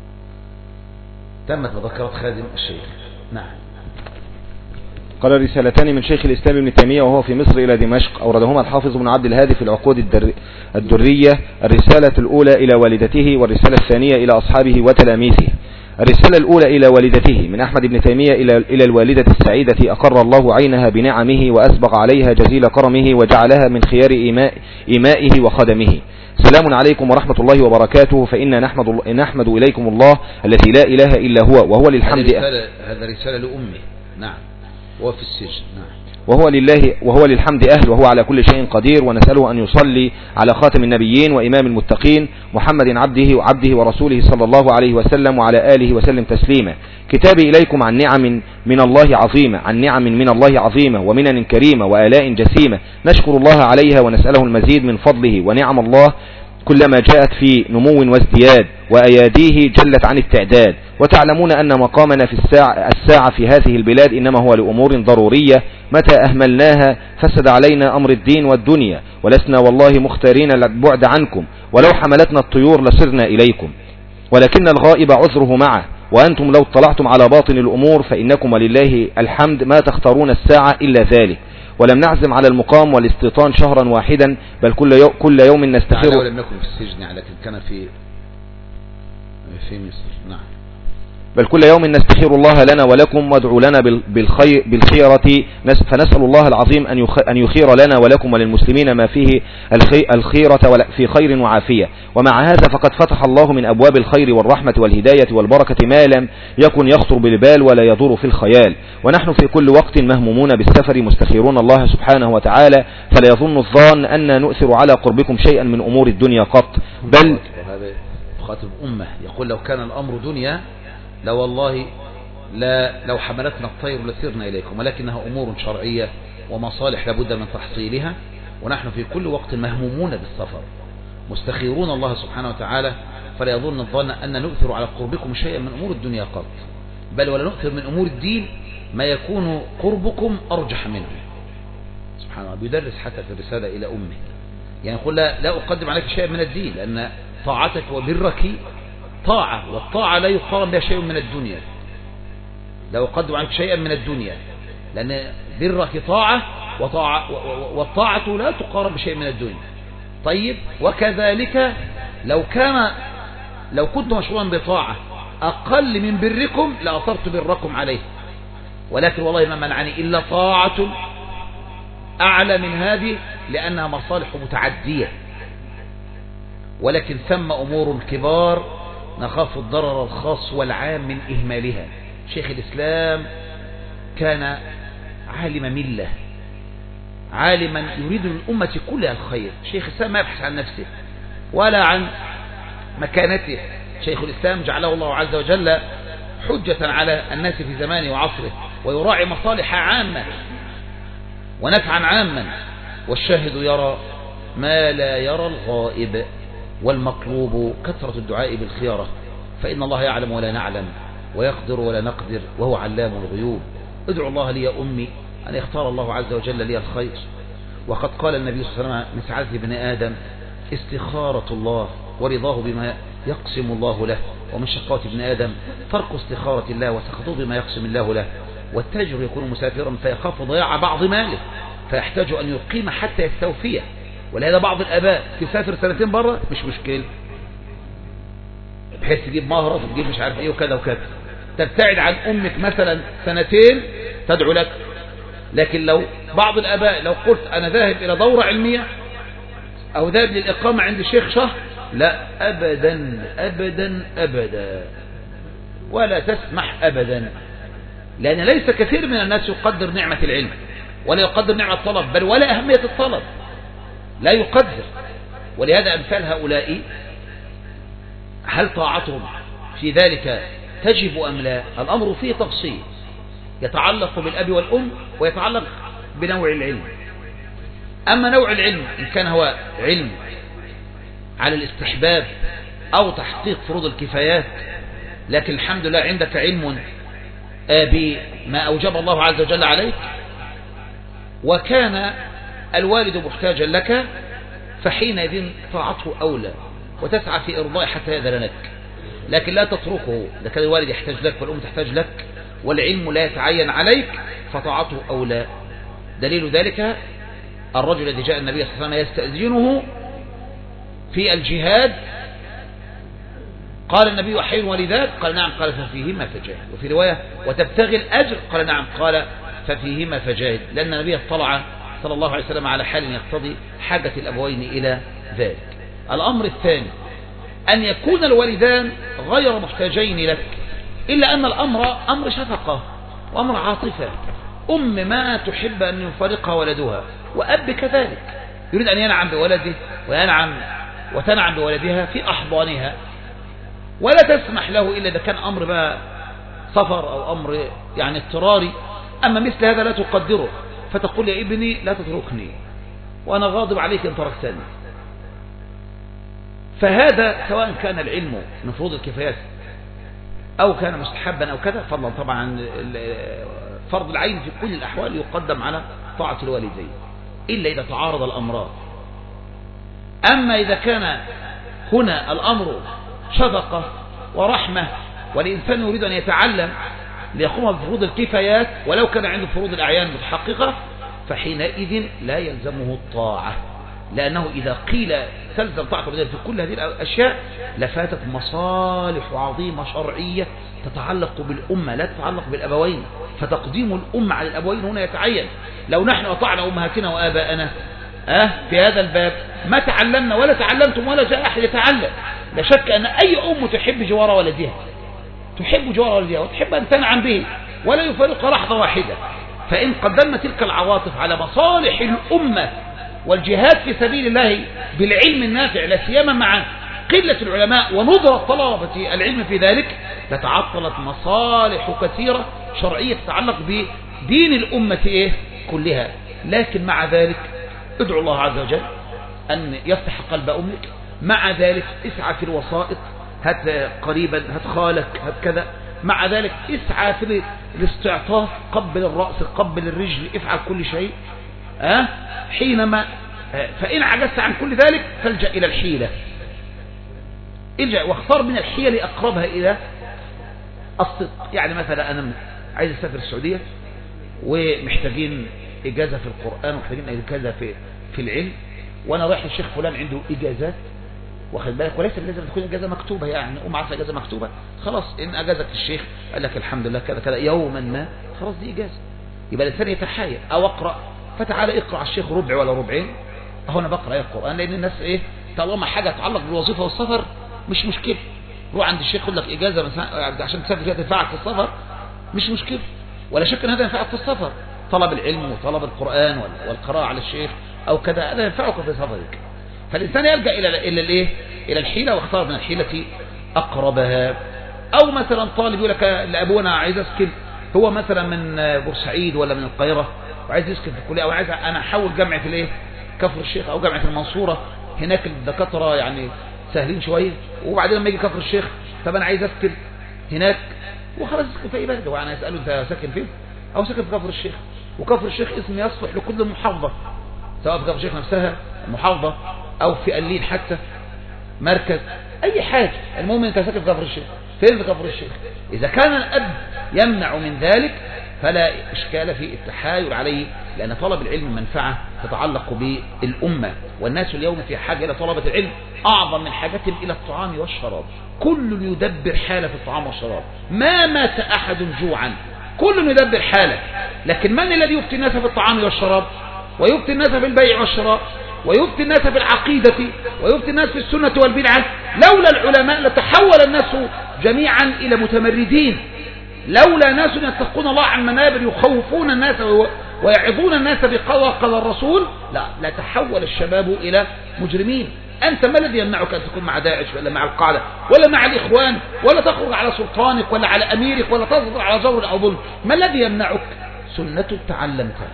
تمت مذكرات خادم الشيخ. نعم. قال رسالتان من شيخ الإسلام ابن تيمية وهو في مصر إلى دمشق أوردهما الحافظ بن عبد الهادي في العقود الدر... الدرية. الرسالة الأولى إلى والدته والرسالة الثانية إلى أصحابه وتلاميذه. الرسالة الأولى إلى والدته من أحمد بن تيمية إلى إلى الوالدة السعيدة أقر الله عينها بنعمه وأسبغ عليها جزيل كرمه وجعلها من خيار إيماء إيمائه وخدمه. سلام عليكم ورحمة الله وبركاته، فإنا نحمد, نحمد إليكم الله الذي لا إله إلا هو وهو للحمد. هذا رسالة لأمه. نعم. وهو في السجن. نعم. وهو لله وهو للحمد أهل وهو على كل شيء قدير، ونسأله أن يصلي على خاتم النبيين وإمام المتقين محمد عبده وعبده ورسوله صلى الله عليه وسلم وعلى آله وسلم تسليما. كتابي إليكم عن نعم من الله عظيمة عن نعم من الله عظيمة ومنن كريمة وآلاء جسيمة نشكر الله عليها ونسأله المزيد من فضله، ونعم الله كلما جاءت في نمو وازدياد وأياديه جلت عن التعداد. وتعلمون أن مقامنا في الساعة, الساعة في هذه البلاد إنما هو لأمور ضرورية، متى أهملناها فسد علينا أمر الدين والدنيا، ولسنا والله مختارين البعد عنكم، ولو حملتنا الطيور لصرنا إليكم، ولكن الغائب عذره معه، وأنتم لو اطلعتم على باطن الأمور فإنكم ولله الحمد ما تختارون الساعة إلا ذلك. ولم نعزم على المقام والاستيطان شهرا واحدا، بل كل يوم, كل يوم نستخير. ولم نكن في السجن لكن كان في في مصر. نعم. بل كل يوم نستخير الله لنا ولكم وادعوا لنا بالخير بالخيرة، فنسأل الله العظيم أن يخير لنا ولكم وللمسلمين ما فيه الخيرة في خير وعافية. ومع هذا فقد فتح الله من أبواب الخير والرحمة والهداية والبركة ما لم يكن يخطر بالبال ولا يدور في الخيال، ونحن في كل وقت مهمومون بالسفر مستخيرون الله سبحانه وتعالى، فلا يظن الظان أن نؤثر على قربكم شيئا من أمور الدنيا قط، بل خاطب أمة يقول لو كان الأمر دنيا لو والله لا لو حملتنا الطير لسرنا إليكم، ولكنها أمور شرعية ومصالح لابد من تحصيلها، ونحن في كل وقت مهمومون بالسفر مستخيرون الله سبحانه وتعالى، فلا يظن الظن أن نؤثر على قربكم شيئا من أمور الدنيا قط، بل ولا نؤثر من أمور الدين ما يكون قربكم أرجح منه. سبحان الله، بيدرس حتى في الرسالة إلى أمه، يعني يقول لا, لا أقدم عليك شيئا من الدين، لأن طاعتك وبرك طاعة، والطاعة لا يقارن بها شيء من الدنيا. لا أقدم عليك شيئا من الدنيا، لأن برك طاعة، وطاعة والطاعة لا تقارن بشيء من الدنيا. طيب، وكذلك لو كان لو كنت مشغولا بطاعة أقل من بركم لأثرت بركم عليه، ولكن والله ما منعني إلا طاعة أعلى من هذه، لأنها مصالح متعدية، ولكن ثم أمور كبار نخاف الضرر الخاص والعام من إهمالها. شيخ الإسلام كان عالم ملة، عالما يريد للأمة كلها الخير. شيخ الإسلام ما يبحث عن نفسه ولا عن مكانته. شيخ الإسلام جعله الله عز وجل حجة على الناس في زمانه وعصره، ويراعي مصالح عامة ونفعا عاما، والشاهد يرى ما لا يرى الغائب، والمطلوب كثرة الدعاء بالخيارة، فإن الله يعلم ولا نعلم، ويقدر ولا نقدر، وهو علام الغيوب. ادعو الله لي يا أمي أن يختار الله عز وجل لي الخير. وقد قال النبي صلى الله عليه وسلم من سعادة ابن آدم استخارة الله ورضاه بما يقسم الله له، ومن شقاوة ابن آدم ترك استخارة الله وسخطه بما يقسم الله له. والتاجر يكون مسافرا فيخاف ضياع بعض ماله فيحتاج أن يقيم حتى يستوفيه، ولهذا بعض الآباء تسافر سنتين بره مش مشكلة، بحيث تجيب مهرة وتجيب مش عارف ايه وكذا وكذا، تبتعد عن أمك مثلا سنتين تدعو لك. لكن لو بعض الآباء لو قلت أنا ذاهب إلى دورة علمية أو ذاهب للإقامة عند الشيخ شهر، لا أبدا أبدا أبدا، ولا تسمح أبدا، لأن ليس كثير من الناس يقدر نعمة العلم ولا يقدر نعمة الطلب، بل ولا أهمية الطلب لا يقدر. ولهذا أمثال هؤلاء هل طاعتهم في ذلك تجب أم لا؟ الأمر فيه تفصيل يتعلق بالأب والأم ويتعلق بنوع العلم. أما نوع العلم إن كان هو علم على الاستحباب أو تحقيق فروض الكفايات، لكن الحمد لله عندك علم بما أوجب الله عز وجل عليك، وكان الوالد محتاجا لك، فحينئذ طاعته أولى وتسعى في إرضاء حتى يأذن لك. لكن لا تتركه، إذا كان الوالد يحتاج لك والأم تحتاج لك والعلم لا يتعين عليك فطاعته أولى. دليل ذلك الرجل الذي جاء النبي صلى الله عليه وسلم يستأذنه في الجهاد، قال النبي أحين ولذات؟ قال نعم. قال ففيهما فجاهد. وفي رواية وتبتغي الأجر؟ قال نعم. قال ففيهما فجاهد، لأن النبي اطلع صلى الله عليه وسلم على حال يقتضي حاجة الأبوين إلى ذلك. الأمر الثاني أن يكون الوالدان غير محتاجين لك، إلا أن الأمر أمر شفقة وأمر عاطفة. أم ما تحب أن يفارقها ولدها، وأب كذلك يريد أن ينعم بولده وينعم وتنعم بولدها في أحضانها، ولا تسمح له إلا إذا كان أمر بقى سفر أو أمر يعني اضطراري. أما مثل هذا لا تقدره، فتقول يا ابني لا تتركني وأنا غاضب عليك إن تركتني. فهذا سواء كان العلم من فروض الكفايات أو كان مستحبا أو كذا، فضلا طبعا فرض العين في كل الأحوال يقدم على طاعة الوالدين إلا إذا تعارض الأمران. أما إذا كان هنا الأمر شفقة ورحمة والإنسان يريد أن يتعلم ليقوم بفروض الكفايات ولو كان عنده فروض الأعيان متحققة، فحينئذ لا يلزمه الطاعة، لأنه إذا قيل تلزم طاعة الوالدين في كل هذه الأشياء لفاتت مصالح عظيمة شرعية تتعلق بالأمة لا تتعلق بالأبوين، فتقديم الأمة على الأبوين هنا يتعين. لو نحن أطعنا أمهاتنا وآباءنا أه في هذا الباب ما تعلمنا ولا تعلمتم ولا جاء أحد يتعلم. لا شك أن أي أم تحب جوار ولدها، تحب جوار ولدها وتحب أن تنعم به ولا يفارق لحظة واحدة. فإن قدمنا تلك العواطف على مصالح الأمة والجهاد في سبيل الله بالعلم النافع لا سيما مع قلة العلماء وندرة طلبة العلم في ذلك لتعطلت مصالح كثيرة شرعية تتعلق بدين الأمة إيه كلها. لكن مع ذلك ادعو الله عز وجل أن يفتح قلب أمك، مع ذلك اسعى في الوسائط، هات قريبا، هات خالك، هات كذا، مع ذلك اسعى في الاستعطاف، قبل الرأس، قبل الرجل، افعل كل شيء أه؟ حينما أه فإن عجزت عن كل ذلك فالجأ إلى الحيلة، الجأ واختار من الحيل أقربها إلى الصدق. يعني مثلا أنا عايز أسافر السعودية ومحتاجين إجازة في القرآن ومحتاجين إجازة في في العلم، وأنا رايح للشيخ فلان عنده إجازات، واخد بالك، وليس لازم تكون إجازة مكتوبة، يعني أم عارفة إجازة مكتوبة خلاص، إن أجازك الشيخ قال لك الحمد لله كذا كذا يوما ما خلاص دي إجازة، يبقى الإنسان يتحايل. أو أقرأ، فتعالى اقرأ على الشيخ ربع ولا ربعين، أهو أنا بقرأ القرآن، لأن الناس إيه طالما حاجة تتعلق بالوظيفة والسفر مش مشكلة، روح عند الشيخ يقول لك إجازة عشان تسافر فيها تنفعك في السفر مش مشكلة، ولا شك أن هذا ينفعك في السفر، طلب العلم وطلب القرآن والقراءة على الشيخ أو كذا هذا ينفعك في سفرك. فالإنسان يلجأ إلى إلى الإيه إلى الحيلة، واختار من الحيلة أقربها. أو مثلا طالب يقول لك لأبونا عايز أسكن، هو مثلا من بورسعيد ولا من القاهرة وعايز يسكن في الكلية، أو عايز أنا أحول جامعة الإيه كفر الشيخ أو جامعة المنصورة، هناك الدكاترة يعني سهلين شوية، وبعدين لما يجي كفر الشيخ طب أنا عايز أسكن هناك وخلاص يسكن في أي بلد، وأنا أسأله أنت ساكن فين؟ أو ساكن في كفر الشيخ، وكفر الشيخ اسم يصلح لكل محافظة، سواء في كفر الشيخ نفسها المحافظة أو في قليل حتى مركز أي حاجة، المهم أنت ساكن في كفر الشيخ، فين في كفر الشيخ؟ إذا كان الأب يمنع من ذلك فلا إشكال في التحايل عليه، لأن طلب العلم منفعة تتعلق بالأمة، والناس اليوم في حاجة إلى طلبة العلم أعظم من حاجتهم إلى الطعام والشراب. كل يدبر حالة في الطعام والشراب، ما مات أحد جوعا، كل يدبر حالة. لكن من الذي يفتي الناس في الطعام والشراب، ويفتي الناس في البيع والشراء، ويفتي الناس في العقيدة، ويفتي الناس في السنة والبدعة؟ لولا العلماء لتحول الناس جميعا إلى متمردين، لولا ناس يتقون الله عن منابر يخوفون الناس ويعظون الناس بقضى قضى الرسول لا لا تحول الشباب إلى مجرمين. أنت ما الذي يمنعك أن تكون مع داعش ولا مع القاعدة ولا مع الإخوان، ولا تخرج على سلطانك ولا على أميرك ولا تصدر على جور أو ظلم؟ ما الذي يمنعك؟ سنة تعلمتها،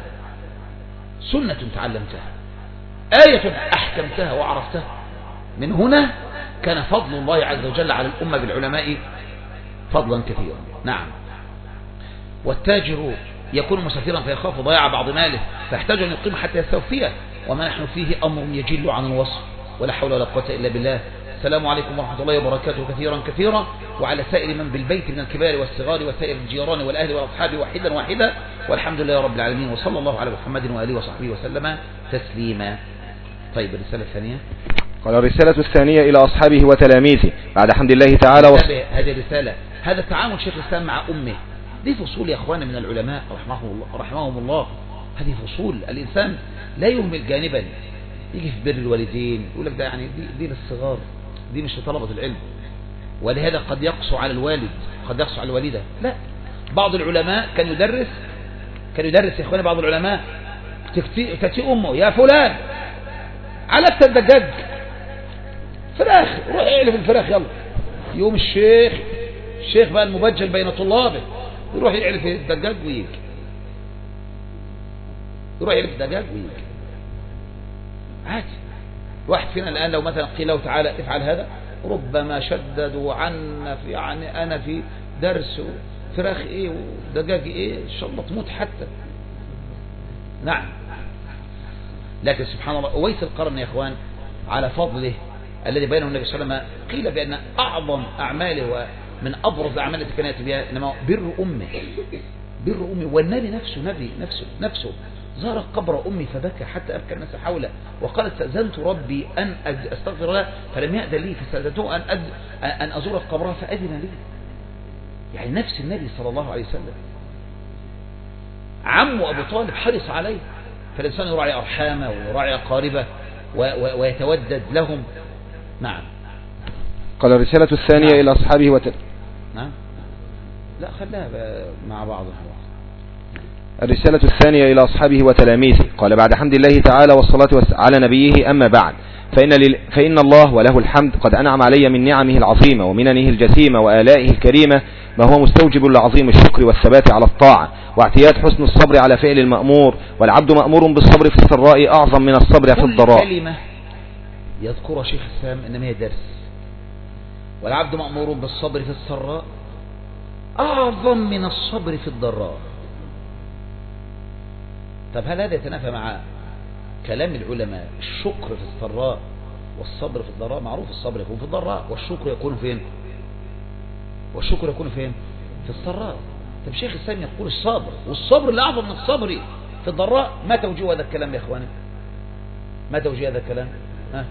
سنة تعلمتها، آية أحكمتها وعرفتها. من هنا كان فضل الله عز وجل على الأمة بالعلماء فضلا كثيرا. نعم. والتاجر يكون مسافرا فيخاف ضياع بعض ماله فيحتاج أن يقيم حتى يستوفيه، وما نحن فيه أمر يجل عن الوصف، ولا حول ولا قوة إلا بالله. السلام عليكم ورحمة الله وبركاته كثيرا كثيرا، وعلى سائر من بالبيت من الكبار والصغار وسائر الجيران والأهل والأصحاب واحدا واحدا، والحمد لله رب العالمين، وصلى الله على محمد وآله وصحبه وسلم تسليما. طيب الرسالة الثانية. قال الرسالة الثانية إلى أصحابه وتلاميذه بعد حمد الله تعالى وص... هذه الرسالة، هذا التعامل شيخ الإسلام مع أمه، دي فصول يا أخوانا من العلماء رحمهم الله, رحمهم الله. هذه فصول الإنسان لا يهمل جانبا، يجي في بر الوالدين يقول لك ده يعني دي, دي للصغار، دي مش لطلبة العلم، ولهذا قد يقسو على الوالد، قد يقسو على الوالدة. لا، بعض العلماء كان يدرس كان يدرس يا أخوانا، بعض العلماء تأتي أمه يا فلان على الدجاج فراخ، روح اعلف الفراخ يلا. يوم الشيخ الشيخ بقى المبجل بين طلابه يروح يعلف الدجاج ويجي، يروح يعلف الدجاج ويجي عادي. واحد فينا الآن لو مثلا قيل له تعالى افعل هذا، ربما شددوا عنا في يعني أنا في درس فراخ ايه ودجاج ايه ان شاء الله تموت حتى. نعم. لكن سبحان الله أويس القرن يا اخوان على فضله الذي بينه النبي صلى الله عليه وسلم قيل بأن أعظم أعماله ومن أبرز أعمال التي كانت بها إنما بر أمه، بر أمه. والنبي نفسه نبي نفسه نفسه زار قبر أمي فبكى حتى أبكى الناس حوله، وقال استأذنت ربي أن أستغفر له فلم يأذن لي، فاستأذنته أن, أد... أن أزور قبرها فأذن لي. يعني نفس النبي صلى الله عليه وسلم عمه أبو طالب حرص عليه، فالإنسان يراعي أرحامه ويراعي أقاربه و... و... ويتودد لهم. نعم. قال الرسالة الثانية نعم. إلى أصحابه وت... نعم لا خلاها مع بعضها. الرسالة الثانية إلى أصحابه وتلاميذه. قال بعد حمد الله تعالى والصلاة على نبيه، أما بعد، فإن, لل... فإن الله وله الحمد قد أنعم علي من نعمه العظيمة ومننه الجسيمة وآلائه الكريمة ما هو مستوجب لعظيم الشكر والثبات على الطاعة واعتياد حسن الصبر على فعل المأمور، والعبد مأمور بالصبر في السراء أعظم من الصبر في الضراء. كل كلمة يذكرها شيخ الإسلام إنما هي درس. والعبد مأمور بالصبر في السراء أعظم من الصبر في الضراء. طب هل هذا يتنافى مع كلام العلماء؟ الشكر في السراء والصبر في الضراء. معروف الصبر يكون في الضراء والشكر يكون فين؟ والشكر يكون فين؟ في السراء. طب شيخ الإسلام يقول الصبر، والصبر اللي أعظم من الصبر في الضراء. ما توجيه هذا الكلام يا إخواني؟ ما توجيه هذا الكلام؟ ها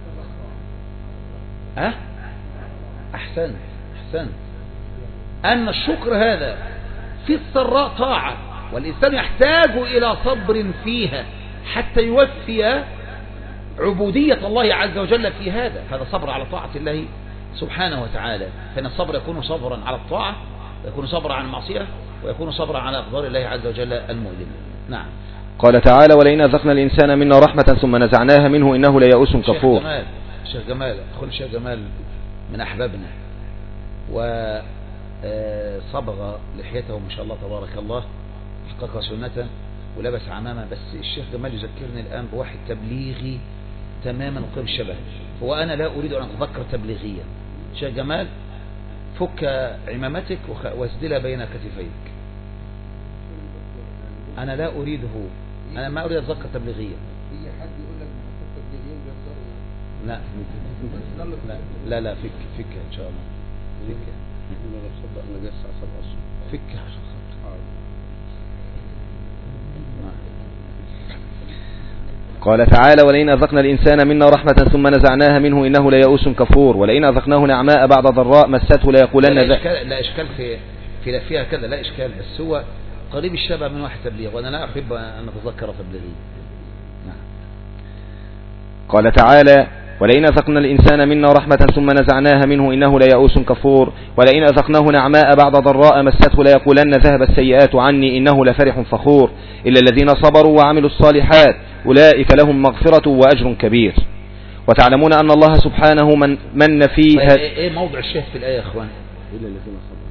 ها أحسنت أحسنت أن الشكر هذا في السراء طاعة، والإنسان يحتاج إلى صبر فيها حتى يوفي عبودية الله عز وجل في هذا. هذا صبر على طاعة الله سبحانه وتعالى. فإن الصبر يكون صبرا على الطاعة، ويكون صبرا عن المعصية، ويكون صبرا على أقدار الله عز وجل المؤلمة. نعم. قال تعالى ولئن أذقنا الإنسان منا رحمة ثم نزعناها منه إنه ليئوس كفور. شيخ جمال شيخ جمال أخونا الشيخ جمال من أحبابنا، وصبغ لحيته ما شاء الله تبارك الله، حقق سنة ولبس عمامة. بس الشيخ جمال يذكرني الآن بواحد تبليغي تماما وقيم الشبه، وأنا لا أريد أن أتذكر تبليغيا. شيخ جمال فك عمامتك واسدلها بين كتفيك. أنا لا أريده، أنا ما أريد أتذكر تبليغيا. في حد يقول لك محطوط تبليغيين بيحضروا؟ لا لا لا لا فك فك إن شاء الله فك. أنا لو صدق أنا جالس عصب أصلا فك عشان خاطر. قال تعالى ولئن أذقنا الإنسان منا رحمة ثم نزعناها منه إنه ليئوس كفور ولئن أذقناه نعماء بعد ضراء مسته ليقولن لا إشكال, لا إشكال في في فيها كذا، لا إشكال، بس هو قريب الشبه من واحد تبليغ، وأنا لا أحب أن أتذكر تبليغي. نعم. قال تعالى ولئن أذقنا الإنسان منا رحمة ثم نزعناها منه إنه ليئوس كفور ولئن أذقناه نعماء بعد ضراء مسته ليقولن ذهب السيئات عني إنه لفرح فخور إلا الذين صبروا وعملوا الصالحات أولئك لهم مغفرة وأجر كبير. وتعلمون أن الله سبحانه من, من فيها. إيه موضع الشاهد في الآية يا أخوان؟ إلا الذين صبروا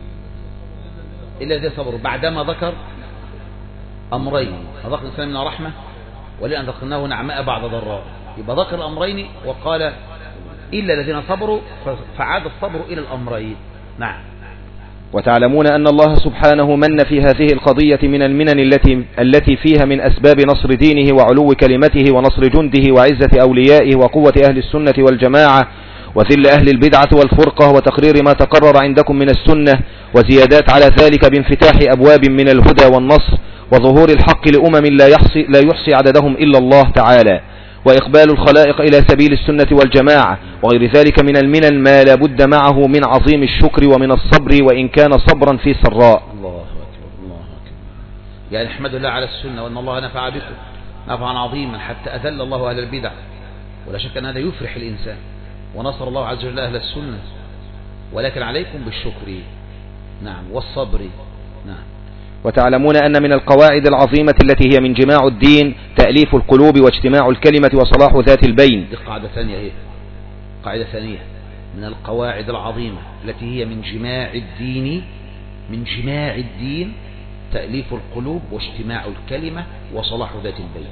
إلا الذين صبروا بعدما ذكر أمرين، أذقنا الإنسان منا رحمة ولئن أذقناه نعماء بعد ضراء، يبقى ذكر الأمرين وقال إلا الذين صبروا، فعاد الصبر إلى الأمرين. نعم. وتعلمون أن الله سبحانه من في هذه القضية من المنن التي التي فيها من أسباب نصر دينه وعلو كلمته ونصر جنده وعزة أوليائه وقوة أهل السنة والجماعة وذل أهل البدعة والفرقة وتقرير ما تقرر عندكم من السنة وزيادات على ذلك بانفتاح أبواب من الهدى والنصر وظهور الحق لأمم لا يحصي, لا يحصي عددهم إلا الله تعالى وإقبال الخلائق إلى سبيل السنة والجماعة وغير ذلك من المنن ما لا بد معه من عظيم الشكر ومن الصبر وإن كان صبرا في سراء. الله أكبر الله أكبر. يعني احمد الله على السنة وأن الله نفع بكم نفعا عظيما حتى أذل الله أهل البدع، ولا شك أن هذا يفرح الإنسان، ونصر الله عز وجل أهل السنة، ولكن عليكم بالشكر نعم والصبر. نعم. وتعلمون أن من القواعد العظيمة التي هي من جماع الدين تأليف القلوب واجتماع الكلمة وصلاح ذات البين. دي قاعدة ثانية، هي قاعدة ثانية من القواعد العظيمة التي هي من جماع الدين، من جماع الدين تأليف القلوب واجتماع الكلمة وصلاح ذات البين.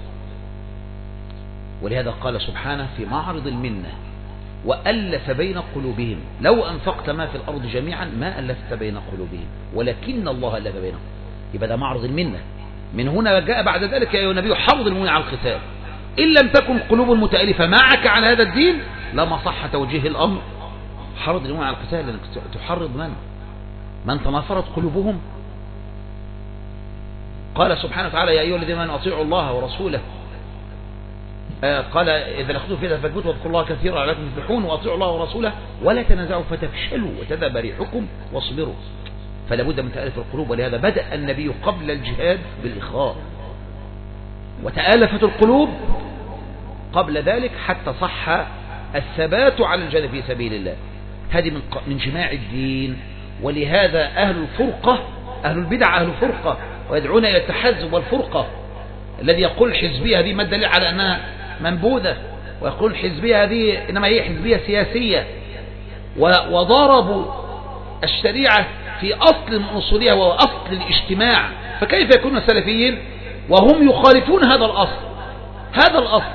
ولهذا قال سبحانه في معرض المنة وألف بين قلوبهم لو أنفقت ما في الأرض جميعا ما ألفت بين قلوبهم ولكن الله ألف بينهم. يبقى ده معرض المنة. من هنا جاء بعد ذلك يا أيها النبي حرض المؤمنين على القتال إن لم تكن قلوب المتألفة معك على هذا الدين لما صح توجيه الأمر. حرض المؤمنين على القتال لأنك تحرض من من تنافرت قلوبهم. قال سبحانه وتعالى يا أيها الذين آمنوا أطيعوا الله ورسوله، آه قال إذا لخذوا فيها فاثبتوا واذكروا الله كثيرا لعلكم تفلحون وأطيعوا الله ورسوله ولا تنازعوا فتفشلوا وتذهب ريحكم واصبروا. فلا بد من تألف القلوب، ولهذا بدأ النبي قبل الجهاد بالإخاء، وتآلفت القلوب قبل ذلك حتى صح الثبات على الجهاد في سبيل الله. هذه من من جماع الدين. ولهذا أهل الفرقة، أهل البدع أهل الفرقة، ويدعون إلى التحزب والفرقة. الذي يقول الحزبية هذه ما الدليل على أنها منبوذة، ويقول الحزبية هذه إنما هي حزبية سياسية، وضربوا الشريعة في أصل من أصولها وهو أصل الاجتماع. فكيف يكونوا سلفيين وهم يخالفون هذا الأصل؟ هذا الأصل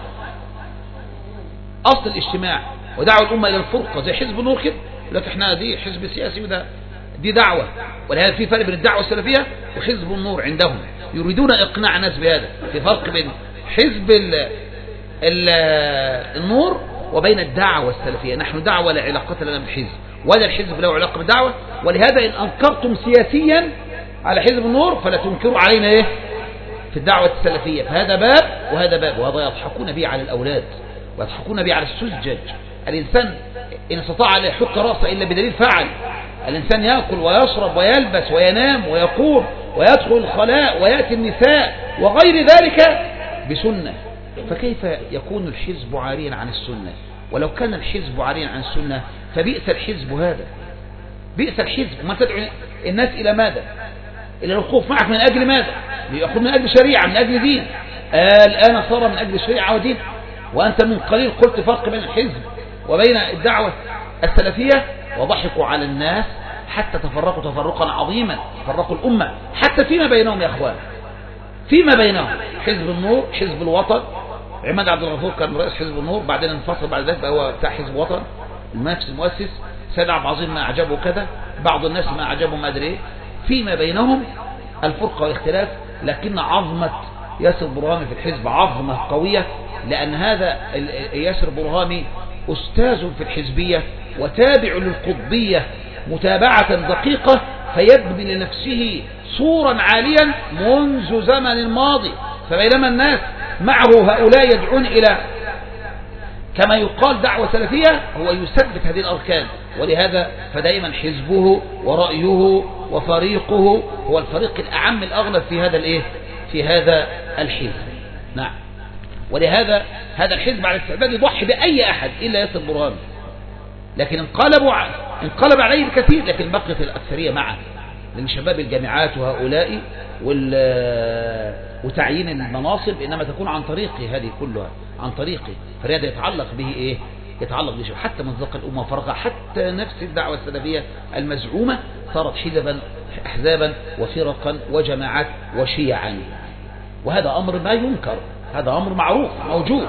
أصل الاجتماع، ودعوا الأمة إلى الفرقة زي حزب النور كده، لكن احنا دي حزب سياسي وده دي دعوة. ولهذا في فرق بين الدعوة السلفية وحزب النور عندهم، يريدون إقناع الناس بهذا. في فرق بين حزب ال ال النور وبين الدعوة السلفية. نحن دعوة لا علاقة لنا بالحزب، ولا الحزب له علاقة بالدعوة. ولهذا إن أنكرتم سياسيا على حزب النور فلا تنكروا علينا إيه في الدعوة السلفية. فهذا باب وهذا باب، وهذا يضحكون به على الأولاد ويضحكون به على السذج. الإنسان إن استطاع لا يحك رأسه إلا بدليل فعل. الإنسان يأكل ويشرب ويلبس وينام ويقوم ويدخل الخلاء ويأتي النساء وغير ذلك بسنة. فكيف يكون الحزب عاريا عن السنة؟ ولو كان الحزب عاريا عن السنة فبئس الحزب هذا، بئس الحزب. ما تدعو الناس إلى ماذا؟ إلى الوقوف معك من أجل ماذا؟ يقول من أجل شريعة، من أجل دين. آه الآن صار من أجل شريعة ودين، وأنت من قليل قلت فرق بين الحزب وبين الدعوة السلفية، وضحكوا على الناس حتى تفرقوا تفرقا عظيما، تفرقوا الأمة حتى فيما بينهم يا أخوان، فيما بينهم. حزب النور، حزب الوطن، عماد عبد الغفور كان رئيس حزب النور، بعدين انفصل بعد ذلك هو بتاع حزب وطن، المنافس المؤسس. سيد عبد العظيم ما أعجبه كذا، بعض الناس ما أعجبه ما أدري إيه. فيما بينهم الفرقة والاختلاف، لكن عظمة ياسر برهامي في الحزب عظمة قوية، لأن هذا ياسر برهامي أستاذ في الحزبية وتابع للقطبية متابعة دقيقة، فيبني لنفسه صورا عاليا منذ زمن الماضي. فبينما الناس معه هؤلاء يدعون إلى كما يقال دعوة سلفية، هو يثبت هذه الأركان. ولهذا فدائما حزبه ورأيه وفريقه هو الفريق الأعم الأغلب في هذا الإيه في هذا الحزب. نعم. ولهذا هذا الحزب على الاستعداد يضحي بأي أحد إلا ياسر برهامي، لكن انقلبوا انقلب عليه الكثير، لكن بقيت الأكثرية معه من شباب الجامعات وهؤلاء وتعيين المناصب، إنما تكون عن طريقي هذه كلها، عن طريقي. فهذا يتعلق به إيه يتعلق به حتى مزق الأمة وفرقها، حتى نفس الدعوة السلفية المزعومة صارت حزبا أحزابا وفرقا وجماعات وشيعا. وهذا أمر ما ينكر، هذا أمر معروف موجود،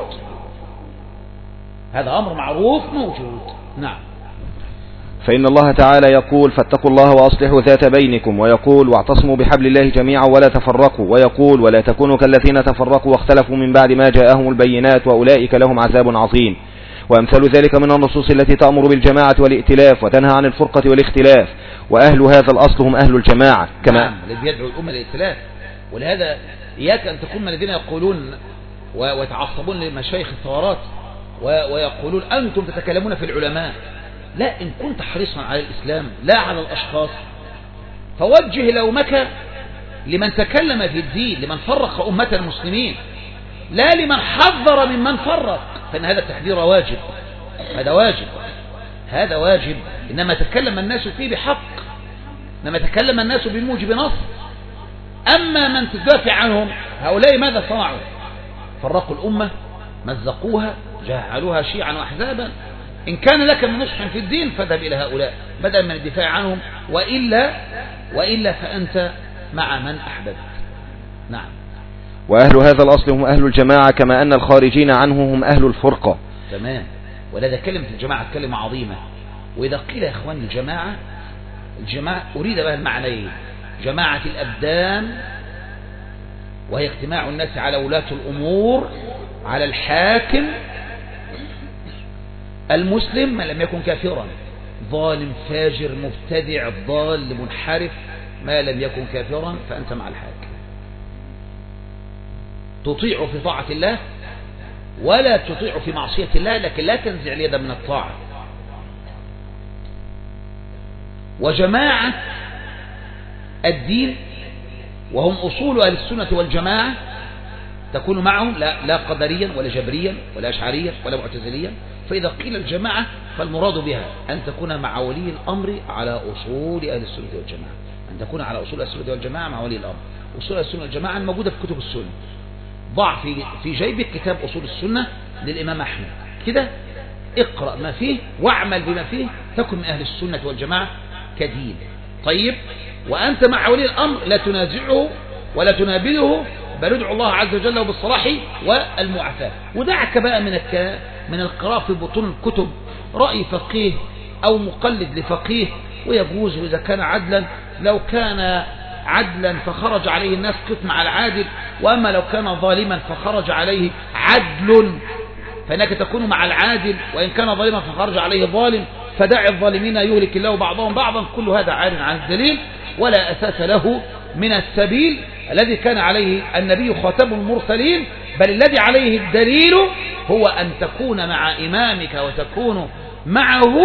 هذا أمر معروف موجود. نعم. فإن الله تعالى يقول فاتقوا الله وأصلحوا ذات بينكم، ويقول واعتصموا بحبل الله جميعا ولا تفرقوا، ويقول ولا تكونوا كالذين تفرقوا واختلفوا من بعد ما جاءهم البينات وأولئك لهم عذاب عظيم. وأمثال ذلك من النصوص التي تأمر بالجماعة والائتلاف وتنهى عن الفرقة والاختلاف، وأهل هذا الأصل هم أهل الجماعة كما نعم. الذي يدعو الأمة للائتلاف. ولهذا إياك أن تكون من الذين يقولون ويتعصبون لمشايخ الثورات ويقولون أنتم تتكلمون في العلماء. لا، إن كنت حريصا على الإسلام لا على الأشخاص فوجه لومك لمن تكلم في الدين، لمن فرق أمة المسلمين، لا لمن حذر ممن فرق. فإن هذا التحذير واجب، هذا واجب، هذا واجب. إنما تكلم الناس فيه بحق، إنما تكلم الناس بموجب نص. أما من تدافع عنهم هؤلاء ماذا صنعوا؟ فرقوا الأمة، مزقوها، جعلوها شيعا وأحزابا. إن كان لك من نصح في الدين فاذهب إلى هؤلاء بدلا من الدفاع عنهم، وإلا وإلا فأنت مع من أحببت. نعم. وأهل هذا الأصل هم أهل الجماعة كما أن الخارجين عنه هم أهل الفرقة. تمام. ولذا كلمة الجماعة كلمة عظيمة. وإذا قيل يا إخوان الجماعة، الجماعة أريد بها المعنيين: جماعة الأبدان وهي اجتماع الناس على ولاة الأمور، على الحاكم المسلم من لم يكن كافرا، ظالم فاجر مبتدع ضال منحرف ما لم يكن كافرا فأنت مع الحاكم. تطيع في طاعة الله ولا تطيع في معصية الله، لكن لا تنزع اليد من الطاعة. وجماعة الدين وهم أصول أهل السنة والجماعة تكون معهم لا, لا قدريا ولا جبريا ولا أشعريا ولا معتزليا. فإذا قيل الجماعة فالمراد بها أن تكون مع ولي الأمر على أصول أهل السنة والجماعة، أن تكون على أصول أهل السنة والجماعة مع ولي الأمر. أصول أهل السنة والجماعة الموجودة في كتب السنة، ضع في في جيبك كتاب أصول السنة للإمام أحمد كده، اقرأ ما فيه واعمل بما فيه، تكن من أهل السنة والجماعة كدين. طيب، وأنت مع ولي الأمر لا تنازعه ولا تنابذه، بل ادعو الله عز وجل بالصلاح والمعافاة. ودعك بقى من من القراءة في بطون الكتب رأي فقيه أو مقلد لفقيه، ويجوز إذا كان عدلا، لو كان عدلا فخرج عليه الناس قط مع العادل، وأما لو كان ظالما فخرج عليه عدل فإنك تكون مع العادل، وإن كان ظالما فخرج عليه ظالم، فدع الظالمين يهلك الله بعضهم بعضا. كل هذا عار عن الدليل ولا أساس له من السبيل الذي كان عليه النبي خاتم المرسلين، بل الذي عليه الدليل هو أن تكون مع إمامك وتكون معه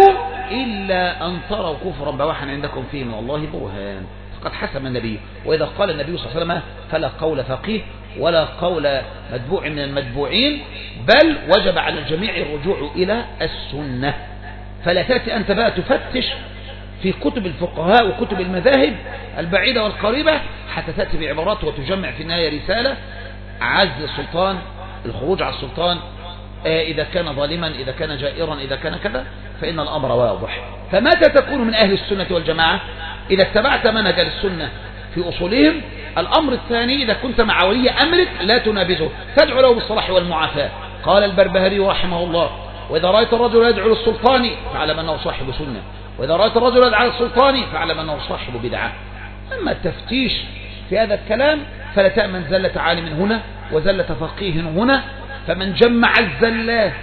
إلا أن تروا كفرا بواحا عندكم فيه من الله برهان فقد حسم النبي. وإذا قال النبي صلى الله عليه وسلم فلا قول فقيه ولا قول متبوع من المتبوعين، بل وجب على الجميع الرجوع إلى السنة. فلا تأتي أنت بقى تفتش في كتب الفقهاء وكتب المذاهب البعيدة والقريبة حتى تأتي بعبارات وتجمع في النهاية رسالة عزل السلطان، الخروج على السلطان، إذا كان ظالما، إذا كان جائرا، إذا كان كذا، فإن الأمر واضح. فمتى تكون من أهل السنة والجماعة؟ إذا اتبعت منهج السنة في أصولهم. الأمر الثاني، إذا كنت مع ولي أمرك لا تنابذه، تدعو له بالصلاح والمعافاة. قال البربهاري رحمه الله: وإذا رأيت الرجل يدعو للسلطان فاعلم أنه صاحب سنة، وإذا رأيت الرجل يدعو للسلطان فاعلم أنه صاحب بدعة. أما التفتيش في هذا الكلام فلا تأمن زلة عالم هنا وزلة فقيه هنا. فمن جمع الزلات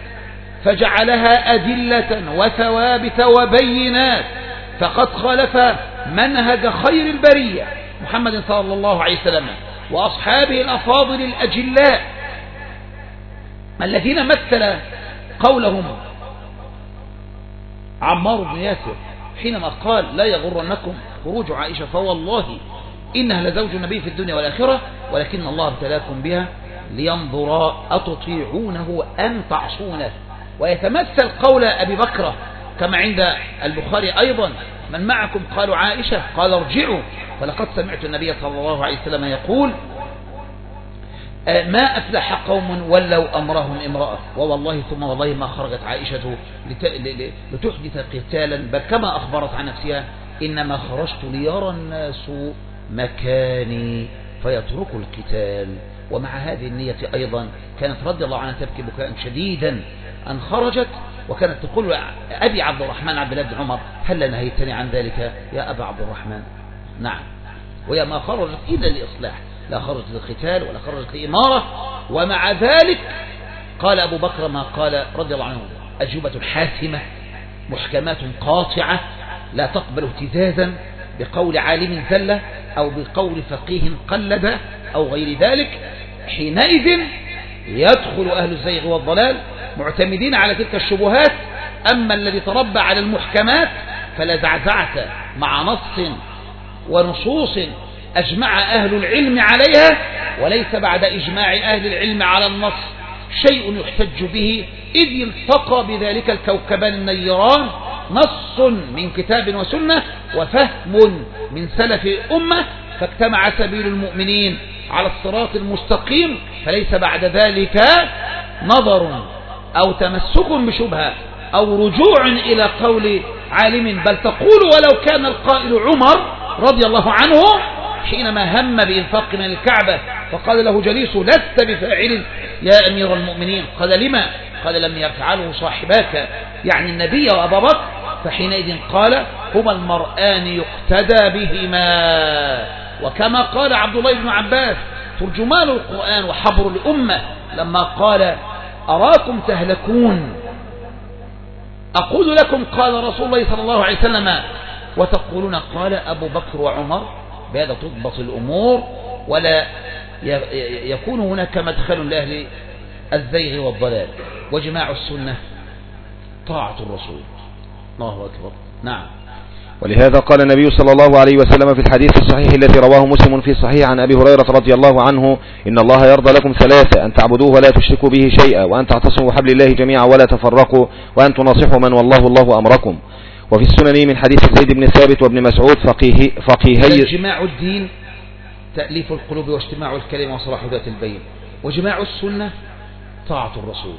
فجعلها أدلة وثوابت وبينات فقد خالف منهج خير البرية محمد صلى الله عليه وسلم وأصحابه الأفاضل الأجلاء الذين مثل قولهم عمار بن ياسر حينما قال: لا يغرنكم خروج عائشة فوالله إنها لزوج النبي في الدنيا والآخرة ولكن الله ابتلاكم بها لينظر أتطيعونه أم تعصونه. ويتمثل قول أبي بكر كما عند البخاري أيضا: من معكم؟ قالوا عائشة، قال ارجعوا فلقد سمعت النبي صلى الله عليه وسلم يقول: ما أفلح قوم ولوا أمرهم امرأة ووالله ثم والله ما خرجت عائشة لتحدث قتالا، بل كما أخبرت عن نفسها: إنما خرجت ليرى الناس مكاني فيتركوا القتال. ومع هذه النية أيضا كانت رضي الله عنها تبكي بكاء شديدا أن خرجت، وكانت تقول: أبي عبد الرحمن عبد الله بن عمر هل نهيتني عن ذلك يا أبا عبد الرحمن؟ نعم. وهي ما خرجت إلا لإصلاح، لا خرجت للقتال ولا خرجت لإمارة. ومع ذلك قال أبو بكر ما قال رضي الله عنه: أجوبة حاسمة محكمات قاطعة لا تقبل اهتزازا بقول عالم زلة أو بقول فقيه قلد أو غير ذلك. حينئذ يدخل أهل الزيغ والضلال معتمدين على تلك الشبهات. أما الذي تربى على المحكمات فلا زعزعة مع نص ونصوص أجمع أهل العلم عليها، وليس بعد إجماع أهل العلم على النص شيء يحتج به، إذ التقى بذلك الكوكبان النيران نص من كتاب وسنة وفهم من سلف الأمة، فاجتمع سبيل المؤمنين على الصراط المستقيم. فليس بعد ذلك نظر أو تمسك بشبهة أو رجوع إلى قول عالم، بل تقول: ولو كان القائل عمر رضي الله عنه حينما هم بإنفاق من الكعبة فقال له جليس: لست بفاعل يا أمير المؤمنين. قال: لما؟ قال: لم يفعله صاحباك، يعني النبي وأبا بكر. فحينئذ قال: هما المرآن يقتدى بهما. وكما قال عبد الله بن عباس ترجمان القرآن وحبر الأمة لما قال: أراكم تهلكون أقول لكم قال رسول الله صلى الله عليه وسلم وتقولون قال أبو بكر وعمر. بهذا تضبط الأمور ولا يكون هناك مدخل لأهل الزيغ والضلال. وجماع السنة طاعة الرسول. الله أكبر. نعم. ولهذا قال النبي صلى الله عليه وسلم في الحديث الصحيح الذي رواه مسلم في صحيح عن أبي هريرة رضي الله عنه: إن الله يرضى لكم ثلاثة: أن تعبدوه ولا تشركوا به شيئا، وأن تعتصموا بحبل الله جميعا ولا تفرقوا، وأن تناصحوا من والله الله أمركم. وفي السنن من حديث زيد بن ثابت وابن مسعود فقيه فقيهي: جماع الدين تأليف القلوب واجتماع الكلمة وصلاح ذات البين. وجماع السنة طاعة الرسول.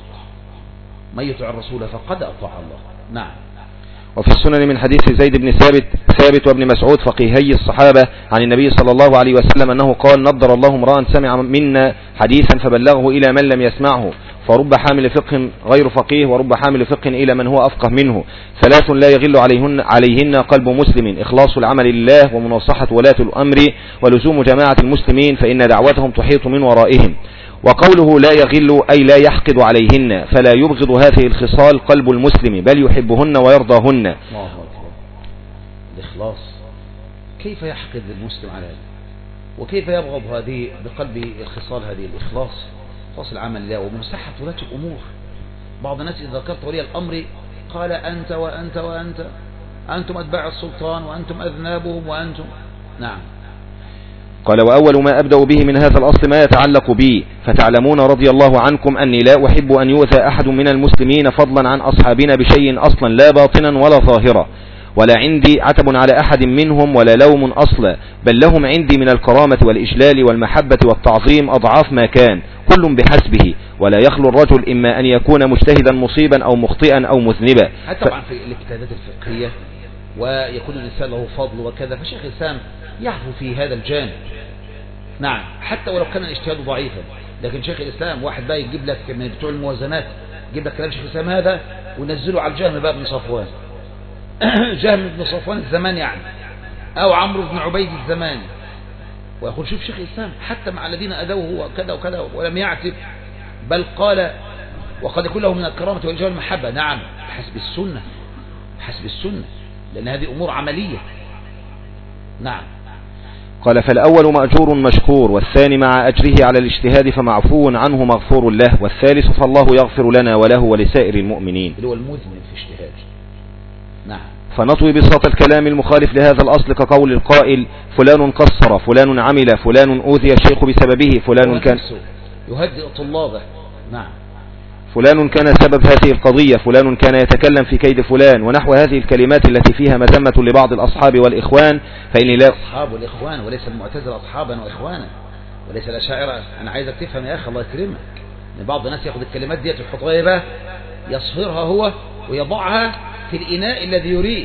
من يطع الرسول فقد أطاع الله. نعم. وفي السنن من حديث زيد بن ثابت ثابت وابن مسعود فقيهي الصحابة عن النبي صلى الله عليه وسلم أنه قال: نضر الله امرأ سمع منا حديثا فبلغه إلى من لم يسمعه، فرب حامل فقه غير فقيه، ورب حامل فقه إلى من هو أفقه منه. ثلاث لا يغل عليهن, عليهن قلب مسلم: إخلاص العمل لله، ومناصحة ولاة الأمر، ولزوم جماعة المسلمين فإن دعوتهم تحيط من ورائهم. وقوله لا يغل أي لا يحقد عليهن، فلا يبغض هذه الخصال قلب المسلم، بل يحبهن ويرضاهن. الله أكبر. الإخلاص، كيف يحقد المسلم على هذا؟ وكيف يبغض هذه بقلب الخصال هذه؟ الإخلاص، إخلاص العمل لله، ومنصحة ولاة الأمور. بعض الناس إذا ذكرت ولي الأمر قال: أنت وأنت وأنت، أنتم أتباع السلطان وأنتم أذنابهم وأنتم. نعم. قال: وأول ما أبدأ به من هذا الأصل ما يتعلق بي، فتعلمون رضي الله عنكم أني لا أحب أن يؤذى أحد من المسلمين فضلا عن أصحابنا بشيء أصلا، لا باطنا ولا ظاهرا، ولا عندي عتب على أحد منهم ولا لوم أصلا، بل لهم عندي من الكرامة والإجلال والمحبة والتعظيم أضعاف ما كان، كل بحسبه، ولا يخلو الرجل إما أن يكون مجتهدا مصيبا أو مخطئا أو مذنبا. حتى طبعا في الاجتهادات الفقهية ويكون الإنسان له فضل وكذا، فشيخ الإسلام يعفو في هذا الجانب. نعم، حتى ولو كان الاجتهاد ضعيفا، لكن شيخ الإسلام واحد بقى يجيب لك من بتوع الموازنات، يجيب لك كلام شيخ الإسلام هذا ونزله على الجهم بقى بن صفوان جهم بن صفوان الزمان يعني، أو عمرو بن عبيد الزمان، ويقول: شوف شيخ الإسلام حتى مع الذين أدوه وكذا وكذا ولم يعتب، بل قال: وقد يكون له من الكرامة والإجلال والمحبة. نعم، حسب السنة، حسب السنة، لأن هذه أمور عملية. نعم. قال: فالأول مأجور مشكور، والثاني مع أجره على الاجتهاد فمعفو عنه مغفور له، والثالث فالله يغفر لنا وله ولسائر المؤمنين. اللي هو المذنب في اجتهاد. نعم. فنطوي بساط الكلام المخالف لهذا الأصل كقول القائل: فلان قصر، فلان عمل، فلان أوذي الشيخ بسببه، فلان كان يهدئ طلابه. نعم. فلان كان سبب هذه القضية، فلان كان يتكلم في كيد فلان، ونحو هذه الكلمات التي فيها مذمة لبعض الأصحاب والإخوان. فإني لا أصحاب والإخوان، وليس المعتزلة أصحابا وإخوانا، وليس الأشاعرة. أنا عايزك تفهم يا أخي، الله يكرمك، إن بعض الناس يأخذ الكلمات دي ويحطها إيه بقى، يصهرها هو ويضعها في الإناء الذي يريد.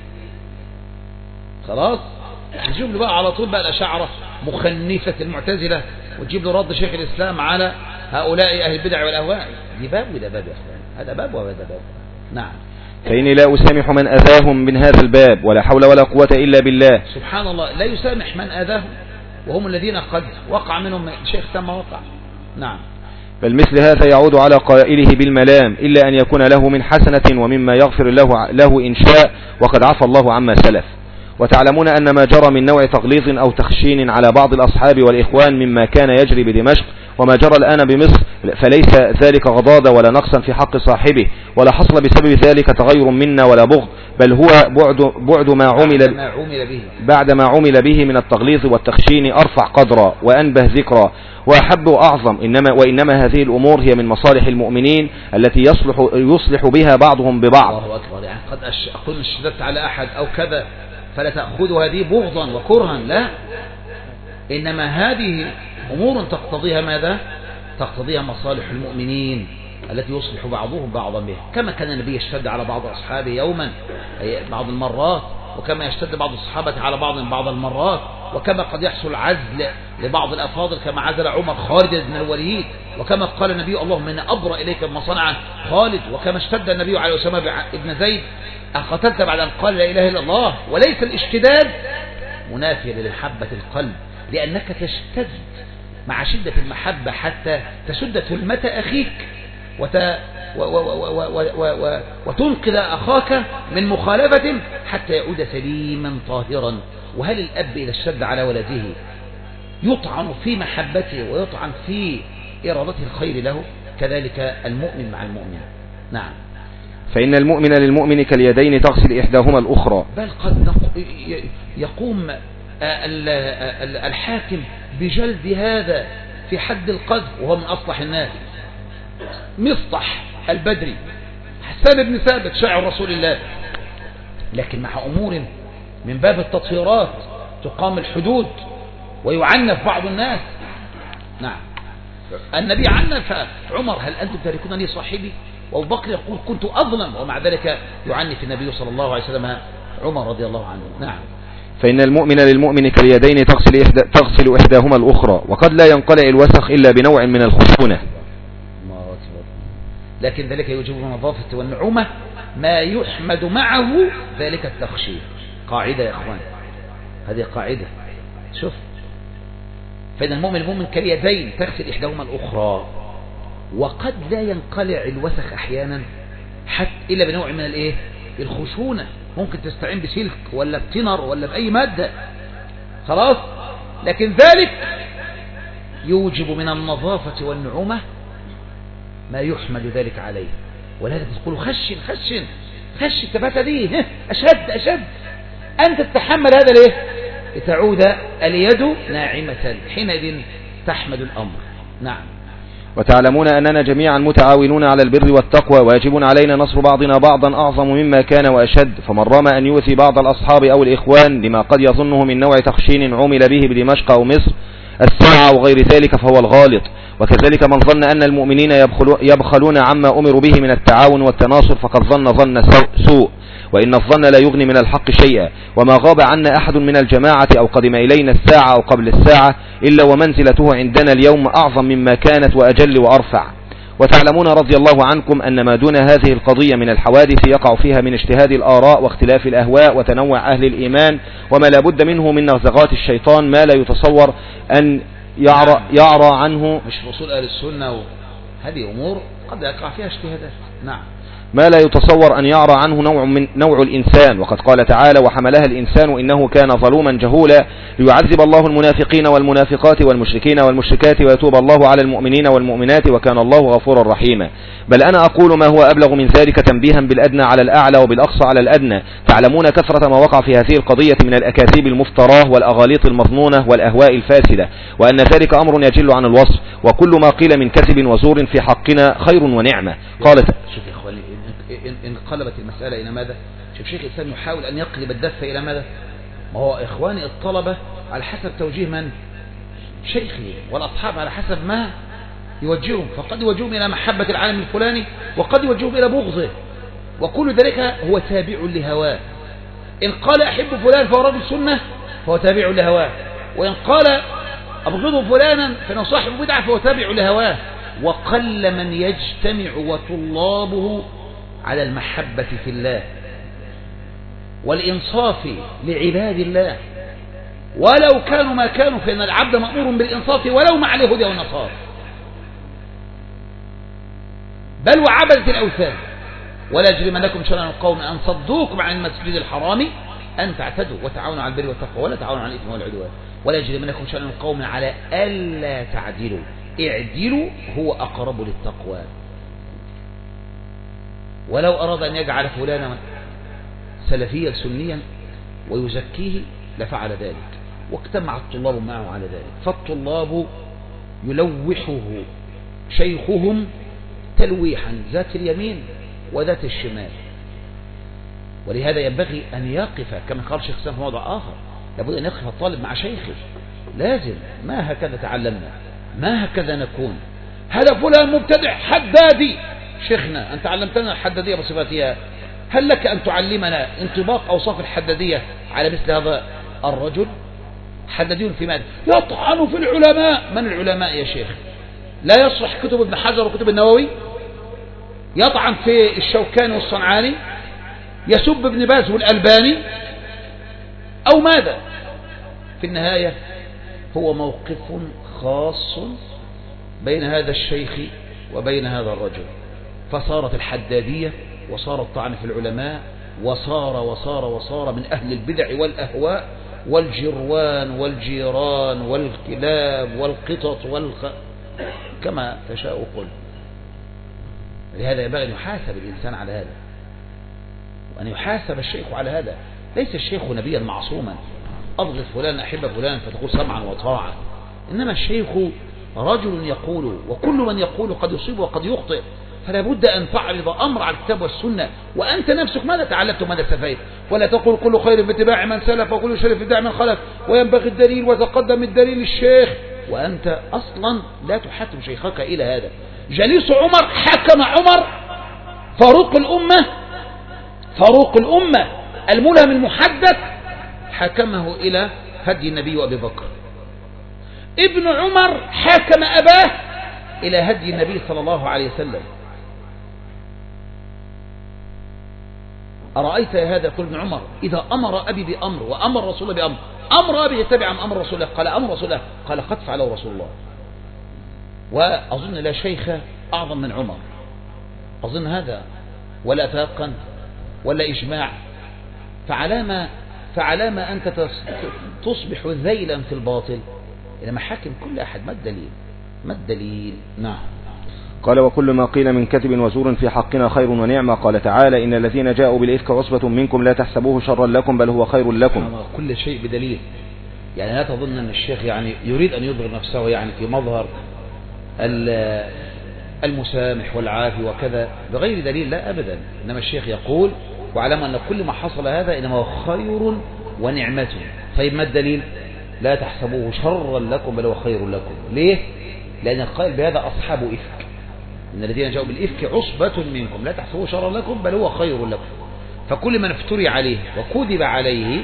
خلاص، نجيب له بقى على طول بقى الأشاعرة مخنفة المعتزلة، وتجيب له رد شيخ الإسلام على هؤلاء أهل البدع والأهواء. دي باب وده باب يا أخوان، هذا باب وهذا باب. نعم. فإني لا أسامح من أذاهم من هذا الباب، ولا حول ولا قوة إلا بالله. سبحان الله، لا يسامح من أذاهم، وهم الذين قد وقع منهم شيخ تم وقع. نعم. بل مثل هذا يعود على قائله بالملام، إلا أن يكون له من حسنة ومما يغفر له, له إن شاء، وقد عفى الله عما سلف. وتعلمون أن ما جرى من نوع تغليظ أو تخشين على بعض الأصحاب والإخوان مما كان يجري بدمشق وما جرى الآن بمصر، فليس ذلك غضاضة ولا نقصا في حق صاحبه، ولا حصل بسبب ذلك تغير منا ولا بغض، بل هو بعد, بعد ما عمل به بعد ما عمل به من التغليظ والتخشين أرفع قدرا وأنبه ذكرا وأحب وأعظم. إنما وإنما هذه الأمور هي من مصالح المؤمنين التي يصلح, يصلح بها بعضهم ببعض. الله أكبر. يعني قد أكون اشتدت على أحد أو كذا فلا تأخذوا هذه بغضا وكرها، لا، إنما هذه أمور تقتضيها ماذا؟ تقتضيها مصالح المؤمنين التي يصلح بعضهم بعضا بها، كما كان النبي يشتد على بعض أصحابه يوما بعض المرات، وكما يشتد بعض الصحابة على بعض بعض المرات، وكما قد يحصل عزل لبعض الأفاضل كما عزل عمر خالد بن الوليد، وكما قال النبي: اللهم إن أبرأ إليك ما صنع خالد، وكما اشتد النبي عليه أسامة بن زيد: أقتلت بعد أن قال لا إله إلا الله. وليس الاشتداد منافيا لمحبة القلب، لأنك تشتد مع شدة المحبة حتى تسد ثلمة أخيك وت... و... و... و... و... و... و... وتنقذ أخاك من مخالفة حتى يعود سليما طاهرا. وهل الأب إذا اشتد على ولده يطعن في محبته ويطعن في إرادته الخير له، كذلك المؤمن مع المؤمن. نعم. فإن المؤمن للمؤمن كاليدين تغسل إحداهما الأخرى. بل قد يقوم الحاكم بجلد هذا في حد القذف وهو من أصلح الناس، مصطح البدري، حسان بن ثابت شاعر رسول الله، لكن مع أمور من باب التطهيرات تقام الحدود ويعنف بعض الناس. نعم. النبي عنف عمر: هل أنتم تاركونني صاحبي؟ وأبو بكر يقول: كنت أظلم، ومع ذلك يعنف النبي صلى الله عليه وسلم عمر رضي الله عنه. نعم. فإن المؤمن للمؤمن كاليدين تغسل, إحدى تغسل إحداهما الأخرى، وقد لا ينقلع الوسخ إلا بنوع من الخشونة. لكن ذلك يوجب النظافة والنعومة، ما يحمد معه ذلك التخشيع. قاعدة يا أخوان، هذه قاعدة. شوف، فإن المؤمن المؤمن كاليدين تغسل إحداهما الأخرى، وقد لا ينقلع الوسخ أحيانا حتى إلا بنوع من الإيه؟ الخشونة. ممكن تستعين بسلك ولا بتنر ولا بأي مادة، خلاص، لكن ذلك يوجب من النظافة والنعومة ما يحمد ذلك عليه. ولهذا تقول: خشن خشن خشن تبات دي، أشد أشد، أنت تتحمل هذا ليه؟ لتعود اليد ناعمة، حينئذ تحمد الأمر. نعم. وتعلمون أننا جميعا متعاونون على البر والتقوى، ويجب علينا نصر بعضنا بعضا أعظم مما كان وأشد. فمن رام أن يؤذي بعض الأصحاب أو الإخوان لما قد يظنه من نوع تخشين عمل به بدمشق أو مصر الساعة وغير ذلك فهو الغالط. وكذلك من ظن أن المؤمنين يبخلون عما أمروا به من التعاون والتناصر فقد ظن ظن سوء، وإن الظن لا يغني من الحق شيئا. وما غاب عنا أحد من الجماعة أو قدم إلينا الساعة أو قبل الساعة إلا ومنزلته عندنا اليوم أعظم مما كانت وأجل وأرفع. وتعلمون رضي الله عنكم أن ما دون هذه القضية من الحوادث يقع فيها من اجتهاد الآراء واختلاف الأهواء وتنوع أهل الإيمان، وما لا بد منه من نزغات الشيطان ما لا يتصور أن يعرى, يعرى عنه. مش رسول أهل السنة، هذه أمور قد يقع فيها اجتهادات. نعم. ما لا يتصور أن يعرى عنه نوع من نوع الإنسان. وقد قال تعالى: وحملها الإنسان إنه كان ظلوما جهولا، ليعذب الله المنافقين والمنافقات والمشركين والمشركات ويتوب الله على المؤمنين والمؤمنات وكان الله غفورا رحيما. بل أنا أقول ما هو أبلغ من ذلك تنبيها بالأدنى على الأعلى وبالأقصى على الأدنى. تعلمون كثرة ما وقع في هذه القضية من الأكاذيب المفتراه والأغاليط المظنونة والأهواء الفاسدة، وأن ذلك أمر يجل عن الوصف، وكل ما قيل من كذب وزور في حقنا خير ونعمة. قالت: شوف يا إخواني، انقلبت المسألة إلى ماذا؟ شوف، شيخ الإسلام يحاول أن يقلب الدفة إلى ماذا؟ ما هو إخواني الطلبة على حسب توجيه من؟ شيخي، والأصحاب على حسب ما يوجههم، فقد يوجههم إلى محبة العالم الفلاني وقد يوجههم إلى بغضه، وكل ذلك هو تابع لهواه. إن قال أحب فلان فهو رجل سنة فهو تابع لهواه، وإن قال أبغضه فلانا فإنه صاحب بدعة فهو تابع لهواه. وقل من يجتمع وطلابه على المحبة في الله والإنصاف لعباد الله، ولو كانوا ما كانوا، فإن العبد مأمور بالإنصاف ولو مع اليهود والنصارى، بل وعبدة الأوثان. ولا يجرمنكم شنآن قوم أن صدوكم عن المسجد الحرام أن تعتدوا وتعاونوا على البر والتقوى ولا تعاونوا على الإثم والعدوان. ولا يجرمنكم شنآن قوم على ألا تعدلوا اعدلوا هو أقرب للتقوى. ولو أراد أن يجعل فلانا سلفيا سنيا ويزكيه لفعل ذلك، واجتمع الطلاب معه على ذلك. فالطلاب يلوحه شيخهم تلويحا ذات اليمين وذات الشمال. ولهذا ينبغي أن يقف كما قال شيخ الإسلام في موضع آخر، لابد أن يقف الطالب مع شيخه، لازم. ما هكذا تعلمنا، ما هكذا نكون. هذا فلان مبتدع حدادي، شيخنا أنت علمتنا الحدادية بصفاتها، هل لك أن تعلمنا انطباق أوصاف الحدادية على مثل هذا الرجل؟ حدادي في ماذا؟ يطعن في العلماء. من العلماء يا شيخ؟ لا يصلح كتب ابن حجر وكتب النووي؟ يطعن في الشوكاني والصنعاني؟ يسب ابن باز والألباني؟ أو ماذا؟ في النهاية هو موقف خاص بين هذا الشيخ وبين هذا الرجل، فصارت الحدادية وصار الطعن في العلماء وصار وصار وصار من أهل البدع والأهواء والجروان والجيران والكلاب والقطط والخ... كما تشاء قل. لهذا ينبغي أن يحاسب الإنسان على هذا، وأن يحاسب الشيخ على هذا. ليس الشيخ نبيا معصوما أبغض فلان أحب فلان فتقول سمعا وطاعة، إنما الشيخ رجل يقول، وكل من يقول قد يصيب وقد يخطئ، فلا بد أن تعرض أمر على الكتاب والسنة، وأنت نفسك ماذا تعلمت وماذا استفدت. ولا تقول كل خير باتباع من سلف وكل شر في اتباع من خلف، وينبغي الدليل وتقدم الدليل الشيخ، وأنت أصلا لا تحكم شيخك إلى هذا. جليس عمر حكم عمر فاروق الأمة، فاروق الأمة الملهم المحدث حكمه إلى هدي النبي وأبي بكر. ابن عمر حكم أباه إلى هدي النبي صلى الله عليه وسلم. أرأيت يا هذا كل ابن عمر إذا أمر أبي بأمر وأمر رسوله بأمر، أمر أبي يتبع أمر رسوله، قال أمر رسوله، قال قد فعله رسول الله. وأظن لا شيخ أعظم من عمر، أظن هذا ولا تيقن ولا إجماع. فعلامة فعلامة أنت تصبح ذيلا في الباطل إلى محاكم كل أحد. ما الدليل؟ ما الدليل؟ نعم. قال وكل ما قيل من كذب وزور في حقنا خير ونعمة. قال تعالى إن الذين جاءوا بالإفك عصبة منكم لا تحسبوه شرا لكم بل هو خير لكم. كل شيء بدليل، يعني لا تظن أن الشيخ يعني يريد أن يظهر نفسه يعني في مظهر المسامح والعافي وكذا بغير دليل، لا أبدا. إنما الشيخ يقول واعلم أن كل ما حصل هذا إنما هو خير ونعمة. طيب ما الدليل؟ لا تحسبوه شرا لكم بل هو خير لكم. ليه؟ لأن القائل بهذا أصحاب إفك، إن الذين جاءوا بالإفك عصبة منكم لا تحسبوه شرا لكم بل هو خير لكم. فكل من افتري عليه وكذب عليه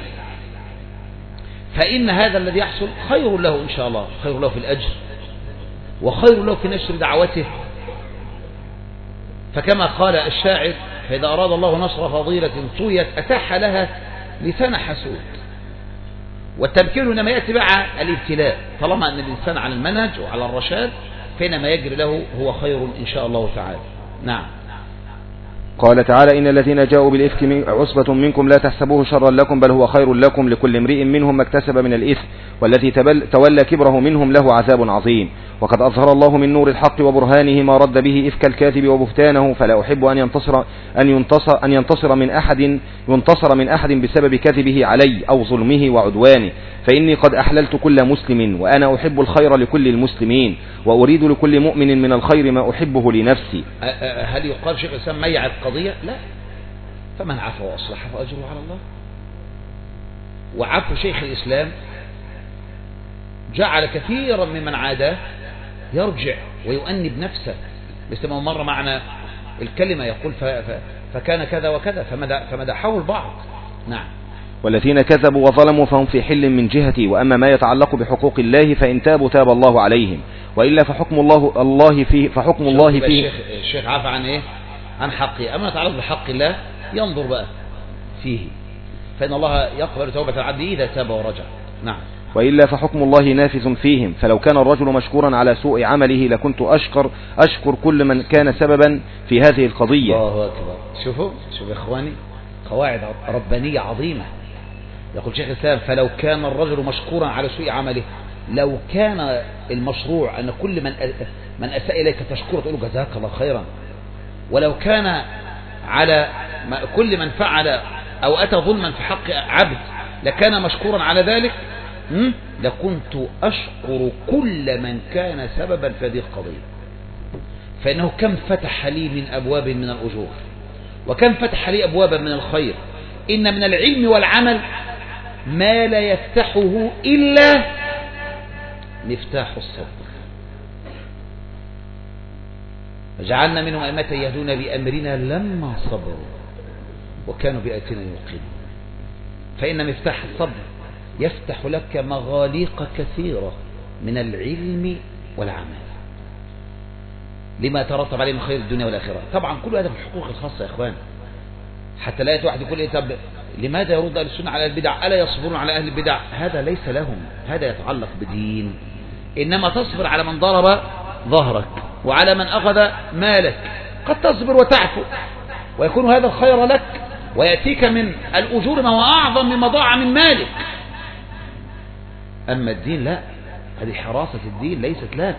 فإن هذا الذي يحصل خير له إن شاء الله، خير له في الأجر وخير له في نشر دعوته. فكما قال الشاعر فإذا أراد الله نصر فضيلة طويت أتاح لها لسان حسود. والتمكين إنما يأتي مع الابتلاء، طالما أن الإنسان على المنهج وعلى الرشاد فإنما يجري له هو خير إن شاء الله تعالى. نعم. قال تعالى إن الذين جاءوا بالإفك عصبة منكم لا تحسبوه شرا لكم بل هو خير لكم لكل امرئ منهم ما اكتسب من الإثم والذي تولى كبره منهم له عذاب عظيم. وقد أظهر الله من نور الحق وبرهانه ما رد به إفك الكاذب وبهتانه، فلا أحب أن ينتصر أن ينتصر أن ينتصر من أحد ينتصر من أحد بسبب كذبه علي أو ظلمه وعدوانه، فإني قد أحللت كل مسلم وأنا أحب الخير لكل المسلمين وأريد لكل مؤمن من الخير ما أحبه لنفسي. هل يقال شيخ الإسلام ميع القضية؟ لا. فمن عفا وأصلح فأجره على الله. وعفو شيخ الإسلام جعل كثيرا ممن عاداه يرجع ويؤنب نفسه. مثل ما مر معنا الكلمة يقول ف... ف... فكان كذا وكذا فمدحه البعض. نعم. والذين كذبوا وظلموا فهم في حل من جهتي، وأما ما يتعلق بحقوق الله فإن تابوا تاب الله عليهم وإلا فحكم الله الله فيه فحكم الله فيه. الشيخ, الشيخ عفى عن إيه؟ عن حقه. أما يتعلق بحق الله ينظر بقى فيه، فإن الله يقبل توبة العبد إذا تاب ورجع. نعم. وإلا فحكم الله نافذ فيهم، فلو كان الرجل مشكورا على سوء عمله لكنت أشكر أشكر كل من كان سببا في هذه القضية. الله أكبر. شوفوا شوفوا يا إخواني قواعد ربانية عظيمة. يقول شيخ الإسلام فلو كان الرجل مشكورا على سوء عمله، لو كان المشروع أن كل من من أساء إليك تشكره تقول له جزاك الله خيرا، ولو كان على كل من فعل أو أتى ظلما في حق عبد لكان مشكورا على ذلك، لكنت أشكر كل من كان سببا في هذه القضية. فإنه كم فتح لي من أبواب من الأجور وكم فتح لي أبوابا من الخير. إن من العلم والعمل ما لا يفتحه إلا مفتاح الصبر. وجعلنا منهم أئمة يهدون بأمرنا لما صبروا وكانوا بآياتنا يوقنون. فإن مفتاح الصبر يفتح لك مغاليق كثيرة من العلم والعمل لما ترتب عليه من خير الدنيا والآخرة. طبعا كل هذا في الحقوق الخاصة يا إخوان. حتى لا يأتي واحد يقول إيه طب لماذا يرد أهل السنة على البدع؟ ألا يصبرون على أهل البدع؟ هذا ليس لهم، هذا يتعلق بدين. إنما تصبر على من ضرب ظهرك وعلى من أخذ مالك. قد تصبر وتعفو ويكون هذا الخير لك ويأتيك من الأجور ما هو أعظم مما ضاع من مالك. أما الدين لا، هذه حراسة الدين ليست لك.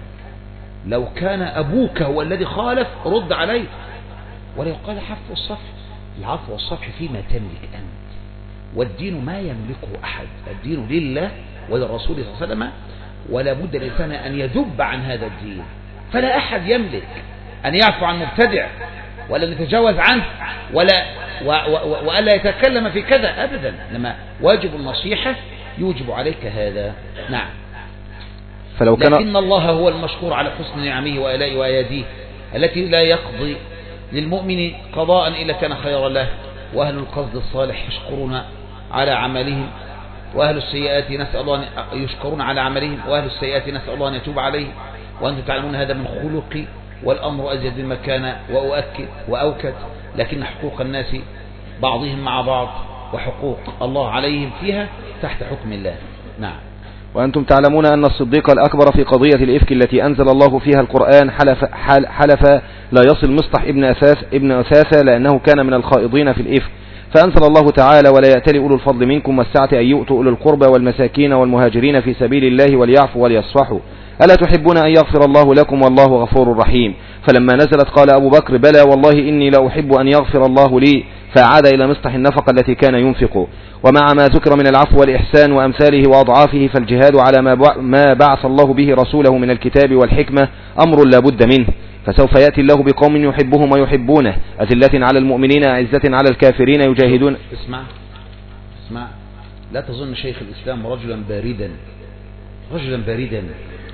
لو كان أبوك هو الذي خالف رد عليه، ولا يقال عفو والصفح. العفو والصفح فيما تملك أنت، والدين ما يملكه أحد، الدين لله وللرسول صلى الله عليه وسلم، ولا بد للإنسان أن يذب عن هذا الدين. فلا أحد يملك أن يعفو عن مبتدع ولا يتجاوز عنه ولا وألا يتكلم في كذا أبدا، لما واجب النصيحة يوجب عليك هذا. نعم. فلو كان لكن الله هو المشكور على حسن نعمه وآلائه وآياته التي لا يقضي للمؤمن قضاء إلا كان خيرا له، وأهل القصد الصالح يشكرون على عملهم، وأهل السيئات نسأل الله يشكرون على عملهم، وأهل السيئات نسأل الله أن يتوب عليه. وأنتم تعلمون هذا من خلقي، والأمر أزيد مما كان وأؤكد وأوكد، لكن حقوق الناس بعضهم مع بعض وحقوق الله عليهم فيها تحت حكم الله. نعم. وأنتم تعلمون أن الصديق الأكبر في قضية الإفك التي أنزل الله فيها القرآن حلف, حلف لا يصل مصطح ابن أثاث ابن أثاثة لأنه كان من الخائضين في الإفك، فأنزل الله تعالى: ولا يأتل أولو الفضل منكم والسعة أن يؤتوا أولو القربى والمساكين والمهاجرين في سبيل الله وليعفوا وليصفحوا، ألا تحبون أن يغفر الله لكم والله غفور رحيم. فلما نزلت قال أبو بكر: بلى والله إني لا أحب أن يغفر الله لي، فعاد إلى مصطح النفقة التي كان ينفق. ومع ما ذكر من العفو والإحسان وأمثاله وأضعافه، فالجهاد على ما بعث الله به رسوله من الكتاب والحكمة أمر لا بد منه، فسوف يأتي الله بقوم يحبهم ويحبونه، أذلة على المؤمنين أعزة على الكافرين يجاهدون. اسمع اسمع، لا تظن شيخ الإسلام رجلا باردا رجلا باردا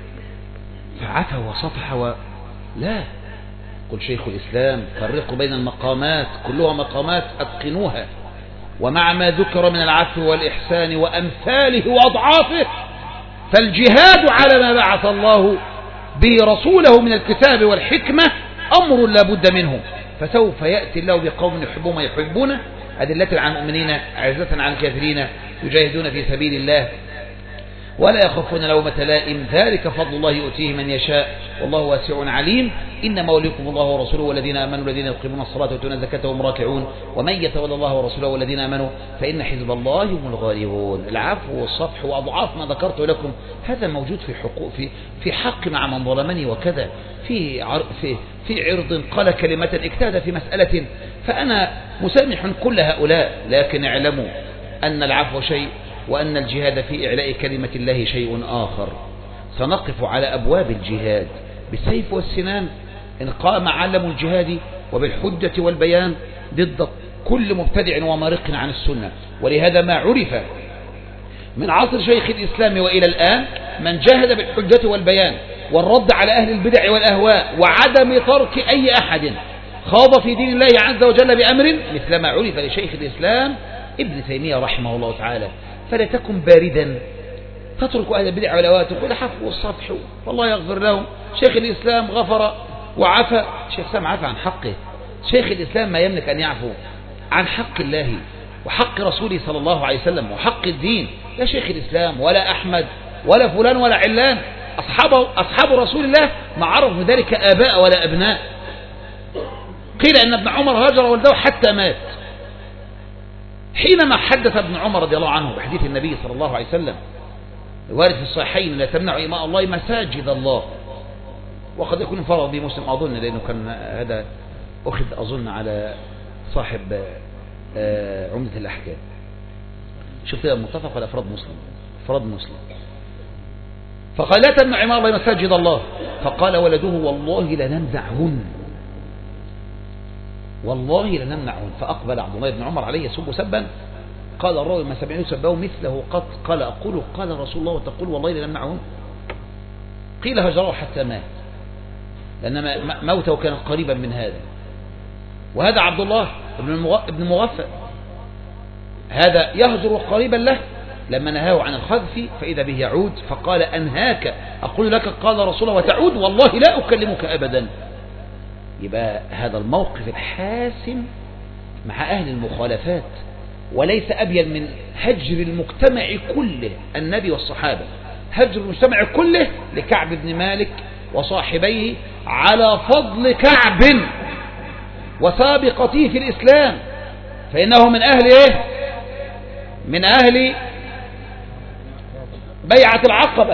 فعفى وصفح و... لا، قل شيخ الإسلام فرقوا بين المقامات، كلها مقامات أتقنوها. ومع ما ذكر من العفو والإحسان وأمثاله وأضعافه، فالجهاد على ما بعث الله به رسوله من الكتاب والحكمة أمر لا بد منه، فسوف يأتي الله بقوم يحبون ويحبونه، أذلة على المؤمنين أعزة على الكافرين يجاهدون في سبيل الله ولا يخافون لومة لائم، ذلك فضل الله يؤتيه من يشاء والله واسع عليم. إنما وليكم الله ورسوله والذين آمنوا الذين يقيمون الصلاة ويؤتون الزكاة وهم راكعون، ومن يتولى الله ورسوله والذين آمنوا فإن حزب الله هم الغالبون. العفو والصفح وأضعاف ما ذكرت لكم هذا موجود في حقوق في في حق مع من ظلمني وكذا، في عر في في عرض قال كلمة اجتهد في مسألة، فأنا مسامح كل هؤلاء، لكن اعلموا أن العفو شيء وأن الجهاد في إعلاء كلمة الله شيء آخر. سنقف على أبواب الجهاد بالسيف والسنان إن قام علم الجهاد وبالحجة والبيان ضد كل مبتدع ومارق عن السنة. ولهذا ما عرف من عصر شيخ الإسلام وإلى الآن من جاهد بالحجة والبيان والرد على أهل البدع والأهواء وعدم ترك أي أحد خاض في دين الله عز وجل بأمر مثل ما عرف لشيخ الإسلام ابن تيمية رحمه الله تعالى. فلا تكن باردا تترك أهل البدع والأهواء تقول حفو والصفح والله يغفر لهم. شيخ الإسلام غفر وعفى، شيخ الإسلام عفى عن حقه. شيخ الإسلام ما يملك أن يعفو عن حق الله وحق رسوله صلى الله عليه وسلم وحق الدين، لا شيخ الإسلام ولا أحمد ولا فلان ولا علان. أصحاب, أصحاب رسول الله ما عرفوا ذلك آباء ولا أبناء. قيل أن ابن عمر هاجر والده حتى مات، حينما حدث ابن عمر رضي الله عنه بحديث النبي صلى الله عليه وسلم الوارد في الصحيحين: لا تمنع إماء الله مساجد الله. وقد يكون فرض بمسلم أظن، لأنه كان هذا أخذ أظن على صاحب عمدة الأحكام. شفت المتفق على أفراد مسلم أفراد مسلم فقال: لا تمنع إماء الله مساجد الله. فقال ولده: والله لنمنعهن والله لنمنعهن. فأقبل عبد الله بن عمر عليه يسب سبا، قال الراوي: ما سمعوا سبه مثله قط. قال: أقول قال رسول الله وتقول والله لنمنعهن. قيل هجره حتى مات، لأن موته كان قريبا من هذا. وهذا عبد الله بن مغفل هذا يهجر قريبا له، لما نهاه عن الخذف فإذا به يعود، فقال: أنهاك أقول لك قال رسول الله وتعود والله لا أكلمك أبدا. يبقى هذا الموقف الحاسم مع أهل المخالفات، وليس أبين من هجر المجتمع كله النبي والصحابة، هجر المجتمع كله لكعب بن مالك وصاحبيه على فضل كعب وسابقته في الإسلام، فإنه من أهل إيه؟ من أهل بيعة العقبة،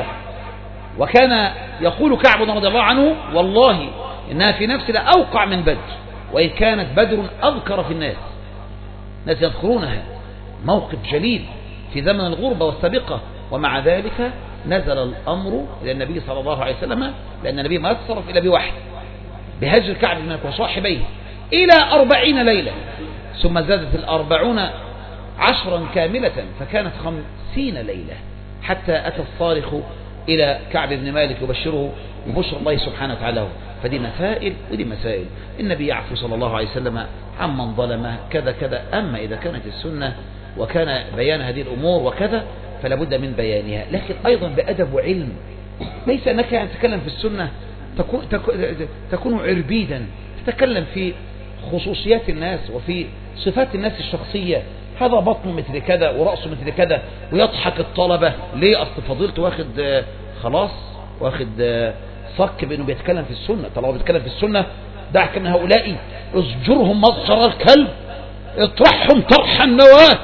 وكان يقول كعب رضي الله عنه والله إنها في نفسي لأوقع من بدر، وإن كانت بدر أذكر في الناس، الناس يذكرونها، موقف جليل في زمن الغربة والسابقة، ومع ذلك نزل الأمر إلى النبي صلى الله عليه وسلم، لأن النبي ما يتصرف إلا بوحي بهجر كعب بن مالك وصاحبيه إلى أربعين ليلة، ثم زادت الأربعون عشرا كاملة فكانت خمسين ليلة، حتى أتى الصارخ إلى كعب بن مالك يبشره ببشر الله سبحانه وتعالى. فدي مسائل ودي مسائل. النبي يعفو صلى الله عليه وسلم عمن ظلمه كذا كذا. أما إذا كانت السنة وكان بيان هذه الأمور وكذا فلا بد من بيانها، لكن أيضا بأدب وعلم، ليس أنك يعني تتكلم في السنة تكون, تكون عربيدا، تتكلم في خصوصيات الناس وفي صفات الناس الشخصية، هذا بطن مثل كذا ورأسه مثل كذا، ويضحك الطلبة ليه؟ أصل فضيلته واخد خلاص واخد صك بأنه بيتكلم في السنة. طالما بيتكلم في السنة دعك من هؤلاء، اصجرهم مصجر الكلب، اطرحهم طرح النواة،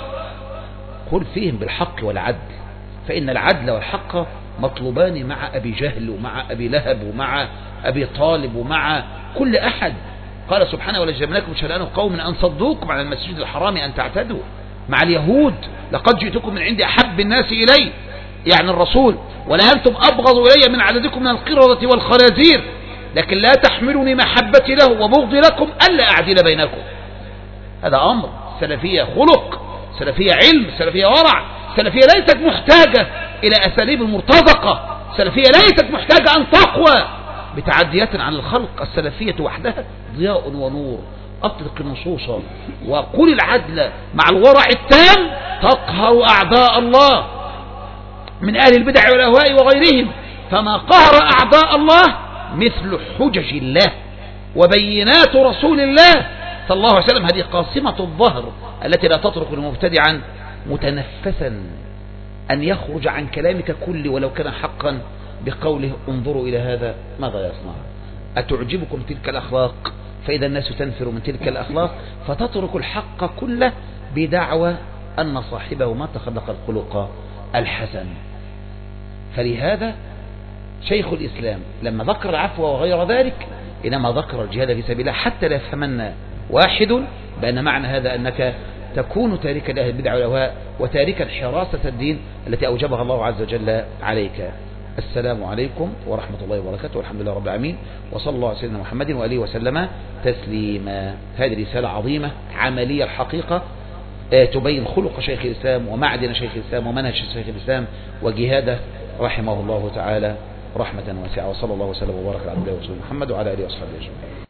قل فيهم بالحق والعدل، فإن العدل والحق مطلوبان مع أبي جهل ومع أبي لهب ومع أبي طالب ومع كل أحد. قال سبحانه ولجمناكم شنآن قوم أن صدوكم على المسجد الحرام أن تعتدوا. مع اليهود لقد جئتكم من عند أحب الناس إلي، يعني الرسول، ولا أنتم أبغض إلي من عددكم من القردة والخنازير، لكن لا تحملني محبتي له وبغضي لكم ألا أعدل بينكم. هذا أمر. سلفية خلق، سلفية علم، سلفية ورع، سلفية ليست محتاجة إلى أساليب المرتزقة، سلفية ليست محتاجة أن تقوى بتعديات عن الخلق. السلفية وحدها ضياء ونور. أطلق النصوص وقل العدل مع الورع التام تقهر أعداء الله من أهل البدع والأهواء وغيرهم، فما قهر أعداء الله مثل حجج الله وبينات رسول الله صلى الله عليه وسلم. هذه قاصمة الظهر التي لا تترك المبتدعا متنفسا أن يخرج عن كلامك كل ولو كان حقا بقوله انظروا إلى هذا ماذا يصنع. أتعجبكم تلك الأخلاق؟ فإذا الناس تنفر من تلك الأخلاق فتترك الحق كله بدعوى أن صاحبه ما تخلق الخلق الحسن. فلهذا شيخ الإسلام لما ذكر العفو وغير ذلك إنما ذكر الجهاد في سبيل الله حتى لا يفهمن واحد بأن معنى هذا أنك تكون تاركا لأهل البدع والأهواء وتاركا حراسة الدين التي أوجبها الله عز وجل عليك. السلام عليكم ورحمة الله وبركاته، والحمد لله رب العالمين، وصلى الله على سيدنا محمد وآله وسلم تسليما. هذه رسالة عظيمة عملية الحقيقة تبين خلق شيخ الإسلام ومعدن شيخ الإسلام ومنهج شيخ الإسلام وجهاده رحمه الله تعالى رحمة واسعة. وصلى الله وسلم وبارك على عبده ورسوله محمد وعلى آله وصحبه أجمعين.